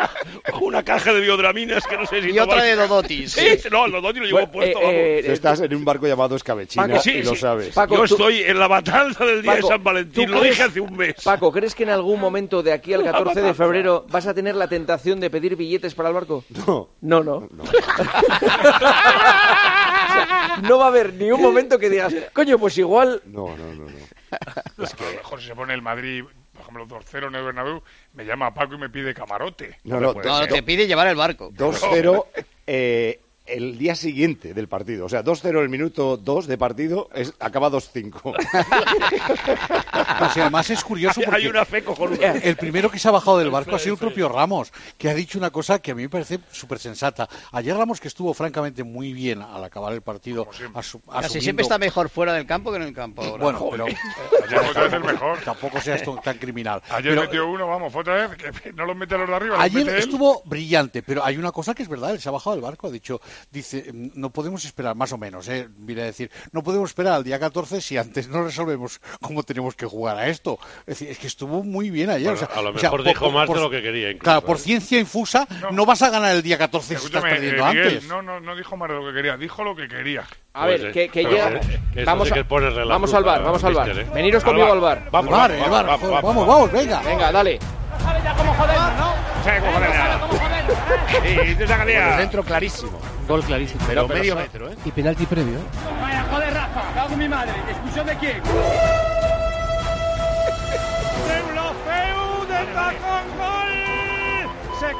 una caja de biodraminas que no sé si Y otra tomar- de Dodotis. Sí, no, el Dodotis lo llevo Bueno, puesto, eh, vamos. eh, Tú estás en un barco llamado Escabechina Paco, sí, y lo sí. sabes. Paco, Yo tú- estoy en la matanza del día Paco, de San Valentín, ¿tú lo crees- dije hace un mes. Paco, ¿crees que en algún momento de aquí al catorce de febrero vas a tener la tentación de pedir billetes para el barco? No. No, no. O sea, no va a haber ni un momento que digas, coño, pues igual... No, no, no, no. Es que a lo mejor si se pone el Madrid, por ejemplo, dos cero en el Bernabéu, me llama Paco y me pide camarote. No, no, puede No, do- te pide llevar el barco. dos cero eh, el día siguiente del partido. O sea, dos cero el minuto dos de partido, es, acaba dos cinco. Pues, y además es curioso porque Hay una fe cojonuda. el primero que se ha bajado del barco ha sido el propio Ramos, que ha dicho una cosa que a mí me parece súper sensata. Ayer Ramos, que estuvo francamente muy bien al acabar el partido, asu- Casi asumiendo- siempre está mejor fuera del campo que en el campo. ahora. Bueno, pero Ayer fue otra vez el mejor. tampoco seas tan- tan criminal. Ayer Pero- metió uno, vamos, fue otra vez, que no los mete a los de arriba, los Ayer mete él. estuvo brillante, pero hay una cosa que es verdad, él se ha bajado del barco, ha dicho, dice, no podemos esperar, más o menos, eh, viene a decir, no podemos esperar al día catorce si antes no resolvemos cómo tenemos que jugar a esto. Es decir, es que estuvo muy bien ayer. Bueno, o sea, a lo o sea, mejor por- dijo por- más por- de lo que quería, incluso, Claro, por ¿eh? ciencia infusa no, No. vas a ganar el día catorce si estás Escúchame, perdiendo eh, Miguel, antes. no, no, no dijo más de lo que quería, dijo lo que quería. A Pues, ver, eh, que, que pero, llega... eh, que eso vamos, sí a- que es ponerle la vamos cruz al bar, a- vamos al bar. mister, ¿eh? Veniros Al conmigo bar. al bar. Vamos, Vale, vamos, el bar, vamos, joder, vamos, vamos, vamos. vamos, venga. Venga, dale. ¿Sabe cómo joder nada? Sí, te saca día. Dentro clarísimo. Gol clarísimo. Pero medio metro, ¿eh? Y penalti previo. ¿eh? Vaya, joder, Rafa, cago en mi madre. ¿Expulsión de quién? ¡Deulofeu de tacón, gol! Se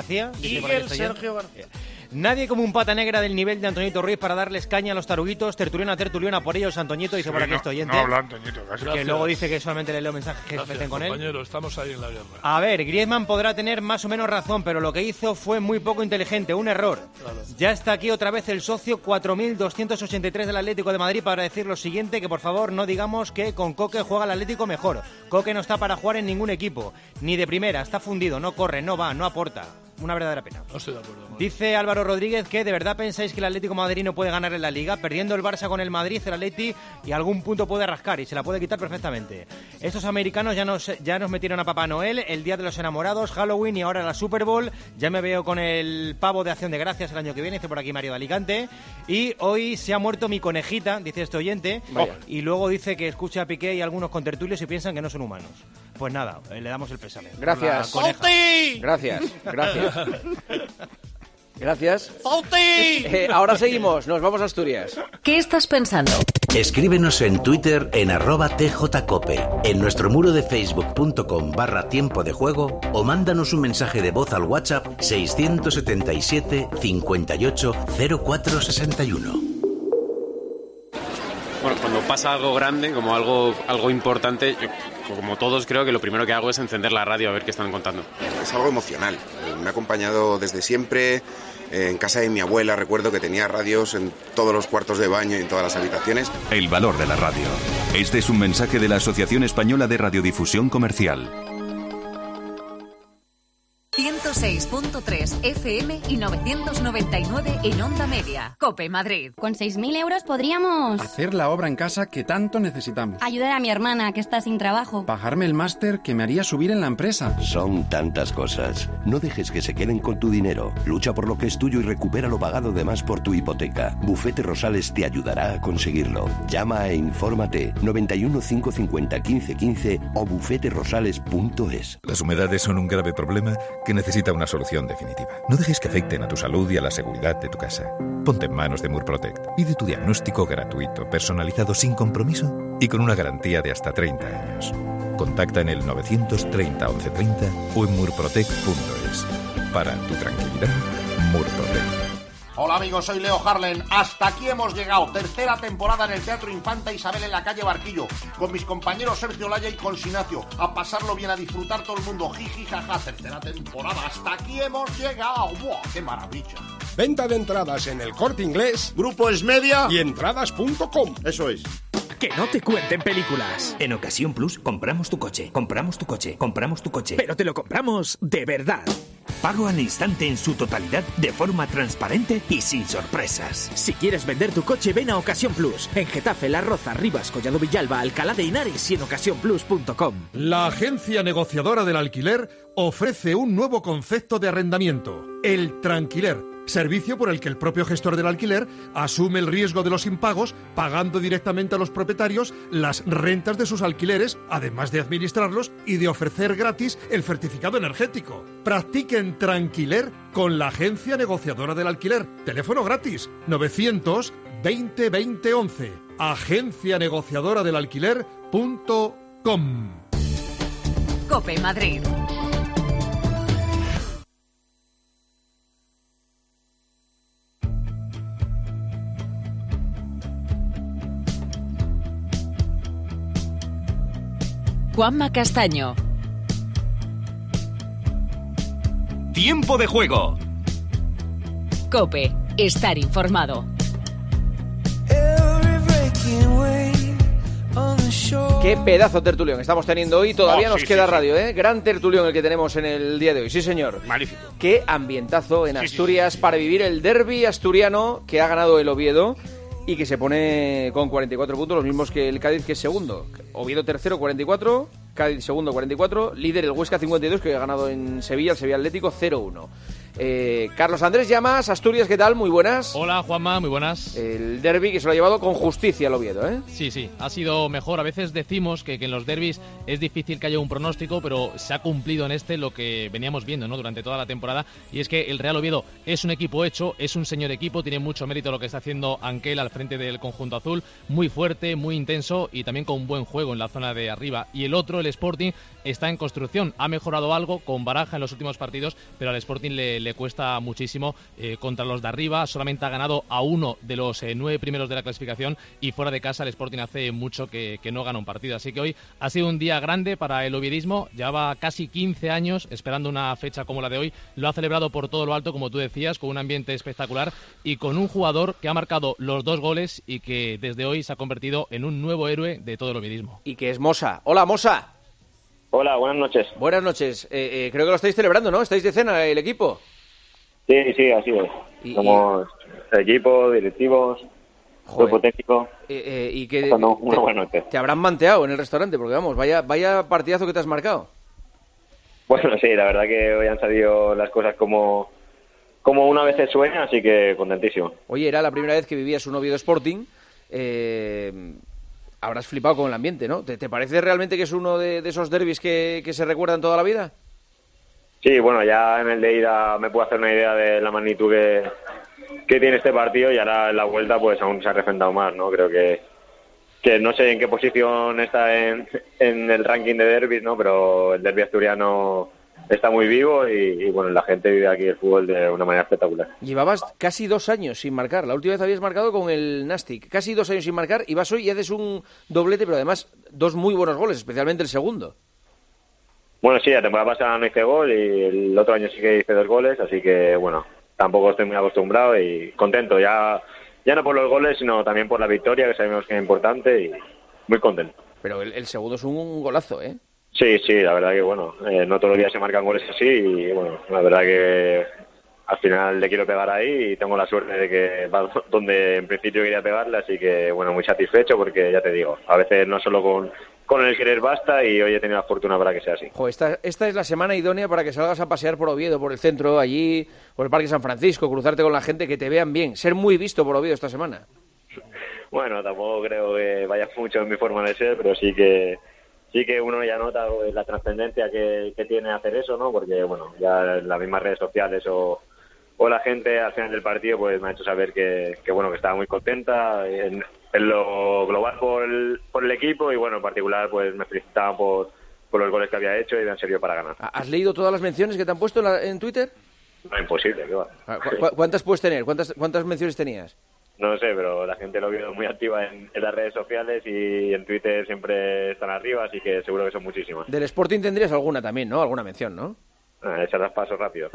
García. Miguel Sergio García. Nadie como un pata negra del nivel de Antoñito Ruiz para darles caña a los taruguitos. Tertuliona, tertuliona por ellos, Antoñito, dice Sí, por aquí no, este oyente. no habla Antoñito, gracias. Que luego dice que solamente le leo mensajes que Gracias, meten con él. compañero, estamos ahí en la guerra. A ver, Griezmann podrá tener más o menos razón, pero lo que hizo fue muy poco inteligente, un error. Claro. Ya está aquí otra vez el socio cuatro mil doscientos ochenta y tres del Atlético de Madrid para decir lo siguiente, que por favor no digamos que con Coque juega el Atlético mejor. Coque no está para jugar en ningún equipo, ni de primera, está fundido, no corre, no va, no aporta. Una verdadera pena. No estoy de acuerdo. Mario. Dice Álvaro Rodríguez que ¿de verdad pensáis que el Atlético de Madrid no puede ganar en la Liga? Perdiendo el Barça con el Madrid, el Atleti y algún punto puede rascar y se la puede quitar perfectamente. Estos americanos ya nos, ya nos metieron a Papá Noel, el Día de los Enamorados, Halloween y ahora la Super Bowl. Ya me veo con el pavo de Acción de Gracias el año que viene, dice por aquí Mario de Alicante. Y hoy se ha muerto mi conejita, dice este oyente. Vaya. Y luego dice que escucha a Piqué y algunos contertulios y piensan que no son humanos. Pues nada, le damos el pésame. Gracias. Gracias, gracias. Gracias. Eh, ahora seguimos, nos vamos a Asturias. ¿Qué estás pensando? Escríbenos en Twitter en arroba tjcope, en nuestro muro de facebook.com barra tiempo de juego o mándanos un mensaje de voz al WhatsApp seiscientos setenta y siete cincuenta y ocho cero cuatro sesenta y uno. Bueno, cuando pasa algo grande, como algo, algo importante, yo, como todos creo que lo primero que hago es encender la radio a ver qué están contando. Es algo emocional, me ha acompañado desde siempre. En casa de mi abuela recuerdo que tenía radios en todos los cuartos de baño y en todas las habitaciones. El valor de la radio. Este es un mensaje de la Asociación Española de Radiodifusión Comercial. ciento seis punto tres F M y novecientos noventa y nueve en Onda Media. COPE Madrid. Con seis mil euros podríamos... hacer la obra en casa que tanto necesitamos. Ayudar a mi hermana, que está sin trabajo. Pagarme el máster que me haría subir en la empresa. Son tantas cosas. No dejes que se queden con tu dinero. Lucha por lo que es tuyo y recupera lo pagado de más por tu hipoteca. Bufete Rosales te ayudará a conseguirlo. Llama e infórmate noventa y uno, cinco cincuenta, quince quince o bufete rosales punto es. Las humedades son un grave problema que necesita una solución definitiva. No dejes que afecten a tu salud y a la seguridad de tu casa. Ponte en manos de Murprotect. Pide tu diagnóstico gratuito, personalizado sin compromiso y con una garantía de hasta treinta años. Contacta en el novecientos treinta once treinta o en murprotect punto es. Para tu tranquilidad, Murprotect. Hola amigos, soy Leo Harlen. Hasta aquí hemos llegado. Tercera temporada en el Teatro Infanta Isabel en la calle Barquillo. Con mis compañeros Sergio Laya y Consinacio. A pasarlo bien, a disfrutar todo el mundo. Jiji, jaja. Tercera temporada. Hasta aquí hemos llegado. ¡Buah, qué maravilla! Venta de entradas en El Corte Inglés, Grupo Esmedia y entradas punto com. Eso es. Que no te cuenten películas. En Ocasión Plus compramos tu coche, compramos tu coche, compramos tu coche. Pero te lo compramos de verdad. Pago al instante en su totalidad, de forma transparente y sin sorpresas. Si quieres vender tu coche, ven a Ocasión Plus. En Getafe, La Roza, Rivas, Collado Villalba, Alcalá de Henares y en ocasión plus punto com. La agencia negociadora del alquiler ofrece un nuevo concepto de arrendamiento, el tranquiler. Servicio por el que el propio gestor del alquiler asume el riesgo de los impagos, pagando directamente a los propietarios las rentas de sus alquileres, además de administrarlos y de ofrecer gratis el certificado energético. Practiquen tranquiler con la agencia negociadora del alquiler. Teléfono gratis novecientos veinte veinte once. agencia negociadora del alquiler punto com. COPE Madrid. Juanma Castaño. Tiempo de juego. COPE. Estar informado. Qué pedazo tertulión estamos teniendo hoy. Todavía oh, nos sí, queda sí, radio, ¿eh? Gran tertulión el que tenemos en el día de hoy. Sí, señor. Magnífico. Qué ambientazo en sí, Asturias sí, sí. para vivir el derbi asturiano que ha ganado el Oviedo y que se pone con cuarenta y cuatro puntos, los mismos que el Cádiz, que es segundo. Oviedo tercero, cuarenta y cuatro. Cádiz segundo, cuarenta y cuatro. Líder el Huesca, cincuenta y dos, que ha ganado en Sevilla, el Sevilla Atlético, cero uno. Eh, Carlos Andrés Llamas, Asturias, ¿qué tal? Muy buenas. Hola, Juanma, muy buenas. El derbi que se lo ha llevado con justicia el Oviedo, ¿eh? Sí, sí, ha sido mejor. A veces decimos que, que en los derbis es difícil que haya un pronóstico, pero se ha cumplido en este lo que veníamos viendo, ¿no?, durante toda la temporada, y es que el Real Oviedo es un equipo hecho, es un señor equipo, tiene mucho mérito lo que está haciendo Anquel al frente del conjunto azul, muy fuerte, muy intenso y también con buen juego en la zona de arriba. Y el otro, el Sporting, está en construcción, ha mejorado algo con Baraja en los últimos partidos, pero al Sporting le, le le cuesta muchísimo eh, contra los de arriba. Solamente ha ganado a uno de los eh, nueve primeros de la clasificación y fuera de casa el Sporting hace mucho que, que no gana un partido. Así que hoy ha sido un día grande para el oviedismo. Llevaba casi quince años esperando una fecha como la de hoy. Lo ha celebrado por todo lo alto, como tú decías, con un ambiente espectacular y con un jugador que ha marcado los dos goles y que desde hoy se ha convertido en un nuevo héroe de todo el oviedismo. Y que es Mosa. Hola, Mosa. Hola, buenas noches. Buenas noches. Eh, eh, creo que lo estáis celebrando, ¿no? ¿Estáis de cena el equipo? Sí, sí, así es. Y, Somos y... equipo, directivos, cuerpo técnico. Eh, eh, y que no, te, buena noche. te habrán manteado en el restaurante, porque vamos, vaya, vaya partidazo que te has marcado. Bueno, sí, la verdad que hoy han salido las cosas como, como una vez se sueña, así que contentísimo. Oye, era la primera vez que vivías un Oviedo Sporting. Eh, habrás flipado con el ambiente, ¿no? ¿Te, te parece realmente que es uno de, de esos derbis que, que se recuerdan toda la vida? Sí, bueno, ya en el de ida me puedo hacer una idea de la magnitud que, que tiene este partido y ahora en la vuelta pues aún se ha refrendado más, ¿no? Creo que, que no sé en qué posición está en, en el ranking de derbis, ¿no? Pero el derbi asturiano está muy vivo y, y bueno, la gente vive aquí el fútbol de una manera espectacular. Llevabas casi dos años sin marcar. La última vez habías marcado con el Nastic. Casi dos años sin marcar y vas hoy y haces un doblete, pero además dos muy buenos goles, especialmente el segundo. Bueno, sí, la temporada pasada no hice gol y el otro año sí que hice dos goles, así que bueno, tampoco estoy muy acostumbrado y contento. Ya, ya no por los goles, sino también por la victoria, que sabemos que es importante y muy contento. Pero el, el segundo es un golazo, ¿eh? Sí, sí, la verdad que bueno, eh, no todos los días se marcan goles así y bueno, la verdad que al final le quiero pegar ahí y tengo la suerte de que va donde en principio quería pegarle, así que bueno, muy satisfecho porque ya te digo, a veces no solo con, con el querer basta y hoy he tenido la fortuna para que sea así. Jo, esta, esta es la semana idónea para que salgas a pasear por Oviedo, por el centro, allí, por el Parque San Francisco, cruzarte con la gente, que te vean bien, ser muy visto por Oviedo esta semana. Bueno, tampoco creo que vaya mucho en mi forma de ser, pero sí que sí que uno ya nota la trascendencia que, que tiene hacer eso, ¿no? Porque, bueno, ya en las mismas redes sociales o, o la gente al final del partido pues me ha hecho saber que, que bueno, que estaba muy contenta en, en lo global por el, por el equipo y, bueno, en particular pues me felicitaban por, por los goles que había hecho y me han servido para ganar. ¿Has leído todas las menciones que te han puesto en, la, en Twitter? No, imposible, ¿qué va? ¿Cu- ¿Cuántas puedes tener? ¿Cuántas, cuántas menciones tenías? No lo sé, pero la gente lo veo muy activa en, en las redes sociales y en Twitter siempre están arriba, así que seguro que son muchísimas. Del Sporting tendrías alguna también, ¿no? Alguna mención, ¿no? Ah, echarlas pasos rápido.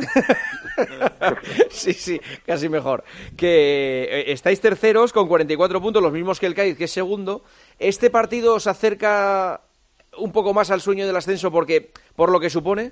Sí, sí, casi mejor. Que eh, estáis terceros con cuarenta y cuatro puntos, los mismos que el Cádiz, que es segundo. ¿Este partido os acerca un poco más al sueño del ascenso porque por lo que supone?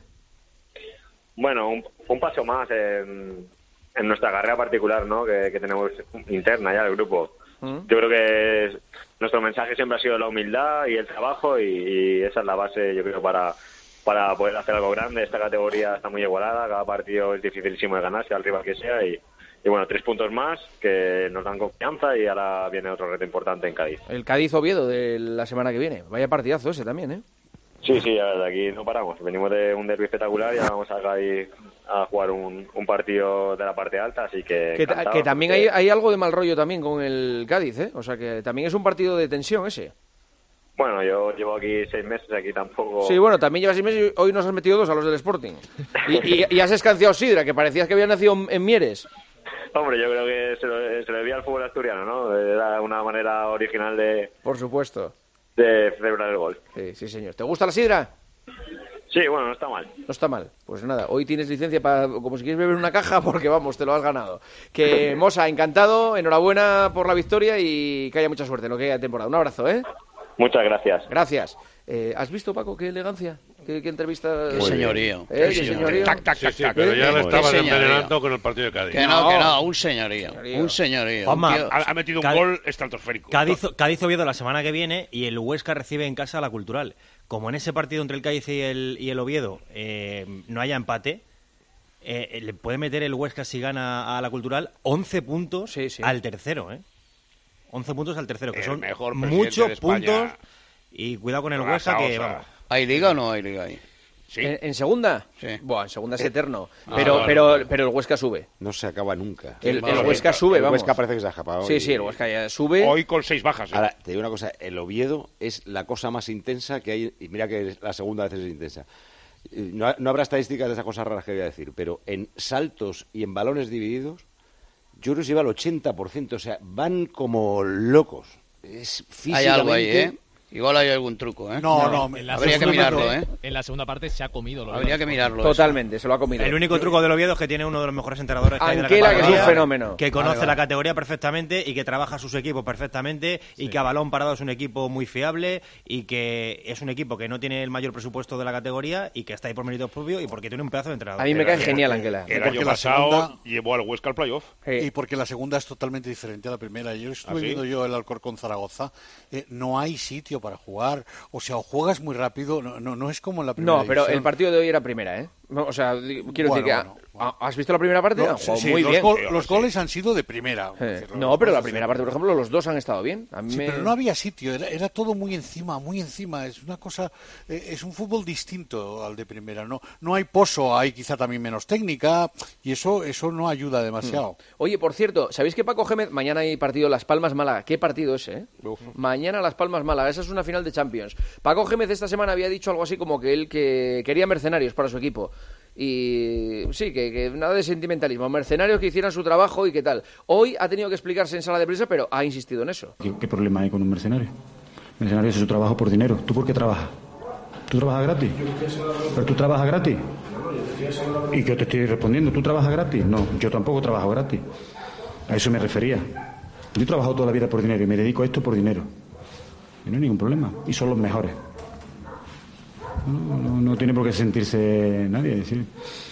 Bueno, un, un paso más en, en nuestra carrera particular, ¿no? Que, que tenemos interna ya del grupo. ¿Mm? Yo creo que es, nuestro mensaje siempre ha sido la humildad y el trabajo y, y esa es la base, yo creo, para, para poder hacer algo grande. Esta categoría está muy igualada, cada partido es dificilísimo de ganar, sea el rival que sea y, y bueno, tres puntos más que nos dan confianza y ahora viene otro reto importante en Cádiz. El Cádiz-Oviedo de la semana que viene. Vaya partidazo ese también, ¿eh? Sí, sí, a ver, de aquí no paramos. Venimos de un derbi espectacular y ahora vamos a, ir a jugar un, un partido de la parte alta, así que... Que, ta- que también porque... hay, hay algo de mal rollo también con el Cádiz, ¿eh? O sea, que también es un partido de tensión ese. Bueno, yo llevo aquí seis meses, aquí tampoco... Sí, bueno, también llevas seis meses y hoy nos has metido dos a los del Sporting. Y, y, y has escanciado Sidra, que parecías que había nacido en Mieres. Hombre, yo creo que se lo, se lo debía al fútbol asturiano, ¿no? Era una manera original de... Por supuesto. De celebrar el gol. Sí, sí, señor. ¿Te gusta la sidra? Sí, bueno, no está mal. No está mal. Pues nada, hoy tienes licencia para, como si quieres beber una caja, porque vamos, te lo has ganado. Que, Mosa, encantado, enhorabuena por la victoria y que haya mucha suerte en lo que haya temporada. Un abrazo, ¿eh? Muchas gracias. Gracias. Eh, ¿Has visto, Paco, qué elegancia? ¿Qué, qué entrevista? Qué señorío. ¿Eh? Qué ¿Qué señorío? Tac, tac, Sí, sí, tac, pero tac. ya le Qué estaban señorío. envenenando con el partido de Cádiz. Que no, que no, un señorío. Señorío. Un señorío. Juanma, Un tío- Ha, ha metido un Cádiz- gol estratosférico. Cádiz, Cádiz Oviedo la semana que viene y el Huesca recibe en casa a la Cultural. Como en ese partido entre el Cádiz y el, y el Oviedo eh, no haya empate, eh, le puede meter el Huesca si gana a la Cultural once puntos Sí, sí. al tercero, ¿eh? once puntos al tercero, que El son mejor presidente muchos de España. puntos. Y cuidado con el Con la Huesca, que Saosa. vamos. ¿Hay liga o no hay liga ahí? Sí. ¿En, en segunda? Sí. Buah, en segunda es eterno. Ah, pero, vale, pero, vale. pero el Huesca sube. No se acaba nunca. El, Vale, el vale. Huesca sube, el vamos. Huesca parece que se ha escapado. Sí, y- sí, el Huesca ya sube. Hoy con seis bajas. ¿eh? Ahora, te digo una cosa, el Oviedo es la cosa más intensa que hay, y mira que la segunda vez es intensa. No, no habrá estadísticas de esas cosas raras que voy a decir, pero en saltos y en balones divididos, yo creo que se lleva el ochenta por ciento, o sea, van como locos. Es físicamente... Hay algo ahí, ¿eh? Igual hay algún truco, ¿eh? No, no, en la habría que mirarlo, parte, ¿eh? En la segunda parte se ha comido. Lo habría que mirarlo. Totalmente, eso. Se lo ha comido. El único truco del Oviedo es que tiene uno de los mejores entrenadores que hay de la Anquela, categoría, que es un fenómeno. Que conoce vale, vale. la categoría perfectamente y que trabaja sus equipos perfectamente y sí. que a balón parado es un equipo muy fiable y que es un equipo que no tiene el mayor presupuesto de la categoría y que está ahí por méritos propios y porque tiene un pedazo de entrenador. A mí me cae genial Anquela. El año pasado segunda... llevó al Huesca al playoff. Sí. Y porque la segunda es totalmente diferente a la primera. Yo estuve ¿Ah, sí? viendo yo el Alcorcón Zaragoza. Eh, no hay sitio para jugar. O sea, o juegas muy rápido, no, no, no es como en la primera No, pero división. el partido de hoy era primera, ¿eh? O sea, quiero bueno, decir que... Bueno, bueno. ¿Has visto la primera parte? No, no, sí, sí, muy los bien. Gol, los goles han sido de primera. Eh, no, pero la primera parte, por ejemplo, los dos han estado bien. A mí sí, me... pero no había sitio, era, era todo muy encima, muy encima. Es una cosa, eh, es un fútbol distinto al de primera. No, no hay pozo, hay quizá también menos técnica y eso, eso no ayuda demasiado. Mm. Oye, por cierto, ¿sabéis que Paco Gémez mañana hay partido Las Palmas-Málaga? ¿Qué partido ese, eh? Uf. Mañana Las Palmas-Málaga, esa es una final de Champions. Paco Gémez esta semana había dicho algo así como que él que quería mercenarios para su equipo. Y sí, que, que nada de sentimentalismo, mercenarios que hicieran su trabajo y qué tal. Hoy ha tenido que explicarse en sala de prensa, pero ha insistido en eso. ¿Qué, qué problema hay con un mercenario? Mercenario hace su trabajo por dinero. ¿Tú por qué trabajas? ¿Tú trabajas gratis? ¿Pero tú trabajas gratis? ¿Y qué te estoy respondiendo? ¿Tú trabajas gratis? No, yo tampoco trabajo gratis. A eso me refería. Yo he trabajado toda la vida por dinero y me dedico a esto por dinero. Y no hay ningún problema. Y son los mejores. No, no, no tiene por qué sentirse nadie. Es decir,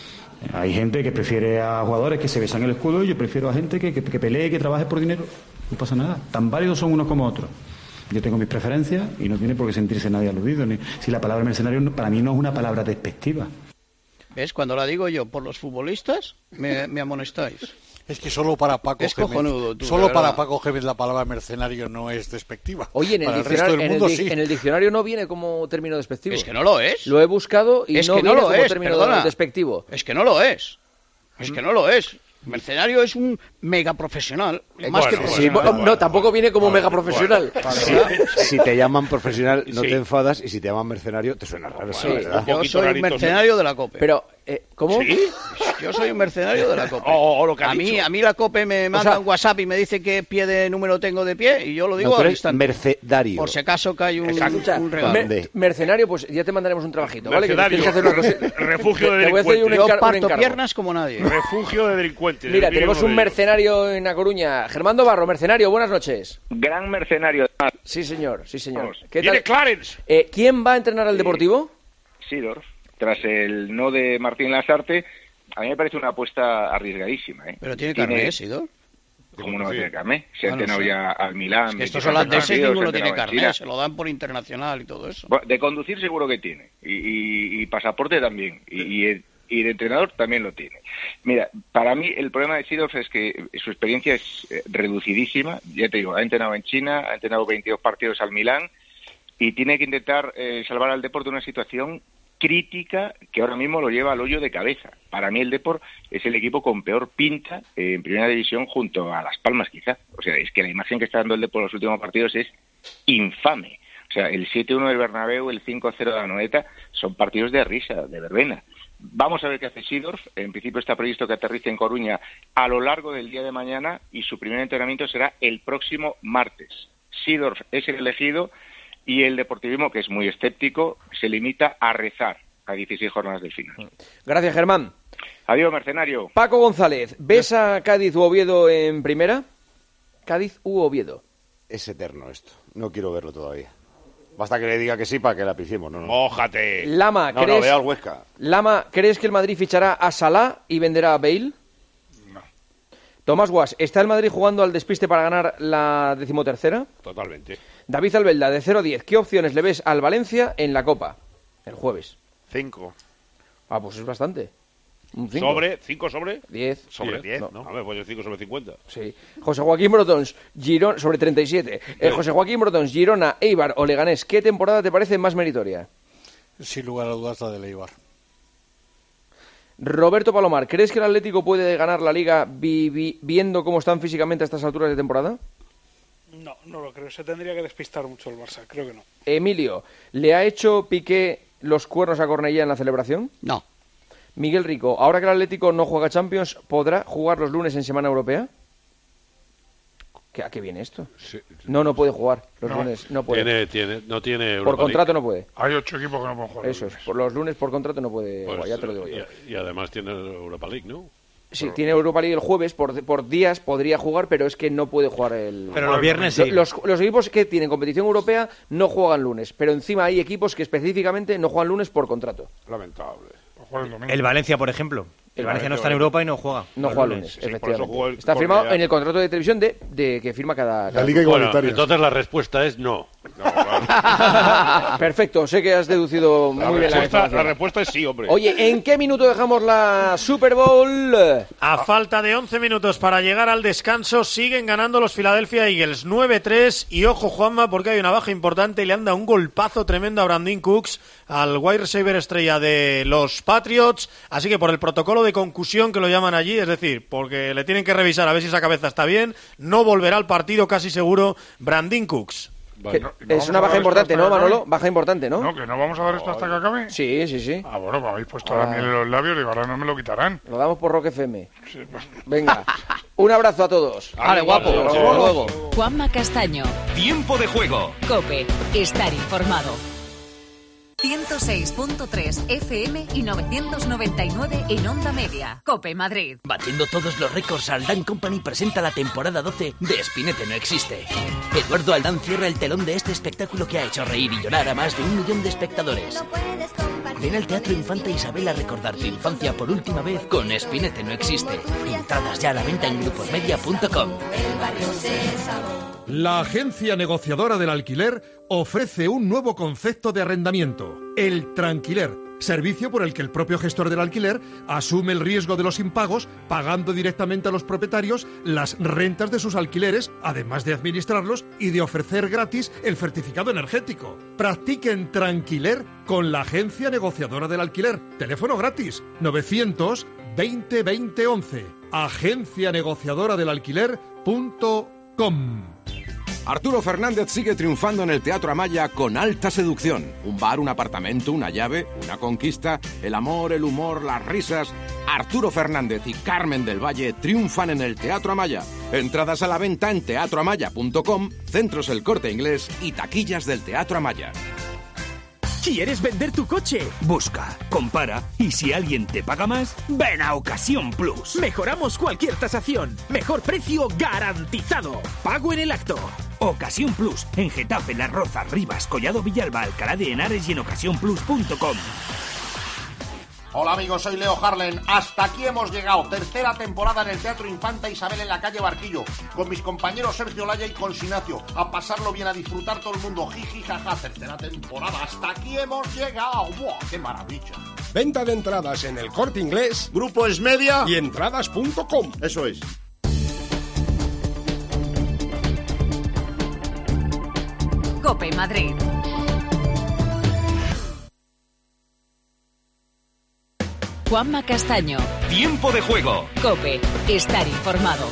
hay gente que prefiere a jugadores que se besan el escudo y yo prefiero a gente que, que, que pelee, que trabaje por dinero. No pasa nada. Tan válidos son unos como otros. Yo tengo mis preferencias y no tiene por qué sentirse nadie aludido. Ni, si la palabra mercenario para mí no es una palabra despectiva. ¿Ves? Cuando la digo yo por los futbolistas, me, me amonestáis. Es que solo para Paco es Gémez, cojonudo, tú, solo para Paco Gémez la palabra mercenario no es despectiva. Oye, en el, para el diccionario, resto del mundo, en, el, sí. en el diccionario no viene como término despectivo. Es que no lo es. Lo he buscado y es no que viene no lo como es, término perdona. despectivo. Es que no lo es. Es que no lo es. Mercenario es un mega profesional. Eh, más bueno, que sí, profesional. bueno, no, tampoco viene como mega profesional. Bueno, si, si te llaman profesional, no sí. te enfadas, y si te llaman mercenario, te suena raro. Sí, ¿verdad? Yo soy un mercenario de la COPE. Pero, eh, ¿cómo? ¿Sí? Yo soy un mercenario de la COPE. Oh, oh, lo que ha a, mí, dicho. a mí la COPE me manda o sea, un WhatsApp y me dice qué pie de número tengo de pie y yo lo digo no, al instante. Mercedario. Por si acaso cae un, un regalo. Mer mercenario, pues ya te mandaremos un trabajito, ¿vale? Que tienes que hacer una cosa. Refugio de delincuentes. Yo parto piernas como nadie. Refugio de delincuentes. Mira, tenemos un mercenario en A Coruña. Germando Barro, mercenario, buenas noches. Gran mercenario. Sí, señor, sí, señor. Vamos. ¿Qué ¿Viene tal? Clarence? Eh, ¿Quién va a entrenar al Deportivo? Sidorf. Tras el no de Martín Lasarte, a mí me parece una apuesta arriesgadísima. ¿eh? Pero tiene carné, Sidor. ¿Cómo no tiene carné? Se ha Bueno, entrenado sí. ya al Milán. Es que estos holandeses ninguno tiene carné, se lo dan por internacional y todo eso. Bueno, de conducir seguro que tiene. Y, y, y pasaporte también. Y, y, y de entrenador también lo tiene. Mira, para mí el problema de Sidorf es que su experiencia es eh, reducidísima. Ya te digo, ha entrenado en China, ha entrenado veintidós partidos al Milán y tiene que intentar eh, salvar al Depor de una situación crítica que ahora mismo lo lleva al hoyo de cabeza. Para mí el Depor es el equipo con peor pinta eh, en primera división junto a Las Palmas quizá. O sea, es que la imagen que está dando el Depor en los últimos partidos es infame. O sea, el siete uno del Bernabéu, el cinco cero de la Anoeta, son partidos de risa, de verbena. Vamos a ver qué hace Sidorf. En principio está previsto que aterrice en Coruña a lo largo del día de mañana y su primer entrenamiento será el próximo martes. Sidorf es el elegido y el deportivismo, que es muy escéptico, se limita a rezar a dieciséis jornadas del final. Gracias, Germán. Adiós, mercenario. Paco González, ¿ves a Cádiz u Oviedo en primera? Cádiz u Oviedo. Es eterno esto. No quiero verlo todavía. Basta que le diga que sí para que la pisemos. No, no. ¡Mójate! Lama, no, ¿crees... no, veo al Huesca. Lama, ¿crees que el Madrid fichará a Salah y venderá a Bale? No. Tomás Guas, ¿está el Madrid jugando al despiste para ganar la decimotercera? Totalmente. David Albelda, de cero a diez, ¿qué opciones le ves al Valencia en la Copa? El jueves. Cinco. Ah, pues es bastante. Un cinco. ¿Sobre? ¿Cinco sobre? Diez. ¿Sobre diez? No. no. A ver, pues el cinco sobre cincuenta. Sí. José Joaquín Brotons, Girona, sobre treinta y siete. Eh, José Joaquín Brotons, Girona, Eibar o Leganés, ¿qué temporada te parece más meritoria? Sin lugar a dudas la del Eibar. Roberto Palomar, ¿crees que el Atlético puede ganar la Liga vi vi viendo cómo están físicamente a estas alturas de temporada? No, no lo creo. Se tendría que despistar mucho el Barça. Creo que no. Emilio, ¿le ha hecho Piqué los cuernos a Cornellá en la celebración? No. Miguel Rico, ahora que el Atlético no juega Champions, ¿podrá jugar los lunes en semana europea? ¿Qué, ¿A qué viene esto? Sí. No, no puede jugar los No. lunes, no puede. Tiene, tiene, no tiene Por Europa contrato League. no puede. Hay ocho equipos que no pueden jugar. Eso es, por los lunes por contrato no puede Pues, jugar, ya te lo digo yo. y, y además tiene Europa League, ¿no? Sí, tiene Europa League el jueves, por, por días podría jugar, pero es que no puede jugar el... Pero los viernes sí. Los, los equipos que tienen competición europea no juegan lunes, pero encima hay equipos que específicamente no juegan lunes por contrato. Lamentable. Juega el domingo. El Valencia, por ejemplo. El Valencia no está en Europa y no juega. No los juega lunes. lunes, Sí, por eso efectivamente. jugó el Está firmado Cornellá. en el contrato de televisión de, de que firma cada... cada Liga club. Igualitaria. Bueno, entonces la respuesta es no. No, claro. Perfecto, sé que has deducido La muy bien la respuesta, la información. respuesta es sí, hombre. Oye, ¿en qué minuto dejamos la Super Bowl? A falta de once minutos para llegar al descanso, siguen ganando los Philadelphia Eagles nueve tres. Y ojo, Juanma, porque hay una baja importante y le han dado un golpazo tremendo a Brandon Cooks, al wide receiver estrella de los Patriots. Así que por el protocolo de concusión que lo llaman allí, es decir, porque le tienen que revisar a ver si esa cabeza está bien, no volverá al partido casi seguro Brandon Cooks. Que no- no es vamos una a baja dar importante, esto ¿no, hasta que Manolo? acabe. Baja importante, ¿no? No, que no vamos a dar esto hasta que acabe. Sí, sí, sí. Ah, bueno, me habéis puesto la miel en los labios, digo, ahora no me lo quitarán. Lo damos por Rock F M. Sí, pues. Venga, un abrazo a todos. Vale, guapo. Hasta luego. Juanma Castaño. Tiempo de juego. COPE. Estar informado. ciento seis punto tres F M y novecientos noventa y nueve en Onda Media. COPE Madrid. Batiendo todos los récords, Aldán Company presenta la temporada doce de Espinete no existe. Eduardo Aldán cierra el telón de este espectáculo que ha hecho reír y llorar a más de un millón de espectadores. Ven al Teatro Infanta Isabel a recordar tu infancia por última vez con Espinete no existe. Entradas ya a la venta en gruposmedia punto com. La agencia negociadora del alquiler ofrece un nuevo concepto de arrendamiento, el tranquiler, servicio por el que el propio gestor del alquiler asume el riesgo de los impagos, pagando directamente a los propietarios las rentas de sus alquileres, además de administrarlos y de ofrecer gratis el certificado energético. Practiquen tranquiler con la agencia negociadora del alquiler. Teléfono gratis novecientos veinte veinte once. agencia negociadora del alquiler punto com. Arturo Fernández sigue triunfando en el Teatro Amaya con Alta Seducción. Un bar, un apartamento, una llave, una conquista, el amor, el humor, las risas. Arturo Fernández y Carmen del Valle triunfan en el Teatro Amaya. Entradas a la venta en teatro amaya punto com, Centros El Corte Inglés y taquillas del Teatro Amaya. ¿Quieres vender tu coche? Busca, compara y si alguien te paga más, ven a Ocasión Plus. Mejoramos cualquier tasación. Mejor precio garantizado. Pago en el acto. Ocasión Plus en Getafe, Las Rozas, Rivas, Collado Villalba, Alcalá de Henares y en ocasión plus punto com. Hola amigos, soy Leo Harlen. Hasta aquí hemos llegado. Tercera temporada en el Teatro Infanta Isabel en la calle Barquillo. Con mis compañeros Sergio Laya y Consinacio. A pasarlo bien, a disfrutar todo el mundo. Jiji, jaja. Tercera temporada. Hasta aquí hemos llegado. ¡Buah, qué maravilla! Venta de entradas en El Corte Inglés, Grupo Esmedia y entradas punto com. Eso es. COPE Madrid. Juanma Castaño. Tiempo de juego. COPE. Estar informado.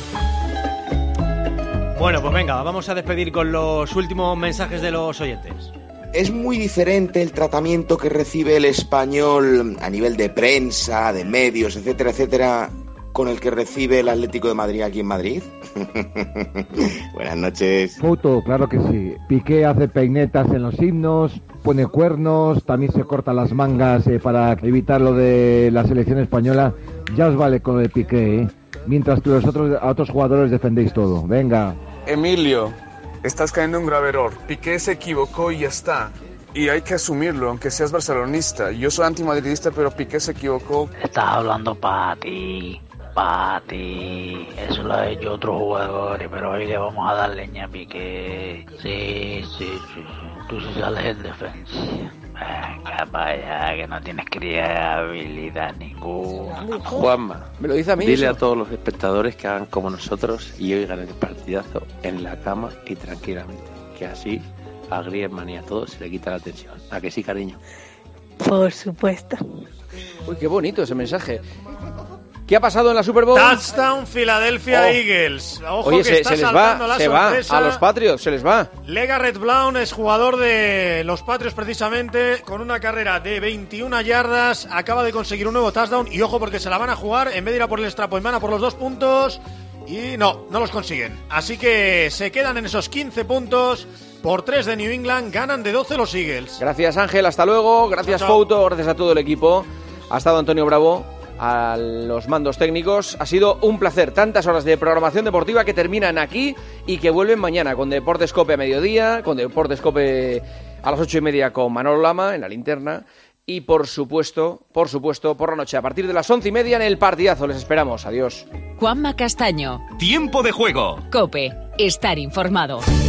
Bueno, pues venga, vamos a despedir con los últimos mensajes de los oyentes. Es muy diferente el tratamiento que recibe el español a nivel de prensa, de medios, etcétera, etcétera, con el que recibe el Atlético de Madrid aquí en Madrid. Buenas noches. Foto, claro que sí. Piqué hace peinetas en los himnos, pone cuernos, también se corta las mangas eh, para evitar lo de la selección española. Ya os vale con lo de Piqué, ¿eh? Mientras que los otros, a otros jugadores defendéis todo. Venga. Emilio, estás cayendo en un grave error. Piqué se equivocó y ya está. Y hay que asumirlo, aunque seas barcelonista. Yo soy antimadridista, pero Piqué se equivocó. Estás hablando para ti, para ti. Eso lo ha hecho otros jugadores, pero hoy le vamos a dar leña a Piqué. Sí, sí, sí, sí. Tú sí sales en defensa. Venga, vaya, que no tienes credibilidad ninguna. Juanma, me lo dice a mí. Dile eso. a todos los espectadores que hagan como nosotros y oigan el partidazo en la cama y tranquilamente. Que así a Griezmann y a todos se le quita la tensión. ¿A que sí, cariño? Por supuesto. Uy, qué bonito ese mensaje. ¿Qué ha pasado en la Super Bowl? Touchdown Philadelphia Oh. Eagles. Ojo Oye, que se, está se les saltando va, la se va sorpresa. a los Patriots, se les va. Legarrette Blount es jugador de los Patriots precisamente, con una carrera de veintiuna yardas, acaba de conseguir un nuevo touchdown y ojo porque se la van a jugar, en vez de ir a por el extra point, van a por los dos puntos y no, no los consiguen. Así que se quedan en esos quince puntos, por tres de New England, ganan de doce los Eagles. Gracias Ángel, hasta luego, gracias Chao, chao. Fouto, gracias a todo el equipo. Ha estado Antonio Bravo a los mandos técnicos. Ha sido un placer, tantas horas de programación deportiva que terminan aquí y que vuelven mañana con Deportes Cope a mediodía, con Deportes Cope a las ocho y media con Manolo Lama en la linterna y por supuesto, por supuesto, por la noche a partir de las once y media en el partidazo. Les esperamos, adiós. Juanma Castaño. Tiempo de juego. Cope, estar informado.